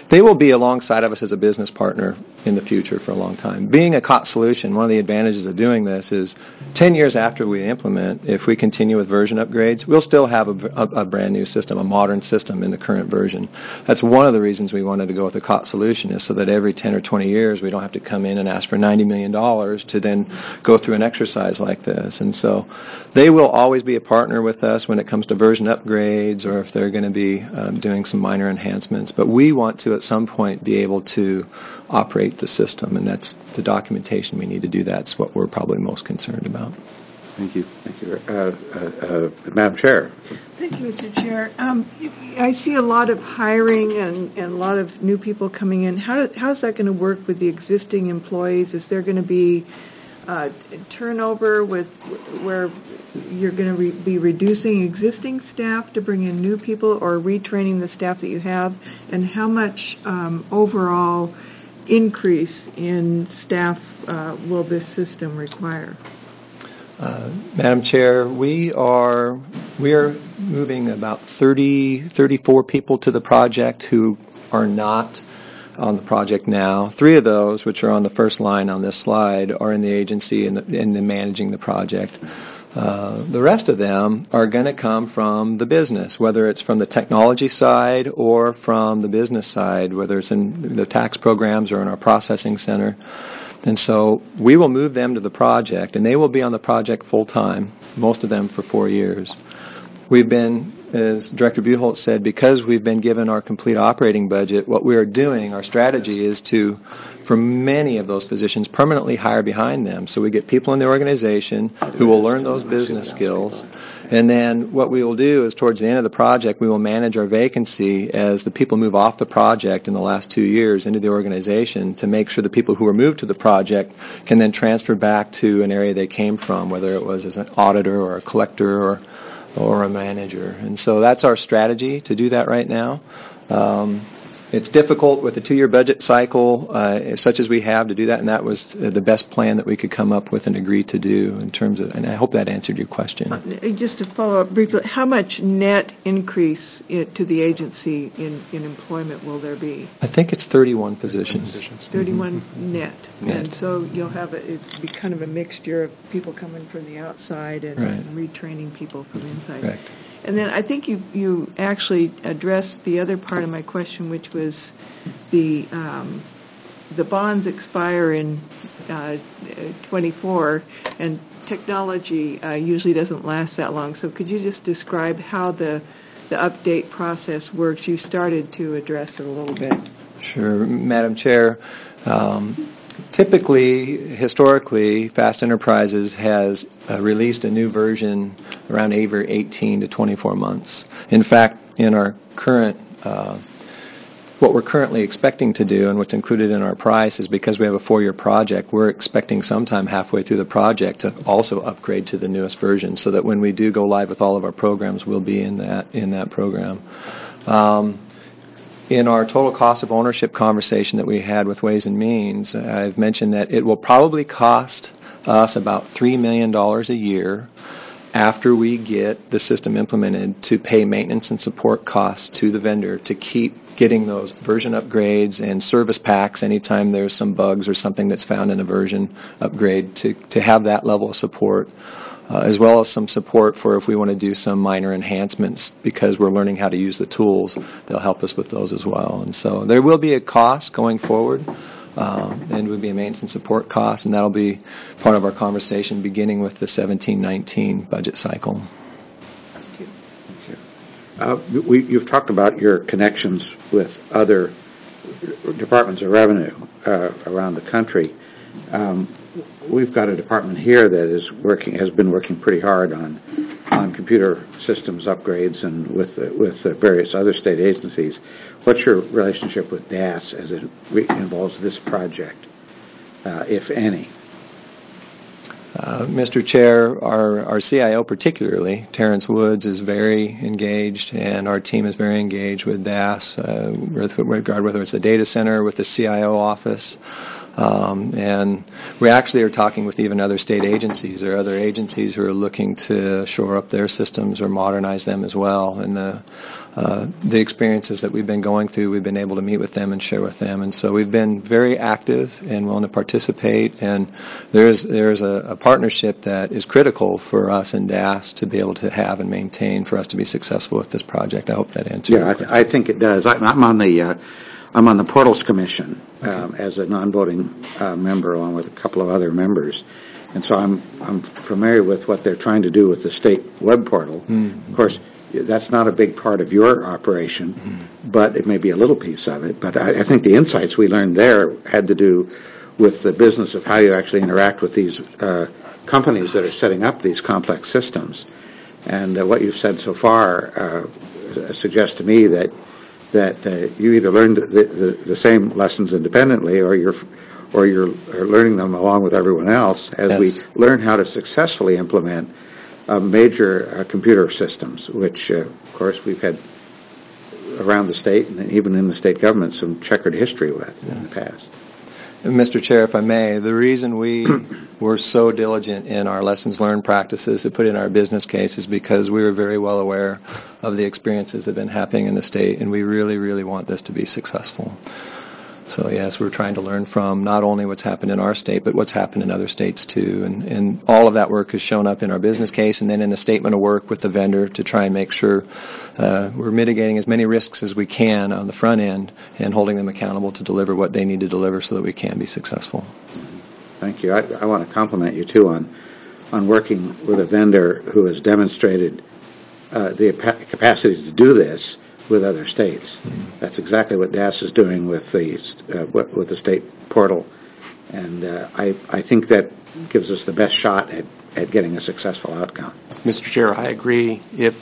they will be alongside of us as a business partner in the future for a long time. Being a COT solution, one of the advantages of doing this is 10 years after we implement, if we continue with version upgrades, we'll still have a brand new system, a modern system in the current version. That's one of the reasons we wanted to go with a COT solution, is so that every 10 or 20 years we don't have to come in and ask for $90 million to then go through an exercise like this. And so they will always be a partner with us when it comes to version upgrades, or if they're going to be doing some minor enhancements. But we want to at some point be able to operate the system, and that's the documentation we need to do. That's what we're probably most concerned about. Thank you. Thank you. Madam Chair. Thank you, Mr. Chair. I see a lot of hiring and a lot of new people coming in. How's that going to work with the existing employees? Is there going to be turnover where you're going to be reducing existing staff to bring in new people, or retraining the staff that you have? And how much overall increase in staff will this system require? Madam Chair, we are moving about 34 people to the project who are not on the project now. 3 of those, which are on the first line on this slide, are in the agency and managing the project. The rest of them are going to come from the business, whether it's from the technology side or from the business side, whether it's in the tax programs or in our processing center. And so we will move them to the project, and they will be on the project full time, most of them for 4 years. We've been, as Director Buchholz said, because we've been given our complete operating budget, what we are doing, our strategy is to, for many of those positions, permanently hire behind them. So we get people in the organization who will learn those business skills. And then what we will do is, towards the end of the project, we will manage our vacancy as the people move off the project in the last 2 years into the organization, to make sure the people who are moved to the project can then transfer back to an area they came from, whether it was as an auditor or a collector or a manager. And so that's our strategy to do that right now. It's difficult with a 2-year budget cycle such as we have to do that, and that was the best plan that we could come up with and agree to do in terms of, and I hope that answered your question. Just to follow up briefly, how much net increase to the agency in employment will there be? I think it's 31 positions. 31 net. Net. And so you'll have it'd be kind of a mixture of people coming from the outside and retraining people from inside. Correct. And then I think you actually addressed the other part of my question, which was the bonds expire in 24, and technology usually doesn't last that long. So could you just describe how the update process works? You started to address it a little bit. Sure, Madam Chair. Typically, historically, Fast Enterprises has released a new version around every 18 to 24 months. In fact, in our current, what we're currently expecting to do, and what's included in our price, is because we have a 4-year project, we're expecting sometime halfway through the project to also upgrade to the newest version, so that when we do go live with all of our programs, we'll be in that program. In our total cost of ownership conversation that we had with Ways and Means, I've mentioned that it will probably cost us about $3 million a year after we get the system implemented to pay maintenance and support costs to the vendor to keep getting those version upgrades and service packs anytime there's some bugs or something that's found in a version upgrade, to have that level of support. As well as some support for if we want to do some minor enhancements, because we're learning how to use the tools. They'll help us with those as well. And so there will be a cost going forward, and would be a maintenance and support cost, and that'll be part of our conversation beginning with the 17-19 budget cycle. You've talked about your connections with other departments of revenue around the country. We've got a department here that has been working pretty hard on computer systems upgrades, and with the various other state agencies. What's your relationship with DAS as it involves this project, if any? Mr. Chair, our CIO particularly, Terrence Woods, is very engaged, and our team is very engaged with DAS, with regard whether it's the data center, with the CIO office. And we actually are talking with even other state agencies. There are other agencies who are looking to shore up their systems or modernize them as well. And the experiences that we've been going through, we've been able to meet with them and share with them. And so we've been very active and willing to participate. And there's a partnership that is critical for us in DAS to be able to have and maintain for us to be successful with this project. I hope that answers your question. I think it does. I'm on the Portals Commission as a non-voting member, along with a couple of other members, and so I'm familiar with what they're trying to do with the state web portal. Of course, that's not a big part of your operation, but it may be a little piece of it. But I think the insights we learned there had to do with the business of how you actually interact with these companies that are setting up these complex systems. And what you've said so far suggests to me that you either learned the same lessons independently, or you're learning them along with everyone else as we learn how to successfully implement major computer systems, which of course we've had around the state and even in the state government some checkered history with in the past. Mr. Chair, if I may, the reason we were so diligent in our lessons learned practices to put in our business case is because we were very well aware of the experiences that have been happening in the state, and we really, really want this to be successful. So yes, we're trying to learn from not only what's happened in our state, but what's happened in other states too. And all of that work has shown up in our business case and then in the statement of work with the vendor to try and make sure we're mitigating as many risks as we can on the front end and holding them accountable to deliver what they need to deliver so that we can be successful. Thank you. I want to compliment you too on working with a vendor who has demonstrated the capacities to do this with other states. That's exactly what DAS is doing with the state portal, and I think that gives us the best shot at getting a successful outcome. Mr. Chair, I agree.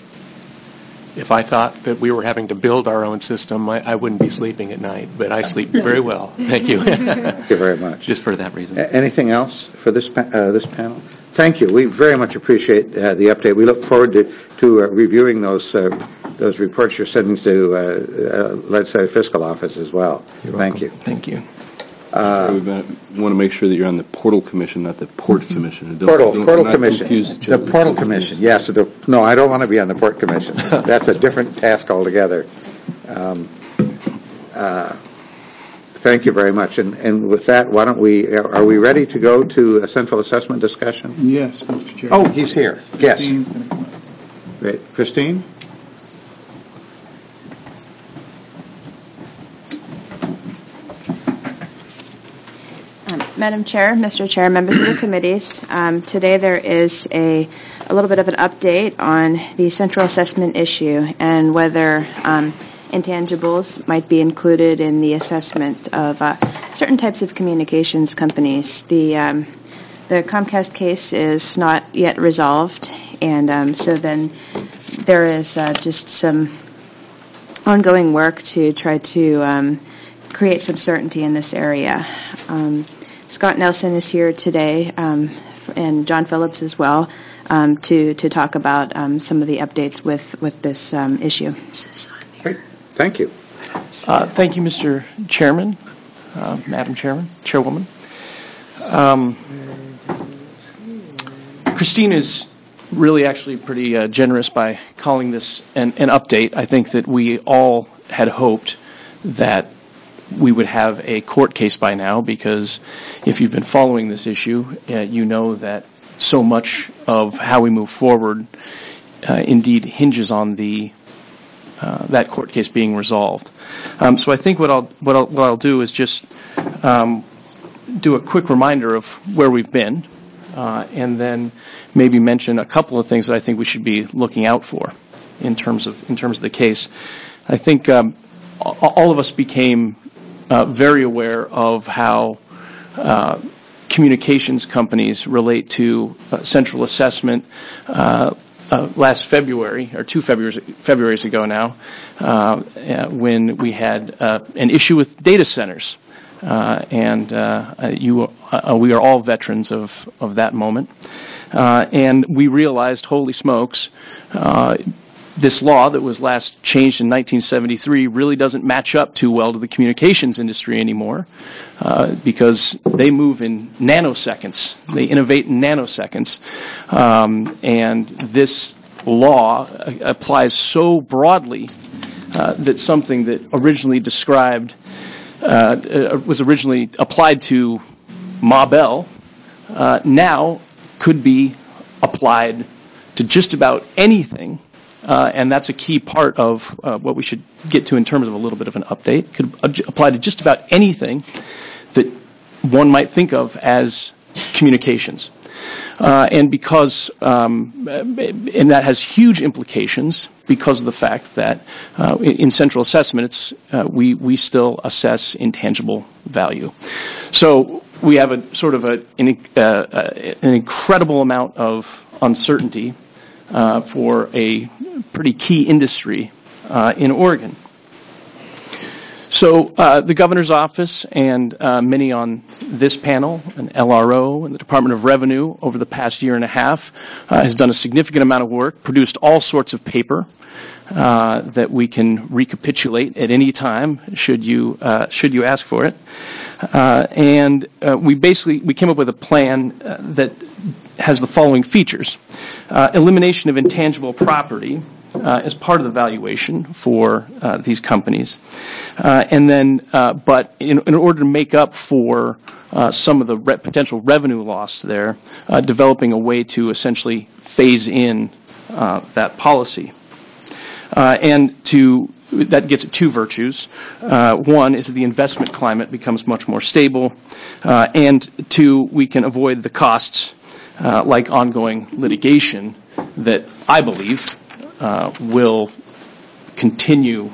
If I thought that we were having to build our own system, I wouldn't be sleeping at night, but I sleep very well. Thank you. Thank you very much. Just for that reason. Anything else for this panel? Thank you. We very much appreciate the update. We look forward to reviewing those reports you're sending to Legislative Fiscal Office as well. Thank you. Thank you. We want to make sure that you're on the Portal Commission, not the Port Commission. Portal Commission. The Portal Commission. Yes. No, I don't want to be on the Port Commission. That's a different task altogether. Thank you very much. And with that, why don't are we ready to go to a central assessment discussion? Yes, Mr. Chair. Oh, he's here. Yes. Christine's going to come up. Great. Christine? Madam Chair, Mr. Chair, members of the committees, today there is a little bit of an update on the central assessment issue and whether intangibles might be included in the assessment of certain types of communications companies. The Comcast case is not yet resolved, and so then there is just some ongoing work to try to create some certainty in this area. Scott Nelson is here today, and John Phillips as well, to talk about some of the updates with this issue. Great. Thank you. Thank you, Mr. Chairman, Madam Chairman, Chairwoman. Christine is really actually pretty generous by calling this an update. I think that we all had hoped that we would have a court case by now, because if you've been following this issue, you know that so much of how we move forward indeed hinges on that court case being resolved. So I think what I'll do is just do a quick reminder of where we've been, and then maybe mention a couple of things that I think we should be looking out for in terms of the case. I think all of us became very aware of how communications companies relate to central assessment last February, or 2 Februarys ago now, when we had an issue with data centers. And we are all veterans of that moment. And we realized, holy smokes, this law that was last changed in 1973 really doesn't match up too well to the communications industry anymore, because they move in nanoseconds. They innovate in nanoseconds. And this law applies so broadly that something that originally described, was originally applied to Ma Bell, now could be applied to just about anything. And that's a key part of what we should get to in terms of a little bit of an update. It could apply to just about anything that one might think of as communications. And because, and that has huge implications because of the fact that in central assessment, we still assess intangible value. So we have a sort of an incredible amount of uncertainty for a pretty key industry in Oregon. So the governor's office and many on this panel, and LRO and the Department of Revenue over the past year and a half has done a significant amount of work, produced all sorts of paper that we can recapitulate at any time should you ask for it. And we came up with a plan that has the following features. Elimination of intangible property as part of the valuation for these companies. And then, but in order to make up for some of the potential revenue loss there, developing a way to essentially phase in that policy. And that gets at two virtues. One is that the investment climate becomes much more stable, and two, we can avoid the costs like ongoing litigation that I believe will continue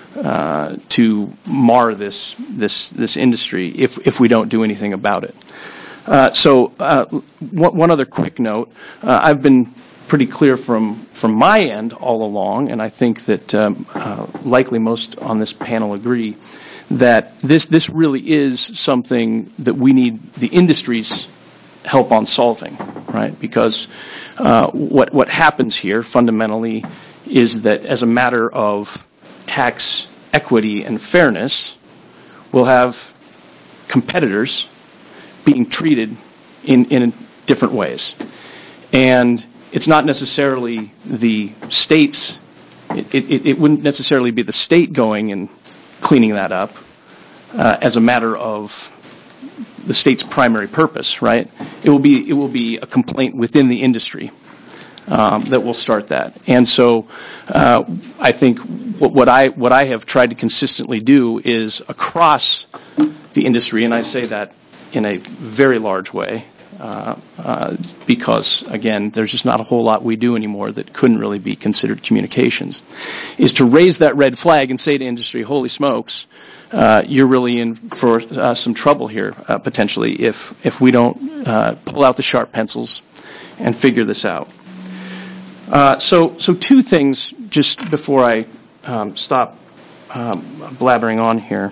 to mar this industry if we don't do anything about it. So one other quick note: I've been pretty clear from my end all along, and I think that likely most on this panel agree, that this really is something that we need the industry's help on solving, right? Because what happens here fundamentally is that as a matter of tax equity and fairness, we'll have competitors being treated in different ways. And it's not necessarily the states, it wouldn't necessarily be the state going and cleaning that up as a matter of the state's primary purpose, right? It will be a complaint within the industry that will start that. And so I think what I have tried to consistently do is across the industry, and I say that in a very large way, because, again, there's just not a whole lot we do anymore that couldn't really be considered communications, is to raise that red flag and say to industry, holy smokes, you're really in for some trouble here, potentially, if we don't pull out the sharp pencils and figure this out. So two things just before I stop blabbering on here.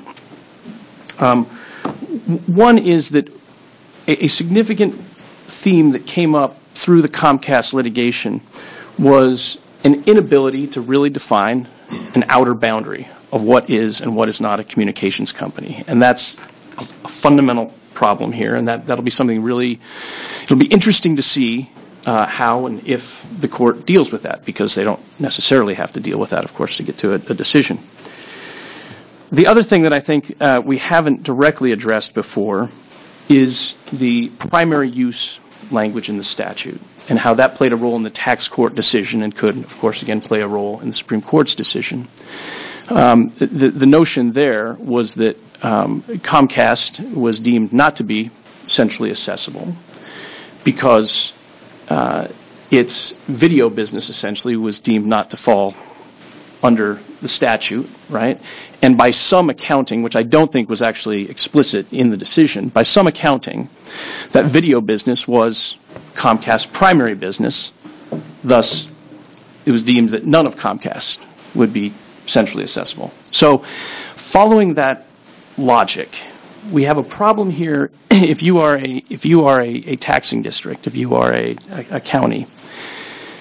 One is that a significant theme that came up through the Comcast litigation was an inability to really define an outer boundary of what is and what is not a communications company. And that's a fundamental problem here, and that'll be something really, it'll be interesting to see how and if the court deals with that, because they don't necessarily have to deal with that, of course, to get to a decision. The other thing that I think we haven't directly addressed before is the primary use language in the statute and how that played a role in the tax court decision and could, of course, again, play a role in the Supreme Court's decision. The notion there was that Comcast was deemed not to be centrally accessible because its video business essentially was deemed not to fall under the statute, right? And by some accounting, which I don't think was actually explicit in the decision, by some accounting, that video business was Comcast's primary business. Thus, it was deemed that none of Comcast would be centrally accessible. So, following that logic, we have a problem here. If you are a taxing district, if you are a county,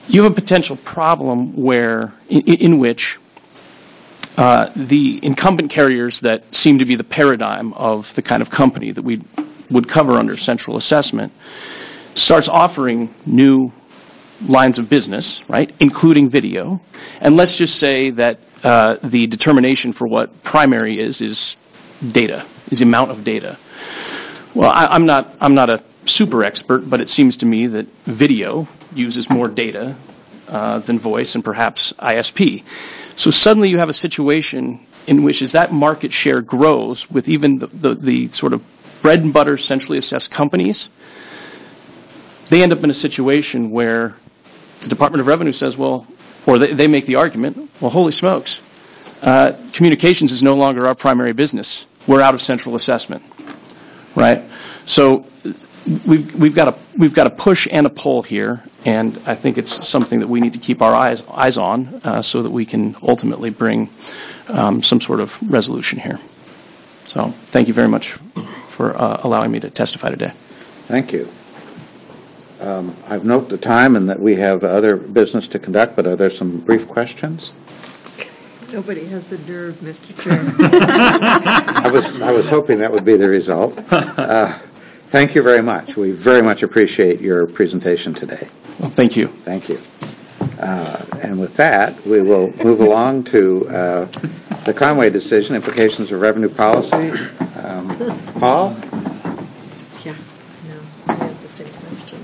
you have a potential problem where, in which the incumbent carriers that seem to be the paradigm of the kind of company that we would cover under central assessment starts offering new lines of business, right, including video. And let's just say that the determination for what primary is data, is the amount of data. Well, I'm not a super expert, but it seems to me that video uses more data than voice and perhaps ISP. So suddenly you have a situation in which, as that market share grows with even the sort of bread and butter centrally assessed companies, they end up in a situation where the Department of Revenue says, well, or they make the argument, well, holy smokes, communications is no longer our primary business. We're out of central assessment, right? So we've got a push and a pull here, and I think it's something that we need to keep our eyes on so that we can ultimately bring some sort of resolution here. So thank you very much for allowing me to testify today. Thank you. I've noted the time and that we have other business to conduct, but are there some brief questions? Nobody has the nerve, Mr. Chair. I was hoping that would be the result. Thank you very much. We very much appreciate your presentation today. Well, thank you. Thank you. And with that, we will move along to the Conway decision, implications of revenue policy. Paul? Yeah, no, I have the same question.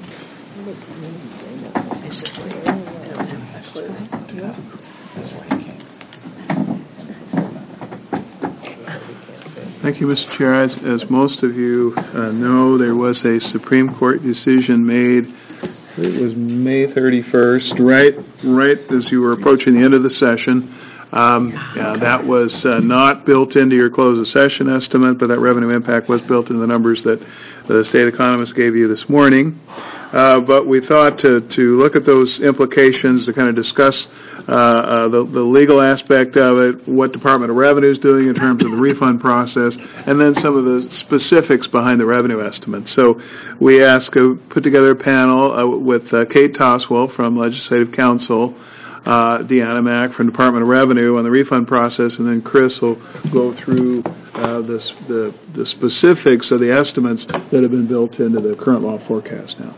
Thank you, Mr. Chair. As most of you know, there was a Supreme Court decision made, it was May 31st, right as you were approaching the end of the session. That was not built into your close of session estimate, but that revenue impact was built into the numbers that the state economist gave you this morning. But we thought to look at those implications, to kind of discuss the legal aspect of it, what Department of Revenue is doing in terms of the refund process, and then some of the specifics behind the revenue estimates. So we put together a panel with Kate Toswell from Legislative Counsel, Deanna Mack from Department of Revenue on the refund process, and then Chris will go through the specifics of the estimates that have been built into the current law forecast now.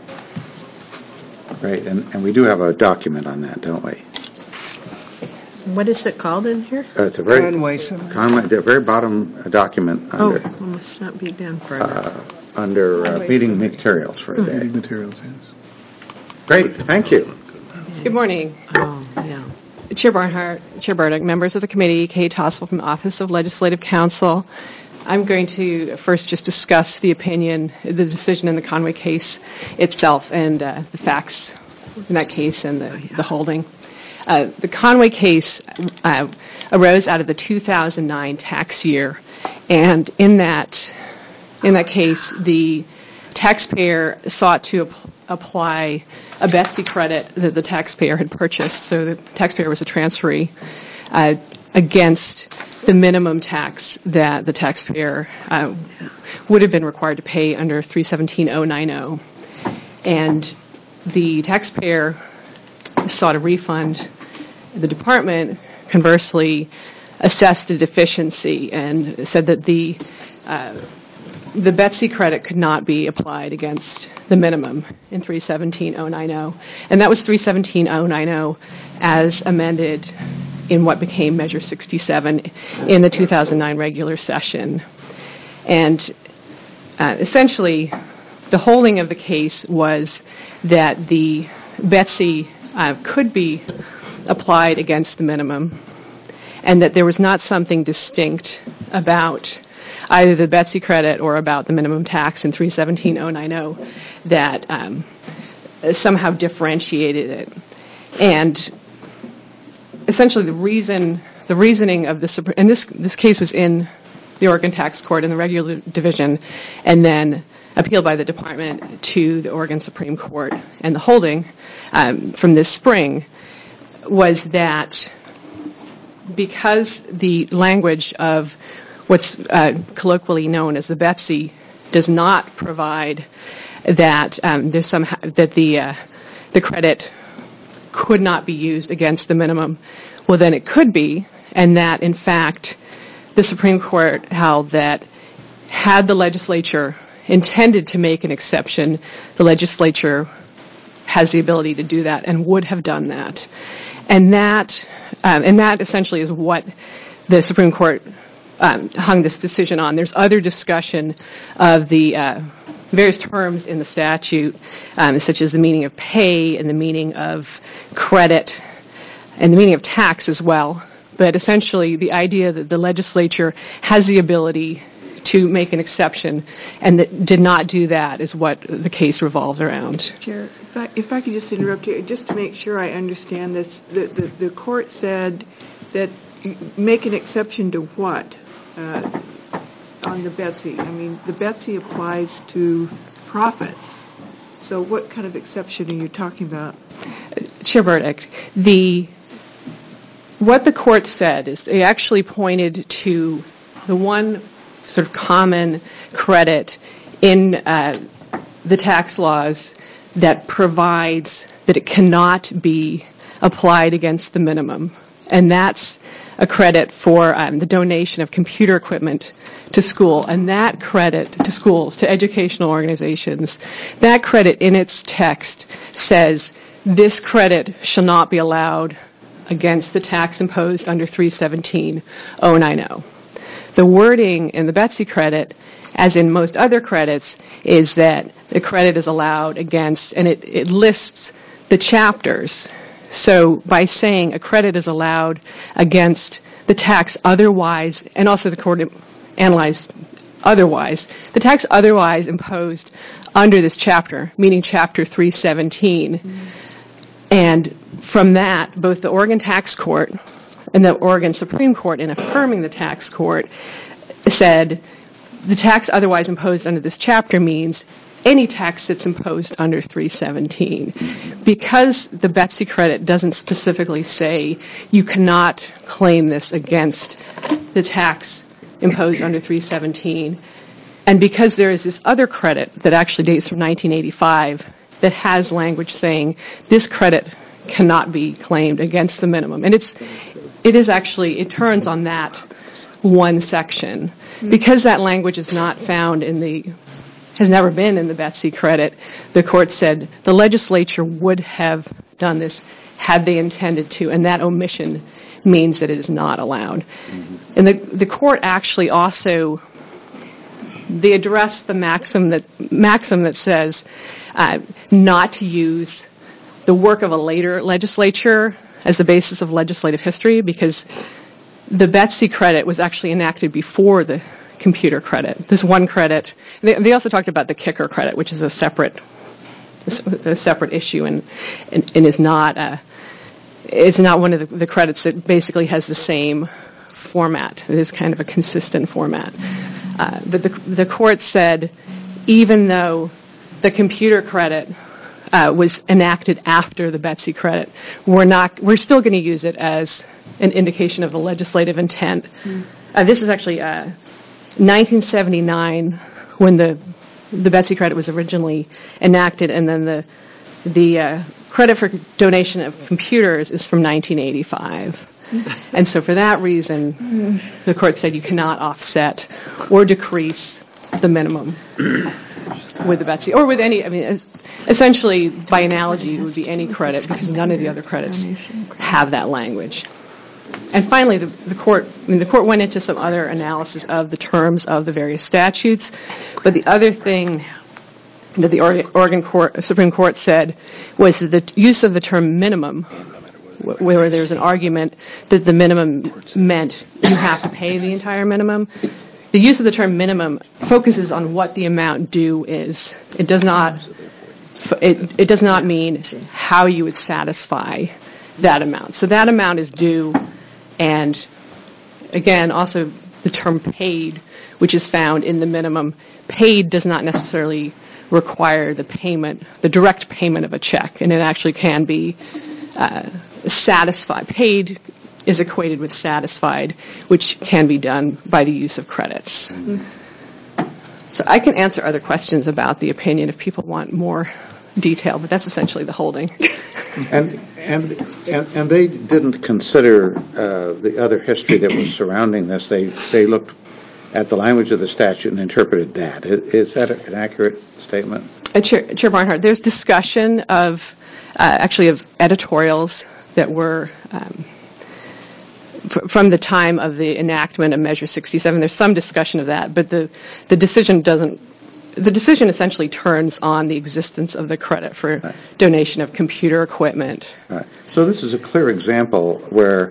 Great, and we do have a document on that, don't we? What is it called in here? It's a the very bottom document under. Oh, it must not be down further. Under meeting materials for today. Meeting materials, yes. Great, thank you. Good morning. Oh, yeah. Chair Barnhart, Chair Burdick, members of the committee, Kate Toswell from the Office of Legislative Counsel. I'm going to first just discuss the opinion, the decision in the Conway case itself and the facts in that case and the holding. The Conway case arose out of the 2009 tax year, and in that case, the taxpayer sought to apply a Betsy credit that the taxpayer had purchased, so the taxpayer was a transferee, against the minimum tax that the taxpayer would have been required to pay under 317.090. And the taxpayer sought a refund. The department, conversely, assessed a deficiency and said that the Betsy credit could not be applied against the minimum in 317.090. And that was 317.090 as amended in what became Measure 67 in the 2009 regular session. And essentially, the holding of the case was that the Betsy could be applied against the minimum, and that there was not something distinct about either the Betsy credit or about the minimum tax in 317.090 that somehow differentiated it. And essentially the reasoning of the and this case was in the Oregon Tax Court in the regular division and then appealed by the department to the Oregon Supreme Court. And the holding from this spring was that because the language of what's colloquially known as the Betsy does not provide that there's somehow that the credit could not be used against the minimum. Well, then it could be, and that, in fact, the Supreme Court held that had the legislature intended to make an exception, the legislature has the ability to do that and would have done that. And that essentially is what the Supreme Court hung this decision on. There's other discussion of the various terms in the statute, such as the meaning of pay and the meaning of credit and the meaning of tax as well. But essentially, the idea that the legislature has the ability to make an exception and that did not do that is what the case revolved around. Chair, if I could just interrupt you, just to make sure I understand this, the court said that make an exception to what on the Betsy? I mean, the Betsy applies to profits. So what kind of exception are you talking about? Chair Burdick, what the court said is they actually pointed to the one sort of common credit in the tax laws that provides that it cannot be applied against the minimum. And that's a credit for the donation of computer equipment to school. And that credit to schools, to educational organizations, that credit in its text says this credit shall not be allowed against the tax imposed under 317-090. The wording in the Betsy credit, as in most other credits, is that the credit is allowed against, and it lists the chapters. So by saying a credit is allowed against the tax otherwise, and also the court analyzed otherwise, the tax otherwise imposed under this chapter, meaning Chapter 317. And from that, both the Oregon Tax Court and the Oregon Supreme Court, in affirming the tax court, said the tax otherwise imposed under this chapter means any tax that's imposed under 317. Because the Betsy credit doesn't specifically say you cannot claim this against the tax imposed under 317, and because there is this other credit that actually dates from 1985 that has language saying this credit cannot be claimed against the minimum. And it turns on that one section. Because that language is not found has never been in the Betsy credit, the court said the legislature would have done this had they intended to, and that omission means that it is not allowed. And the court actually also, they addressed the maxim that says not to use the work of a later legislature as the basis of legislative history, because the Betsy credit was actually enacted before the computer credit. This one credit. They also talked about the kicker credit, which is a separate issue and is not it's not one of the credits that basically has the same format. It is kind of a consistent format. But the court said even though the computer credit was enacted after the Betsy credit, we're still going to use it as an indication of the legislative intent. This is actually 1979 when the Betsy credit was originally enacted, and then the credit for donation of computers is from 1985. And so for that reason, the court said you cannot offset or decrease the minimum with the Betsy, or with any, essentially by analogy it would be any credit, because none of the other credits have that language. And finally, the court went into some other analysis of the terms of the various statutes, but the other thing that the Oregon Supreme Court said was that the use of the term minimum, where there's an argument that the minimum meant you have to pay the entire minimum, the use of the term minimum focuses on what the amount due is. It does not mean how you would satisfy that amount. So that amount is due, and again, also the term paid, which is found in the minimum. Paid does not necessarily require the direct payment of a check, and it actually can be satisfied. Paid is equated with satisfied, which can be done by the use of credits. So I can answer other questions about the opinion if people want more detail, but that's essentially the holding. And they didn't consider the other history that was surrounding this. They looked at the language of the statute and interpreted that. Is that an accurate statement? Chair Barnhart, there's discussion of editorials that were from the time of the enactment of Measure 67. There's some discussion of that, but the decision doesn't. The decision essentially turns on the existence of the credit for donation of computer equipment. Right. So this is a clear example where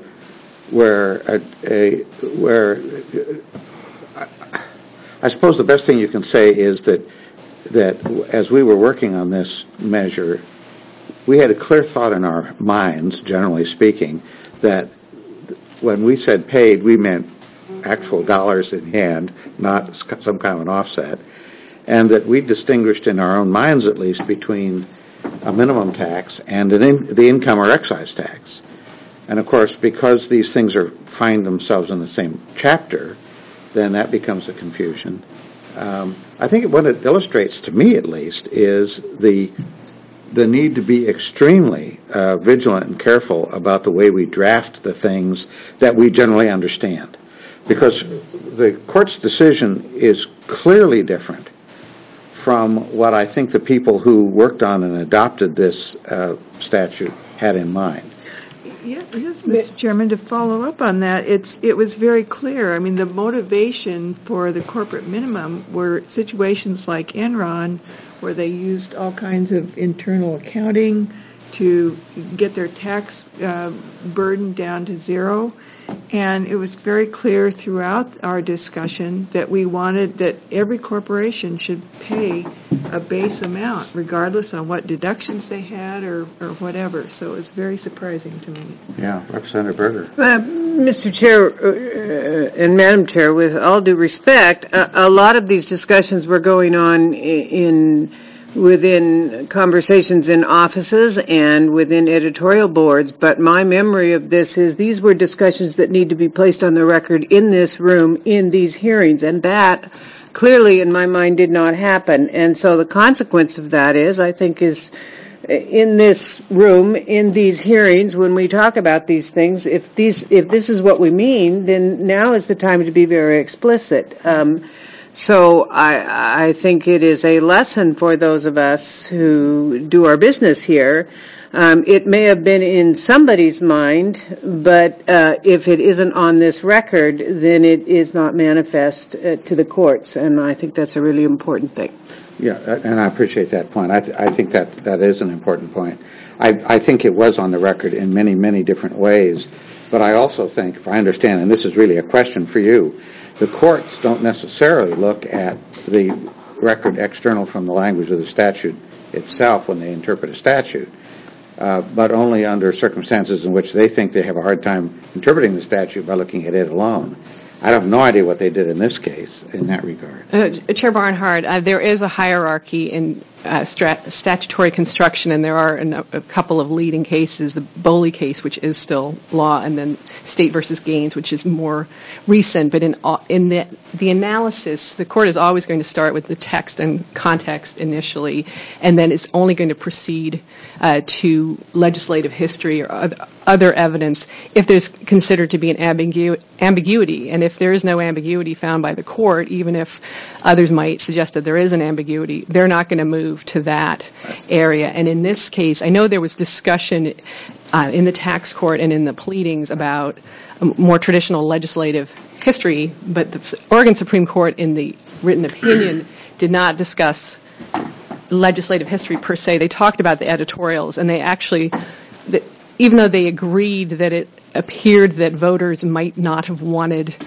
I suppose the best thing you can say is that as we were working on this measure, we had a clear thought in our minds, generally speaking, that when we said paid, we meant actual dollars in hand, not some kind of an offset, and that we distinguished in our own minds, at least, between a minimum tax and the income or excise tax. And of course, because these things find themselves in the same chapter, then that becomes a confusion. I think what it illustrates, to me at least, is the need to be extremely vigilant and careful about the way we draft the things that we generally understand. Because the court's decision is clearly different from what I think the people who worked on and adopted this statute had in mind. Yes, Mr. Chairman, to follow up on that, it was very clear. I mean, the motivation for the corporate minimum were situations like Enron, where they used all kinds of internal accounting to get their tax burden down to zero. And it was very clear throughout our discussion that we wanted that every corporation should pay a base amount, regardless on what deductions they had or whatever. So it was very surprising to me. Yeah, Representative Berger. Mr. Chair and Madam Chair, with all due respect, a lot of these discussions were going on within conversations in offices and within editorial boards, but my memory of this is these were discussions that need to be placed on the record in this room in these hearings, and that clearly in my mind did not happen. And so the consequence of that is, I think, is in this room, in these hearings, when we talk about these things, if this is what we mean, then now is the time to be very explicit. So I think it is a lesson for those of us who do our business here. It may have been in somebody's mind, but if it isn't on this record, then it is not manifest to the courts, and I think that's a really important thing. Yeah, and I appreciate that point. I think that is an important point. I think it was on the record in many, many different ways, but I also think, if I understand, and this is really a question for you, the courts don't necessarily look at the record external from the language of the statute itself when they interpret a statute, but only under circumstances in which they think they have a hard time interpreting the statute by looking at it alone. I have no idea what they did in this case in that regard. Chair Barnhart, there is a hierarchy in statutory construction, and there are a couple of leading cases, the Boley case, which is still law, and then State versus Gaines, which is more recent. But in the analysis, the court is always going to start with the text and context initially, and then it's only going to proceed to legislative history or other evidence if there's considered to be an ambiguity. And if there is no ambiguity found by the court, even if others might suggest that there is an ambiguity, they're not going to move to that area. And in this case, I know there was discussion in the tax court and in the pleadings about more traditional legislative history, but the Oregon Supreme Court in the written opinion did not discuss legislative history per se. They talked about the editorials, and they actually, even though they agreed that it appeared that voters might not have wanted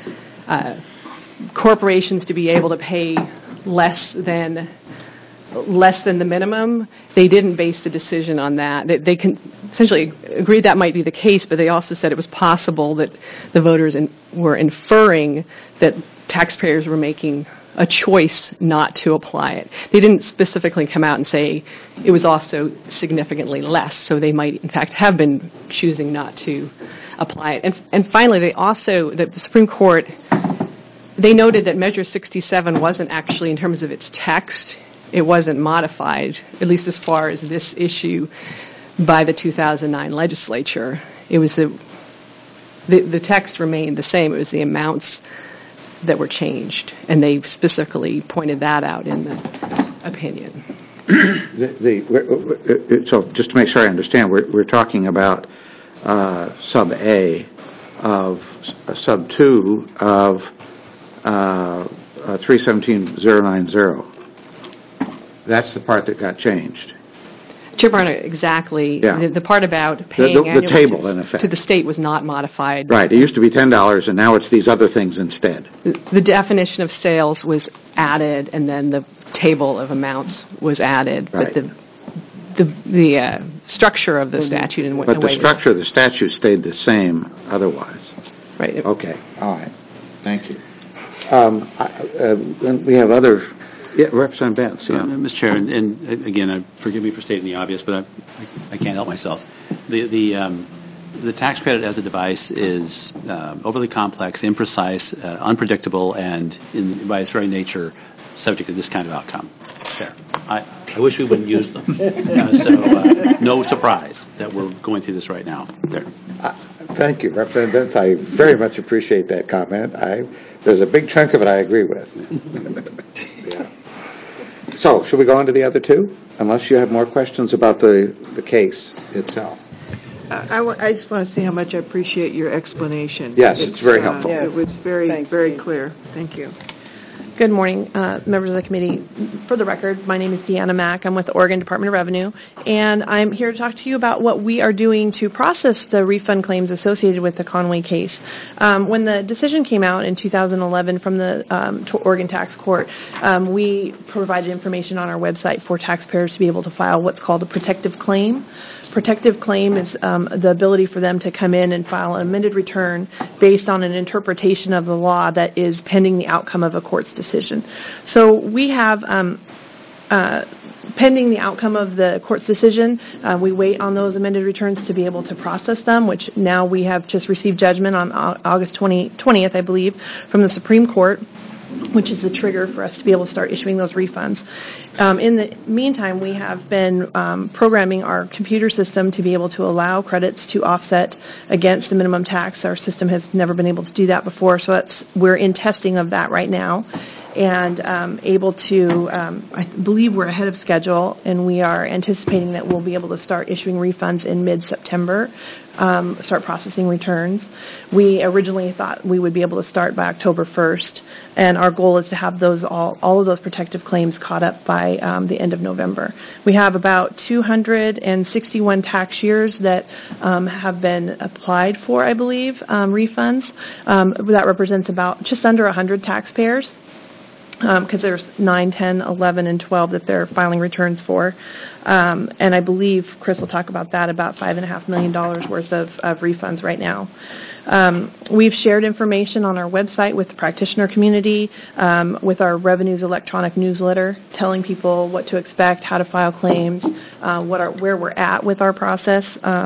corporations to be able to pay less than the minimum, they didn't base the decision on that. They can essentially agreed that might be the case, but they also said it was possible that the voters were inferring that taxpayers were making a choice not to apply it. They didn't specifically come out and say it was also significantly less, so they might in fact have been choosing not to apply it. And finally, the Supreme Court, they noted that Measure 67 wasn't actually, in terms of its text, It wasn't modified, at least as far as this issue, by the 2009 legislature. It was the text remained the same. It was the amounts that were changed, and they specifically pointed that out in the opinion. So just to make sure I understand, we're talking about sub A of sub 2 of 317090. That's the part that got changed. Chair Barnett, exactly. Yeah. The part about paying the table, in effect, to the state was not modified. Right. It used to be $10, and now it's these other things instead. The definition of sales was added, and then the table of amounts was added. Right. But the structure of the statute and but the structure of the statute stayed the same otherwise. Right. Okay. All right. Thank you. We have other. Yeah, Representative Bentz. Yeah. Mr. Chair, and again, forgive me for stating the obvious, but I can't help myself. The tax credit as a device is overly complex, imprecise, unpredictable, and by its very nature, subject to this kind of outcome. Fair. I wish we wouldn't use them. So no surprise that we're going through this right now. There. Thank you, Representative Bentz. I very much appreciate that comment. There's a big chunk of it I agree with. Yeah. So, should we go on to the other two? Unless you have more questions about the case itself. I just want to say how much I appreciate your explanation. Yes, it's very helpful. It was very clear. Thank you. Good morning, members of the committee. For the record, my name is Deanna Mack. I'm with the Oregon Department of Revenue, and I'm here to talk to you about what we are doing to process the refund claims associated with the Conway case. When the decision came out in 2011 from the Oregon Tax Court, we provided information on our website for taxpayers to be able to file what's called a protective claim. Protective claim is the ability for them to come in and file an amended return based on an interpretation of the law that is pending the outcome of a court's decision. So we have, pending the outcome of the court's decision, we wait on those amended returns to be able to process them, which now we have just received judgment on August 20th, I believe, from the Supreme Court, which is the trigger for us to be able to start issuing those refunds. In the meantime, we have been programming our computer system to be able to allow credits to offset against the minimum tax. Our system has never been able to do that before, so we're in testing of that right now, and able to, I believe we're ahead of schedule, and we are anticipating that we'll be able to start issuing refunds in mid-September, start processing returns. We originally thought we would be able to start by October 1st, and our goal is to have those all of those protective claims caught up by the end of November. We have about 261 tax years that have been applied for, I believe, refunds. That represents about just under 100 taxpayers, because there's 9, 10, 11, and 12 that they're filing returns for. And I believe Chris will talk about that, about $5.5 million worth of refunds right now. We've shared information on our website with the practitioner community, with our Revenues electronic newsletter, telling people what to expect, how to file claims, where we're at with our process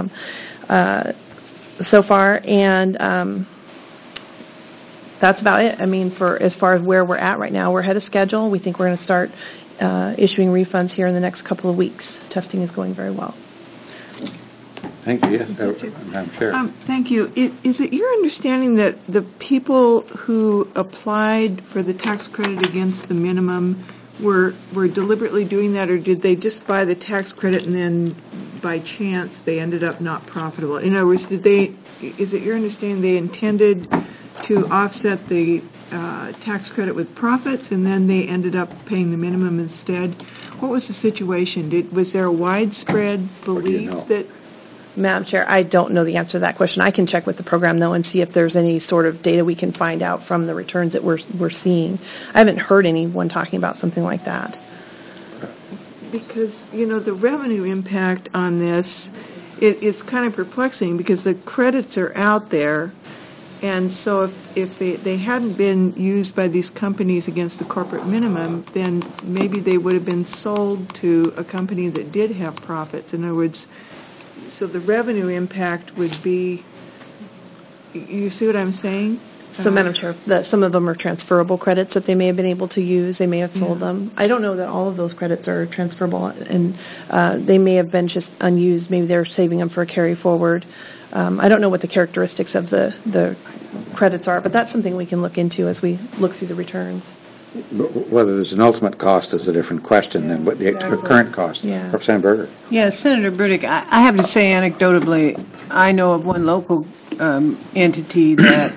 so far, and that's about it. I mean, as far as where we're at right now, we're ahead of schedule. We think we're going to start issuing refunds here in the next couple of weeks. Testing is going very well. Thank you. Madam Chair. Thank you. Is it your understanding that the people who applied for the tax credit against the minimum were deliberately doing that, or did they just buy the tax credit and then by chance they ended up not profitable? In other words, is it your understanding they intended to offset the tax credit with profits, and then they ended up paying the minimum instead? What was the situation? Was there a widespread belief that... Madam Chair, I don't know the answer to that question. I can check with the program, though, and see if there's any sort of data we can find out from the returns that we're seeing. I haven't heard anyone talking about something like that. Because, the revenue impact on this, it's kind of perplexing because the credits are out there. And so if they hadn't been used by these companies against the corporate minimum, then maybe they would have been sold to a company that did have profits. In other words, so the revenue impact would be, you see what I'm saying? So, Madam Chair, some of them are transferable credits that they may have been able to use. They may have sold them. I don't know that all of those credits are transferable, and they may have been just unused. Maybe they're saving them for a carry forward. I don't know what the characteristics of the credits are, but that's something we can look into as we look through the returns. Whether there's an ultimate cost is a different question than what the current cost. Yeah. Representative Berger. Yeah, Senator Burdick, I have to say anecdotally, I know of one local entity that,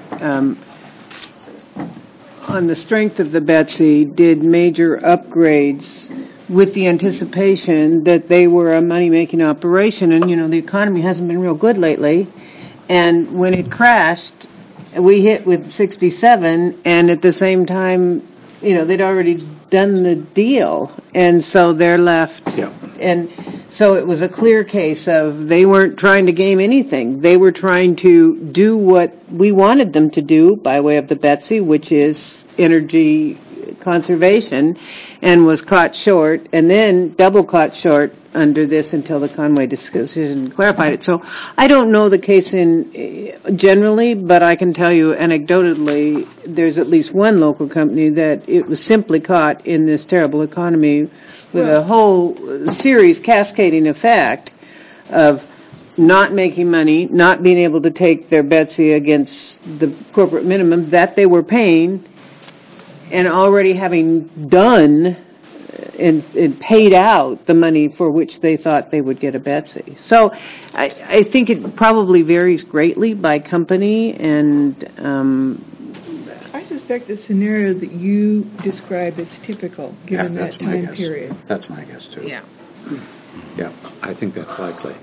on the strength of the Betsy, did major upgrades with the anticipation that they were a money-making operation. And, the economy hasn't been real good lately. And when it crashed, we hit with 67, and at the same time, they'd already done the deal, and so they're left. Yeah. And so it was a clear case of they weren't trying to game anything. They were trying to do what we wanted them to do by way of the Betsy, which is energy conservation, and was caught short, and then double caught short under this until the Conway decision clarified it. So I don't know the case generally, but I can tell you anecdotally, there's at least one local company that it was simply caught in this terrible economy with a whole series cascading effect of not making money, not being able to take their Betsy against the corporate minimum that they were paying, and already having done and paid out the money for which they thought they would get a Betsy. So I think it probably varies greatly by company, and I suspect the scenario that you describe is typical, given that time period. That's my guess, too. Yeah. Yeah, I think that's likely.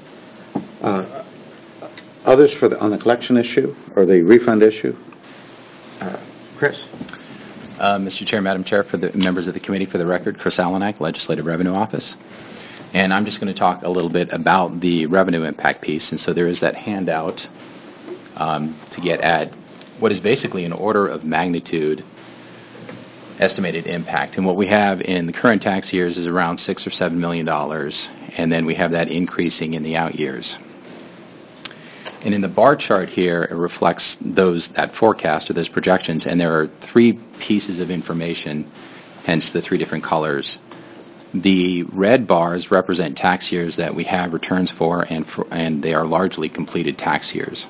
Others on the collection issue or the refund issue? Chris? Mr. Chair, Madam Chair, for the members of the committee, for the record, Chris Allenak, Legislative Revenue Office. And I'm just going to talk a little bit about the revenue impact piece. And so there is that handout to get at what is basically an order of magnitude estimated impact. And what we have in the current tax years is around $6 or $7 million. And then we have that increasing in the out years. And in the bar chart here, it reflects that forecast or those projections, and there are three pieces of information, hence the three different colors. The red bars represent tax years that we have returns for, and they are largely completed tax years.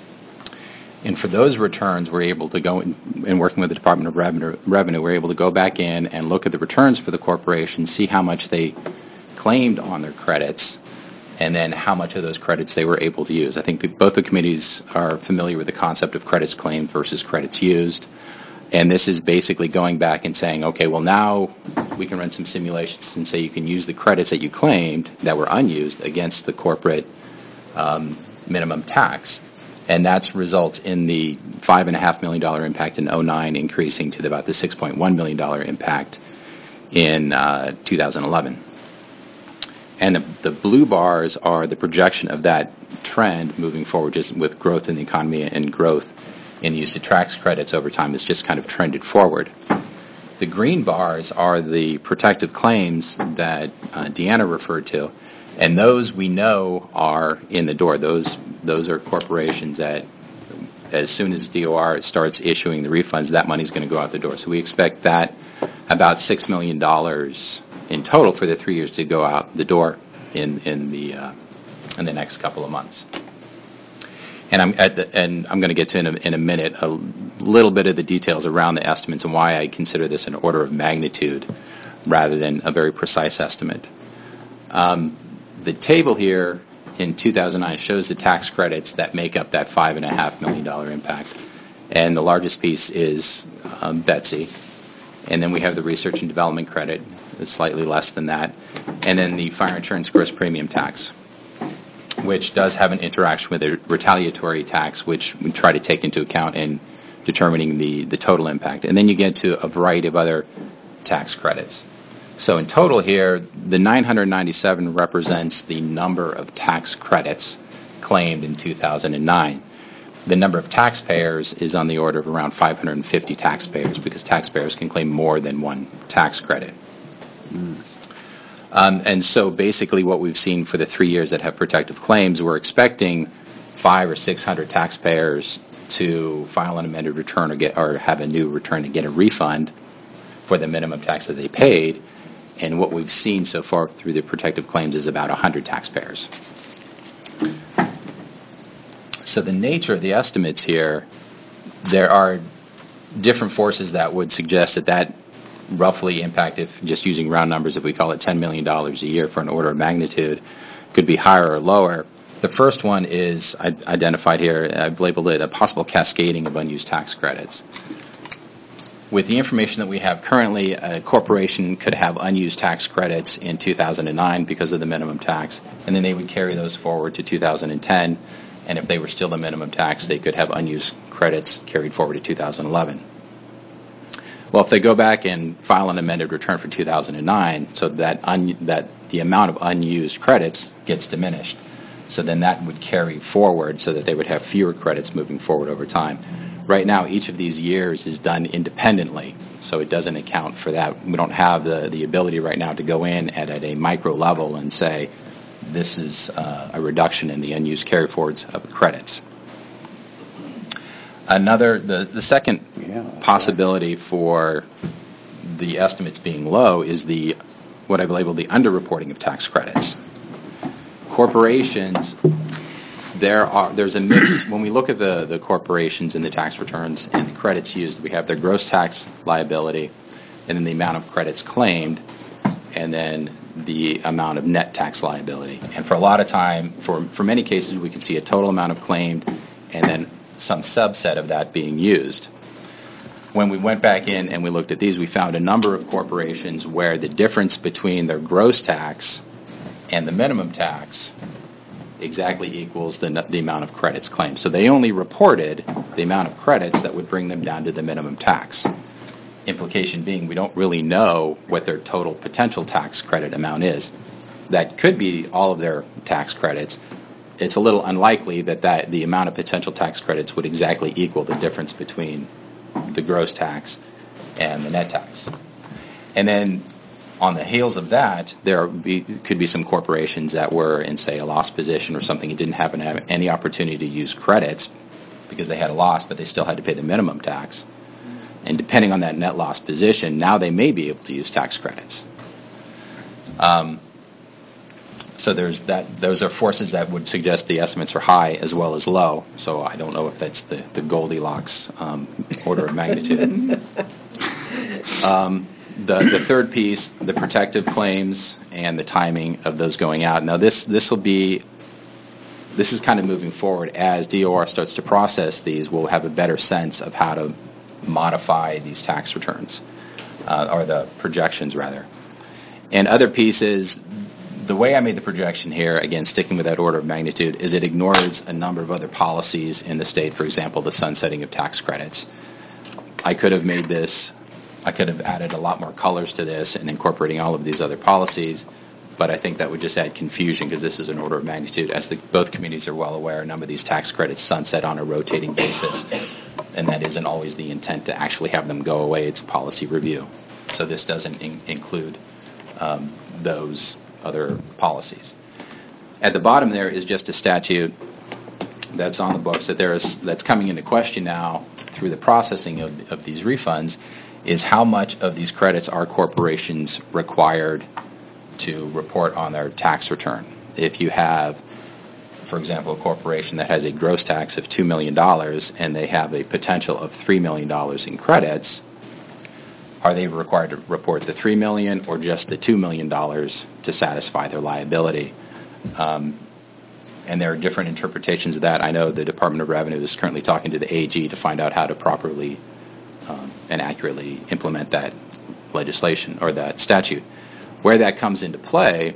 And for those returns, we're able to go in working with the Department of Revenue, we're able to go back in and look at the returns for the corporation, see how much they claimed on their credits, and then how much of those credits they were able to use. I think that both the committees are familiar with the concept of credits claimed versus credits used. And this is basically going back and saying, okay, well, now we can run some simulations and say you can use the credits that you claimed that were unused against the corporate minimum tax. And that results in the $5.5 million impact in 2009 increasing to about the $6.1 million impact in 2011. And the blue bars are the projection of that trend moving forward, just with growth in the economy and growth in the use of tax credits over time. It's just kind of trended forward. The green bars are the protective claims that Deanna referred to, and those we know are in the door. Those are corporations that, as soon as DOR starts issuing the refunds, that money's going to go out the door. So we expect that about $6 million in total for the 3 years to go out the door in the next couple of months. And I'm going to get to in a minute a little bit of the details around the estimates and why I consider this an order of magnitude rather than a very precise estimate. The table here in 2009 shows the tax credits that make up that $5.5 million impact, and the largest piece is Betsy. And then we have the research and development credit, that's slightly less than that. And then the fire insurance gross premium tax, which does have an interaction with a retaliatory tax, which we try to take into account in determining the total impact. And then you get to a variety of other tax credits. So in total here, the 997 represents the number of tax credits claimed in 2009. The number of taxpayers is on the order of around 550 taxpayers, because taxpayers can claim more than one tax credit. And so basically what we've seen for the 3 years that have protective claims, we're expecting 500 or 600 taxpayers to file an amended return or have a new return to get a refund for the minimum tax that they paid. And what we've seen so far through the protective claims is about 100 taxpayers. So the nature of the estimates here, there are different forces that would suggest that roughly impact, if just using round numbers, if we call it $10 million a year for an order of magnitude, could be higher or lower. The first one is identified here. I've labeled it a possible cascading of unused tax credits. With the information that we have currently, a corporation could have unused tax credits in 2009 because of the minimum tax, and then they would carry those forward to 2010, and if they were still the minimum tax, they could have unused credits carried forward to 2011. Well, if they go back and file an amended return for 2009, so that the amount of unused credits gets diminished, so then that would carry forward so that they would have fewer credits moving forward over time. Right now, each of these years is done independently, so it doesn't account for that. We don't have the ability right now to go in at a micro level and say, this is a reduction in the unused carry-forwards of the credits. The second possibility for the estimates being low is what I've labeled the underreporting of tax credits. Corporations, there's a mix. When we look at the corporations in the tax returns and the credits used, we have their gross tax liability, and then the amount of credits claimed, and then the amount of net tax liability. And for a lot of time, for many cases, we can see a total amount of claimed, and then some subset of that being used. When we went back in and we looked at these, we found a number of corporations where the difference between their gross tax and the minimum tax exactly equals the amount of credits claimed. So they only reported the amount of credits that would bring them down to the minimum tax. Implication being, we don't really know what their total potential tax credit amount is. That could be all of their tax credits. It's a little unlikely that the amount of potential tax credits would exactly equal the difference between the gross tax and the net tax. And then on the heels of that, could be some corporations that were in, say, a loss position or something and didn't happen to have any opportunity to use credits because they had a loss, but they still had to pay the minimum tax. And depending on that net loss position, now they may be able to use tax credits. So there's that. Those are forces that would suggest the estimates are high as well as low. So I don't know if that's the Goldilocks order of magnitude. The third piece, the protective claims and the timing of those going out. Now this is kind of moving forward. As DOR starts to process these, we'll have a better sense of how to modify these tax returns, or the projections rather. And other pieces, the way I made the projection here, again, sticking with that order of magnitude, is it ignores a number of other policies in the state, for example, the sunsetting of tax credits. I could have added a lot more colors to this and incorporating all of these other policies, but I think that would just add confusion because this is an order of magnitude. As both communities are well aware, a number of these tax credits sunset on a rotating basis, and that isn't always the intent to actually have them go away. It's a policy review. So this doesn't include those other policies. At the bottom there is just a statute that's on the books that's coming into question now through the processing of these refunds, is how much of these credits are corporations required to report on their tax return. If you have, for example, a corporation that has a gross tax of $2 million and they have a potential of $3 million in credits, are they required to report the $3 million or just the $2 million to satisfy their liability? And there are different interpretations of that. I know the Department of Revenue is currently talking to the AG to find out how to properly and accurately implement that legislation or that statute. Where that comes into play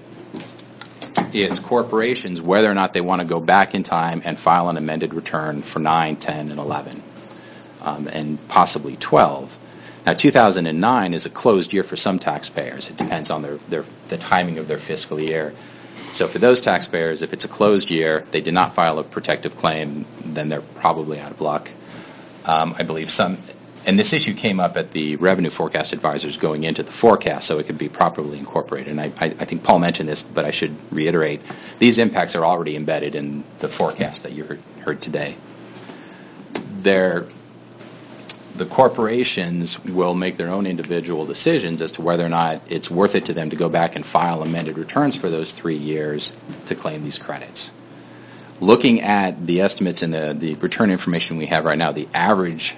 is corporations, whether or not they want to go back in time and file an amended return for 9, 10, and 11, and possibly 12. Now, 2009 is a closed year for some taxpayers. It depends on the timing of their fiscal year. So for those taxpayers, if it's a closed year, they did not file a protective claim, then they're probably out of luck. I believe and this issue came up at the Revenue Forecast Advisors going into the forecast, so it could be properly incorporated. And I think Paul mentioned this, but I should reiterate, these impacts are already embedded in the forecast that you heard today. the corporations will make their own individual decisions as to whether or not it's worth it to them to go back and file amended returns for those 3 years to claim these credits. Looking at the estimates in the return information we have right now, the average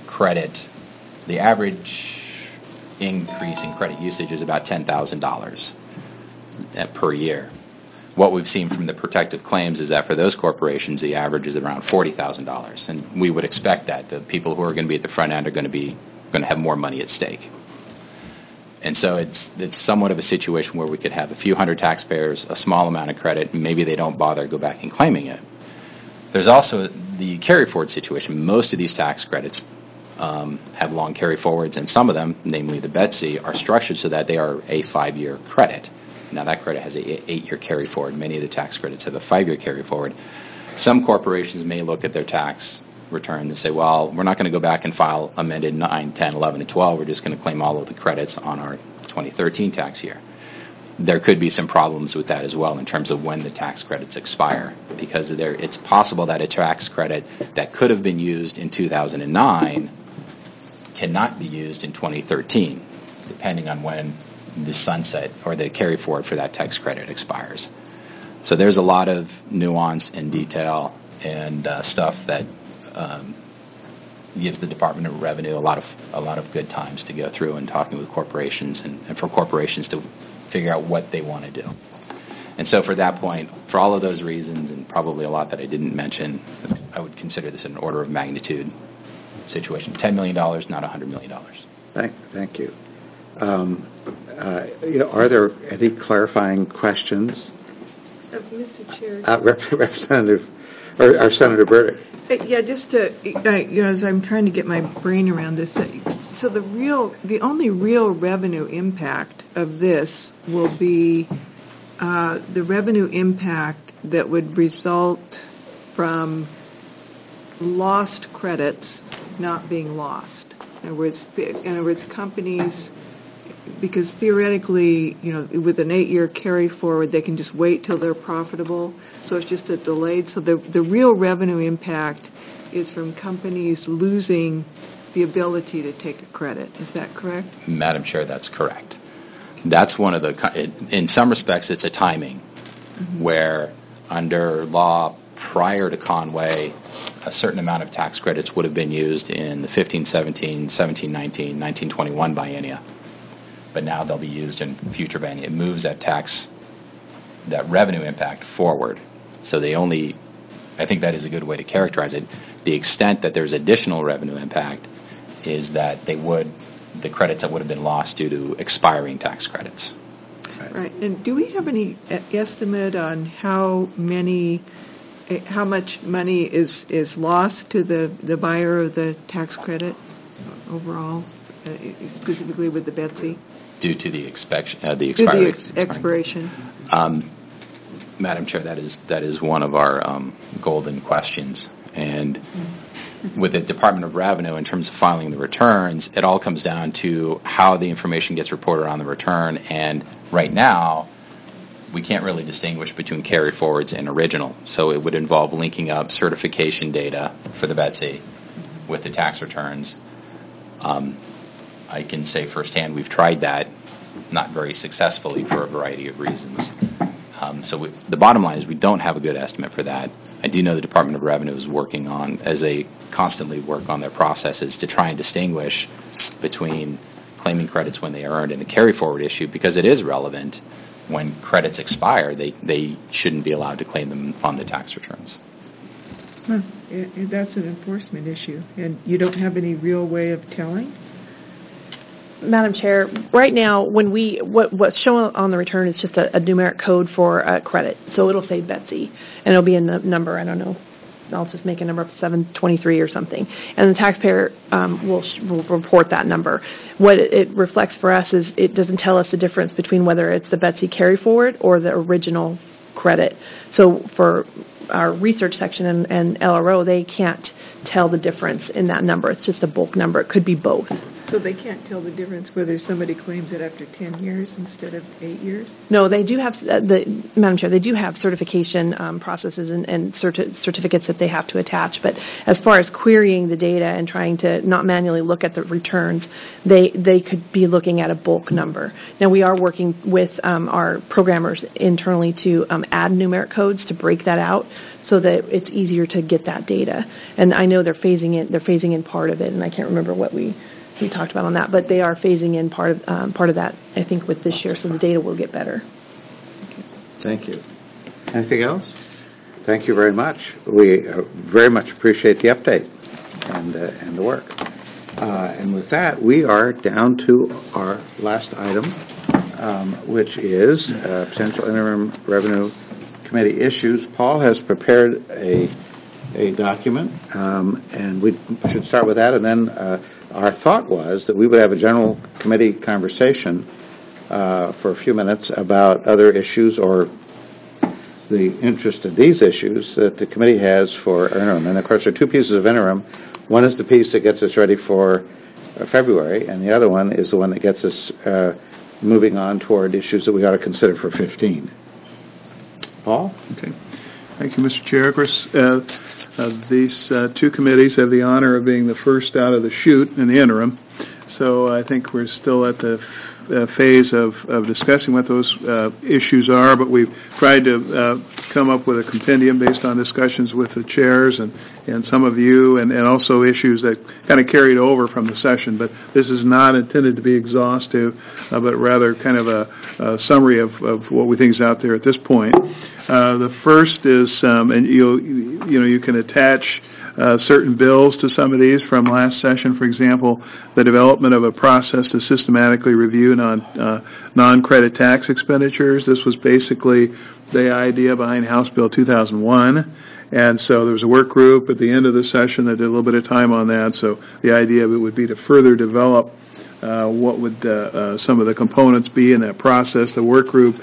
increase in credit usage is about $10,000 per year. What we've seen from the protective claims is that for those corporations, the average is around $40,000, and we would expect that the people who are going to be at the front end are going to have more money at stake. And so it's somewhat of a situation where we could have a few hundred taxpayers, a small amount of credit, and maybe they don't bother to go back and claiming it. There's also the carry forward situation. Most of these tax credits have long carry forwards, and some of them, namely the BETC, are structured so that they are a 5-year credit. Now that credit has an 8-year carry forward. Many of the tax credits have a 5-year carry forward. Some corporations may look at their tax return and say, well, we're not going to go back and file amended 9, 10, 11, and 12. We're just going to claim all of the credits on our 2013 tax year. There could be some problems with that as well in terms of when the tax credits expire, because it's possible that a tax credit that could have been used in 2009 cannot be used in 2013, depending on when the sunset or the carry forward for that tax credit expires. So there's a lot of nuance and detail and stuff that gives the Department of Revenue a lot of good times to go through and talking with corporations and for corporations to figure out what they want to do. And so for that point, for all of those reasons and probably a lot that I didn't mention, I would consider this an order of magnitude situation. $10 million, not $100 million. Thank you. Are there any clarifying questions? Mr. Chair. Representative, or Senator Burdick. Yeah, just to, as I'm trying to get my brain around this, so the only real revenue impact of this will be the revenue impact that would result from lost credits not being lost. In other words, companies, because theoretically, with an 8-year carry forward, they can just wait till they're profitable. So it's just a delayed. So the real revenue impact is from companies losing the ability to take a credit. Is that correct? Madam Chair, that's correct. That's one of in some respects, it's a timing where under law prior to Conway, a certain amount of tax credits would have been used in the 15-17, 17-19, 19-21 biennia. But now they'll be used in future biennia. It moves that revenue impact forward. So I think that is a good way to characterize it. The extent that there's additional revenue impact is that the credits that would have been lost due to expiring tax credits. Right. And do we have any estimate on how much money is lost to the buyer of the tax credit overall, specifically with the BETC? Due to the expiration. Madam Chair, that is one of our golden questions. And with the Department of Revenue, in terms of filing the returns, it all comes down to how the information gets reported on the return. And right now, we can't really distinguish between carry forwards and original. So it would involve linking up certification data for the BETC with the tax returns. I can say firsthand we've tried that, not very successfully for a variety of reasons. So the bottom line is we don't have a good estimate for that. I do know the Department of Revenue is working on, as they constantly work on their processes, to try and distinguish between claiming credits when they are earned and the carry forward issue, because it is relevant. When credits expire, they shouldn't be allowed to claim them on the tax returns. That's an enforcement issue, and you don't have any real way of telling? Madam Chair, right now, what's shown on the return is just a numeric code for a credit. So it'll say BETC, and it'll be a number, I don't know, I'll just make a number of 723 or something. And the taxpayer will report that number. What it reflects for us is it doesn't tell us the difference between whether it's the BETC carry forward or the original credit. So for our research section and LRO, they can't tell the difference in that number. It's just a bulk number. It could be both. So they can't tell the difference whether somebody claims it after 10 years instead of 8 years? No, they do have, Madam Chair, they do have certification processes and certificates that they have to attach. But as far as querying the data and trying to not manually look at the returns, they could be looking at a bulk number. Now, we are working with our programmers internally to add numeric codes to break that out so that it's easier to get that data. And I know they're phasing in part of it, and I can't remember what we talked about on that, but they are phasing in part of that, I think, with this year, so the data will get better. Thank you. Anything else? Thank you very much. We very much appreciate the update and the work. And with that, we are down to our last item, which is potential interim revenue committee issues. Paul has prepared a document, and we should start with that, and then our thought was that we would have a general committee conversation for a few minutes about other issues or the interest of these issues that the committee has for interim. And of course, there are two pieces of interim. One is the piece that gets us ready for February, and the other one is the one that gets us moving on toward issues that we ought to consider for 15. Paul? Okay. Thank you, Mr. Chair. Of course, these two committees have the honor of being the first out of the chute in the interim. So I think we're still at the phase of discussing what those issues are, but we've tried to come up with a compendium based on discussions with the chairs and some of you, and also issues that kind of carried over from the session. But this is not intended to be exhaustive, but rather kind of a summary of what we think is out there at this point. The first is, and you can attach certain bills to some of these from last session. For example, the development of a process to systematically review non-credit tax expenditures. This was basically the idea behind House Bill 2001. And so there was a work group at the end of the session that did a little bit of time on that. So the idea of it would be to further develop what would some of the components be in that process. The work group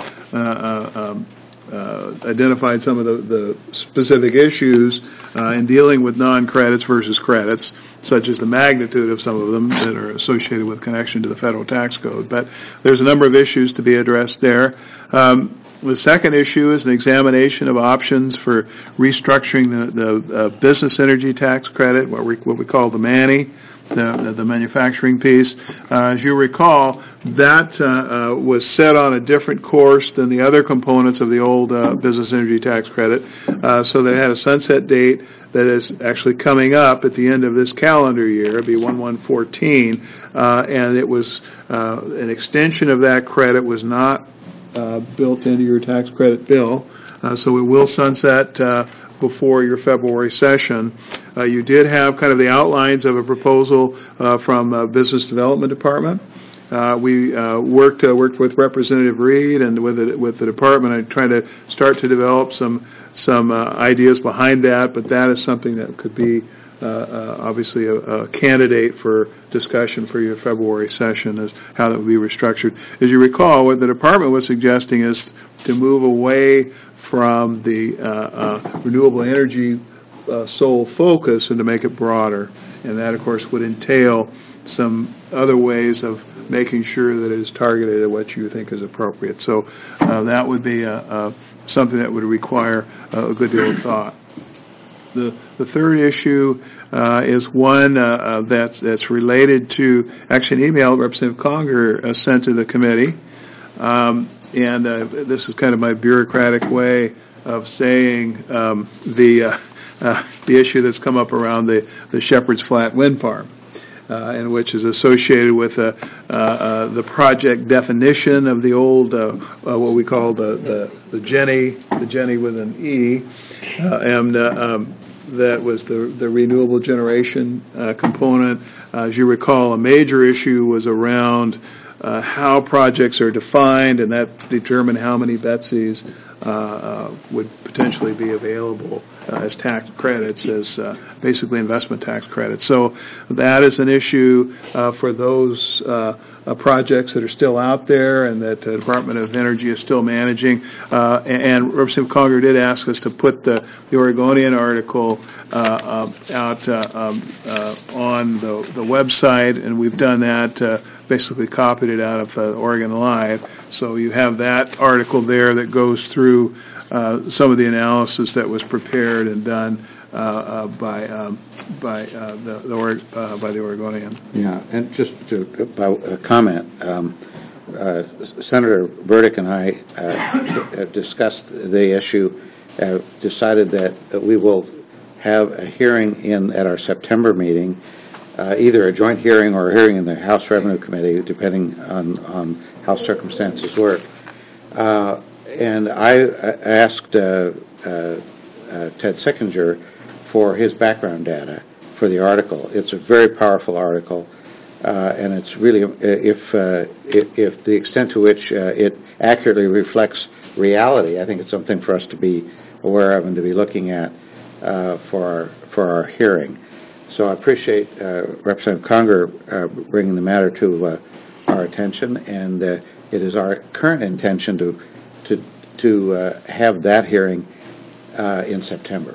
identified some of the specific issues in dealing with non-credits versus credits, such as the magnitude of some of them that are associated with connection to the federal tax code. But there's a number of issues to be addressed there. The second issue is an examination of options for restructuring the business energy tax credit, what we call the MANI, the manufacturing piece. As you recall, that was set on a different course than the other components of the old business energy tax credit, so they had a sunset date that is actually coming up at the end of this calendar year. It'll be 1/1/14, and it was an extension of that credit was not built into your tax credit bill, so it will sunset before your February session. You did have kind of the outlines of a proposal from Business Development Department. We worked with Representative Reed and with the department. I tried to start to develop some ideas behind that, but that is something that could be obviously a candidate for discussion for your February session, as how that would be restructured. As you recall, what the department was suggesting is to move away from the renewable energy sole focus and to make it broader. And that, of course, would entail some other ways of making sure that it is targeted at what you think is appropriate. So that would be something that would require a good deal of thought. The third issue is one that's related to actually an email Representative Conger sent to the committee. And this is kind of my bureaucratic way of saying the issue that's come up around the Shepherd's Flat wind farm, and which is associated with the project definition of the old what we call the Jenny with an E, and that was the renewable generation component. As you recall, a major issue was around how projects are defined, and that determined how many BETCs would potentially be available as tax credits, as basically investment tax credits. So that is an issue for those projects that are still out there and that the Department of Energy is still managing. And Representative Conger did ask us to put the Oregonian article out on the website, and we've done that, basically copied it out of Oregon Live. So you have that article there that goes through some of the analysis that was prepared and done by the Oregonian. Yeah, and just to comment, Senator Burdick and I have discussed the issue, decided that we will have a hearing at our September meeting, either a joint hearing or a hearing in the House Revenue Committee, depending on how circumstances work. And I asked Ted Sickinger for his background data for the article. It's a very powerful article, and it's really, if the extent to which it accurately reflects reality, I think it's something for us to be aware of and to be looking at for our hearing. So I appreciate Representative Conger bringing the matter to our attention, and it is our current intention to have that hearing in September.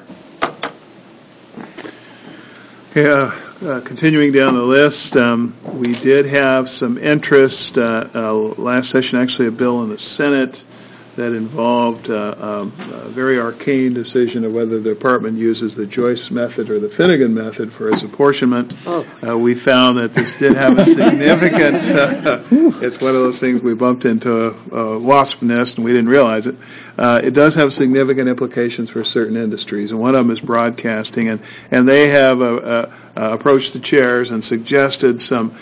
Continuing down the list, we did have some interest last session, actually a bill in the Senate that involved a very arcane decision of whether the department uses the Joyce method or the Finnegan method for its apportionment. We found that this did have a significant, it's one of those things we bumped into a wasp nest and we didn't realize it. It does have significant implications for certain industries, and one of them is broadcasting, and they have approached the chairs and suggested some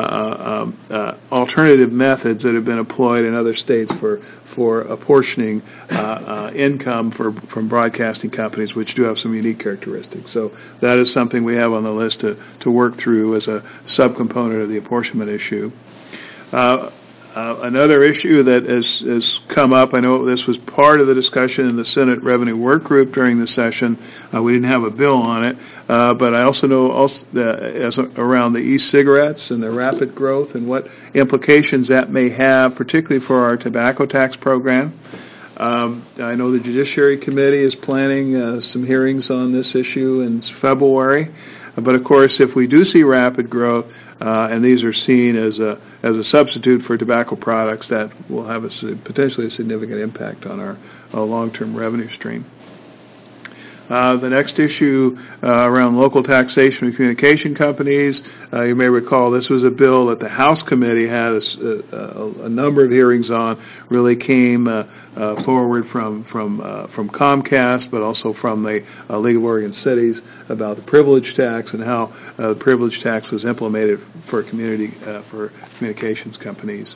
alternative methods that have been employed in other states for apportioning income from broadcasting companies, which do have some unique characteristics. So that is something we have on the list to work through as a subcomponent of the apportionment issue. Another issue that has come up, I know this was part of the discussion in the Senate Revenue Work Group during the session. We didn't have a bill on it, but I also know around the e-cigarettes and their rapid growth and what implications that may have, particularly for our tobacco tax program. I know the Judiciary Committee is planning some hearings on this issue in February. But of course, if we do see rapid growth, and these are seen as a substitute for tobacco products, that will have potentially a significant impact on our long-term revenue stream. The next issue around local taxation of communication companies, you may recall this was a bill that the House Committee had a number of hearings on, really came forward from Comcast, but also from the League of Oregon Cities about the privilege tax and how the privilege tax was implemented for communications companies.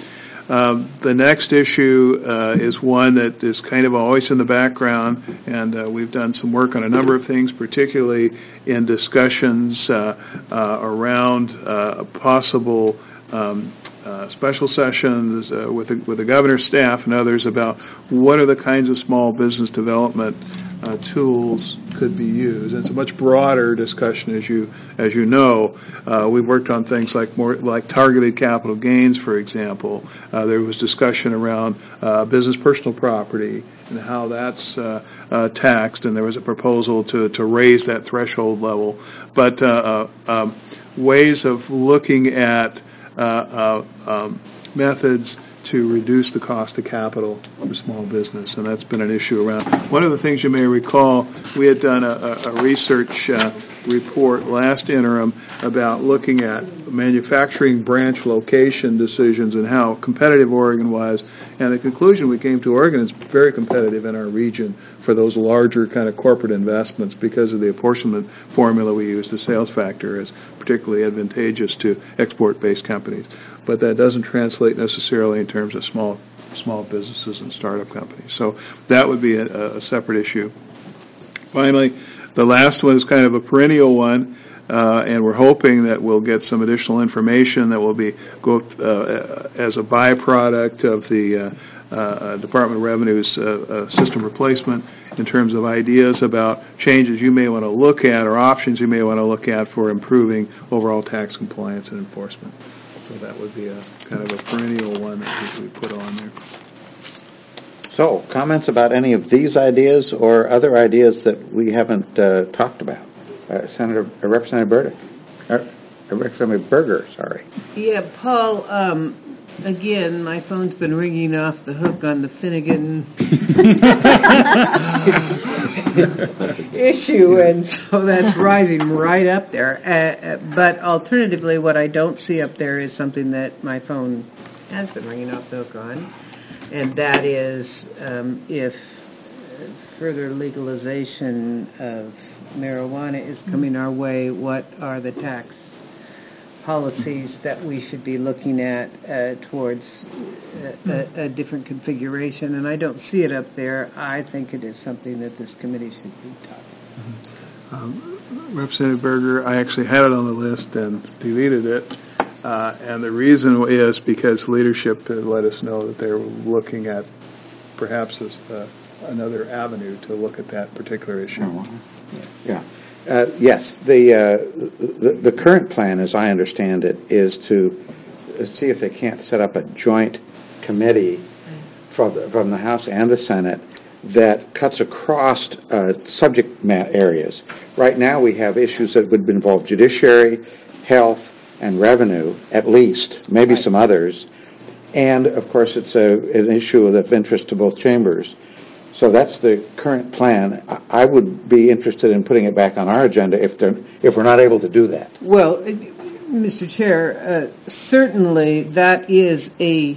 The next issue is one that is kind of always in the background, and we've done some work on a number of things, particularly in discussions around possible special sessions with the governor's staff and others about what are the kinds of small business development tools could be used. It's a much broader discussion, as you know. We've worked on things like targeted capital gains, for example. There was discussion around business personal property and how that's taxed, and there was a proposal to raise that threshold level. But ways of looking at methods to reduce the cost of capital for small business, and that's been an issue around. One of the things you may recall, we had done a research report last interim about looking at manufacturing branch location decisions and how competitive Oregon was, and the conclusion we came to, Oregon is very competitive in our region for those larger kind of corporate investments because of the apportionment formula we use. The sales factor is particularly advantageous to export-based companies, but that doesn't translate necessarily in terms of small businesses and startup companies. So that would be a separate issue. Finally, the last one is kind of a perennial one. and we're hoping that we'll get some additional information that will go as a byproduct of the Department of Revenue's system replacement in terms of ideas about changes you may want to look at or options you may want to look at for improving overall tax compliance and enforcement. So that would be a kind of a perennial one that we put on there. So, comments about any of these ideas or other ideas that we haven't talked about? Representative Burdick. Representative Berger, sorry. Yeah, Paul, again, my phone's been ringing off the hook on the Finnegan issue, and so that's rising right up there. But alternatively, what I don't see up there is something that my phone has been ringing off the hook on, and that is if further legalization of marijuana is coming our way, what are the tax policies that we should be looking at towards a different configuration? And I don't see it up there. I think it is something that this committee should be talking. Representative Berger, I actually had it on the list and deleted it. And the reason is because leadership let us know that they're looking at perhaps another avenue to look at that particular issue. Yeah. Yes, the current plan, as I understand it, is to see if they can't set up a joint committee from the House and the Senate that cuts across subject areas. Right now we have issues that would involve judiciary, health, and revenue, at least, maybe some others. And, of course, it's an issue of interest to both chambers. So that's the current plan. I would be interested in putting it back on our agenda if we're not able to do that. Well, Mr. Chair, certainly that is a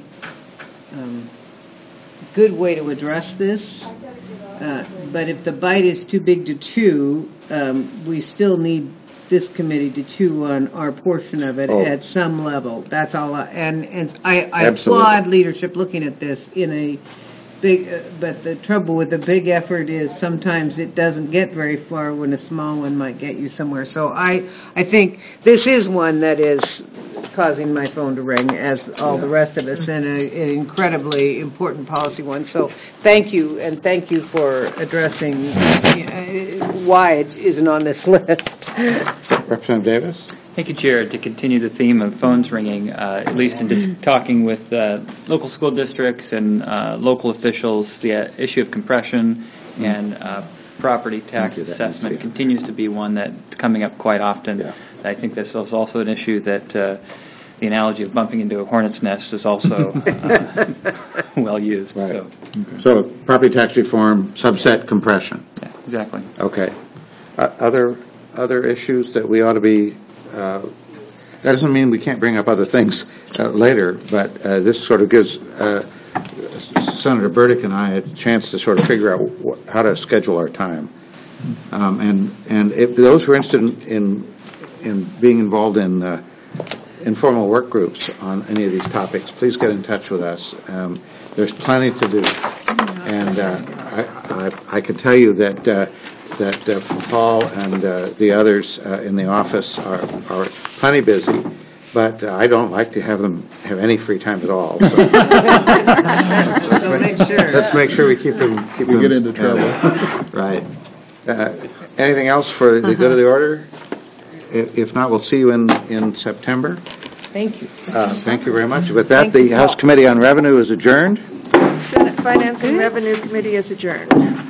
good way to address this. But if the bite is too big to chew, we still need this committee to chew on our portion of it at some level. That's all. And I applaud leadership looking at this in a big, but the trouble with the big effort is sometimes it doesn't get very far when a small one might get you somewhere. So I think this is one that is causing my phone to ring, as all the rest of us, and an incredibly important policy one. So thank you, and thank you for addressing why it isn't on this list. Representative Davis? Thank you, Chair. To continue the theme of phones ringing, at least in just talking with local school districts and local officials, the issue of compression and property tax assessment continues to be one that's coming up quite often. Yeah. I think this is also an issue that the analogy of bumping into a hornet's nest is also well used. Right. So property tax reform, subset compression. Yeah, exactly. Okay. Other issues that we ought to be... that doesn't mean we can't bring up other things later, but this sort of gives Senator Burdick and I a chance to sort of figure out how to schedule our time. And if those who are interested in being involved in informal work groups on any of these topics, please get in touch with us. There's plenty to do, and I can tell you that Paul and the others in the office are plenty busy, but I don't like to have them have any free time at all. So let's make sure we keep them. We get into trouble. Right. Anything else for the good of the order? If not, we'll see you in September. Thank you. Thank you very much. With that, the House Committee on Revenue is adjourned. Senate Finance and Revenue Committee is adjourned.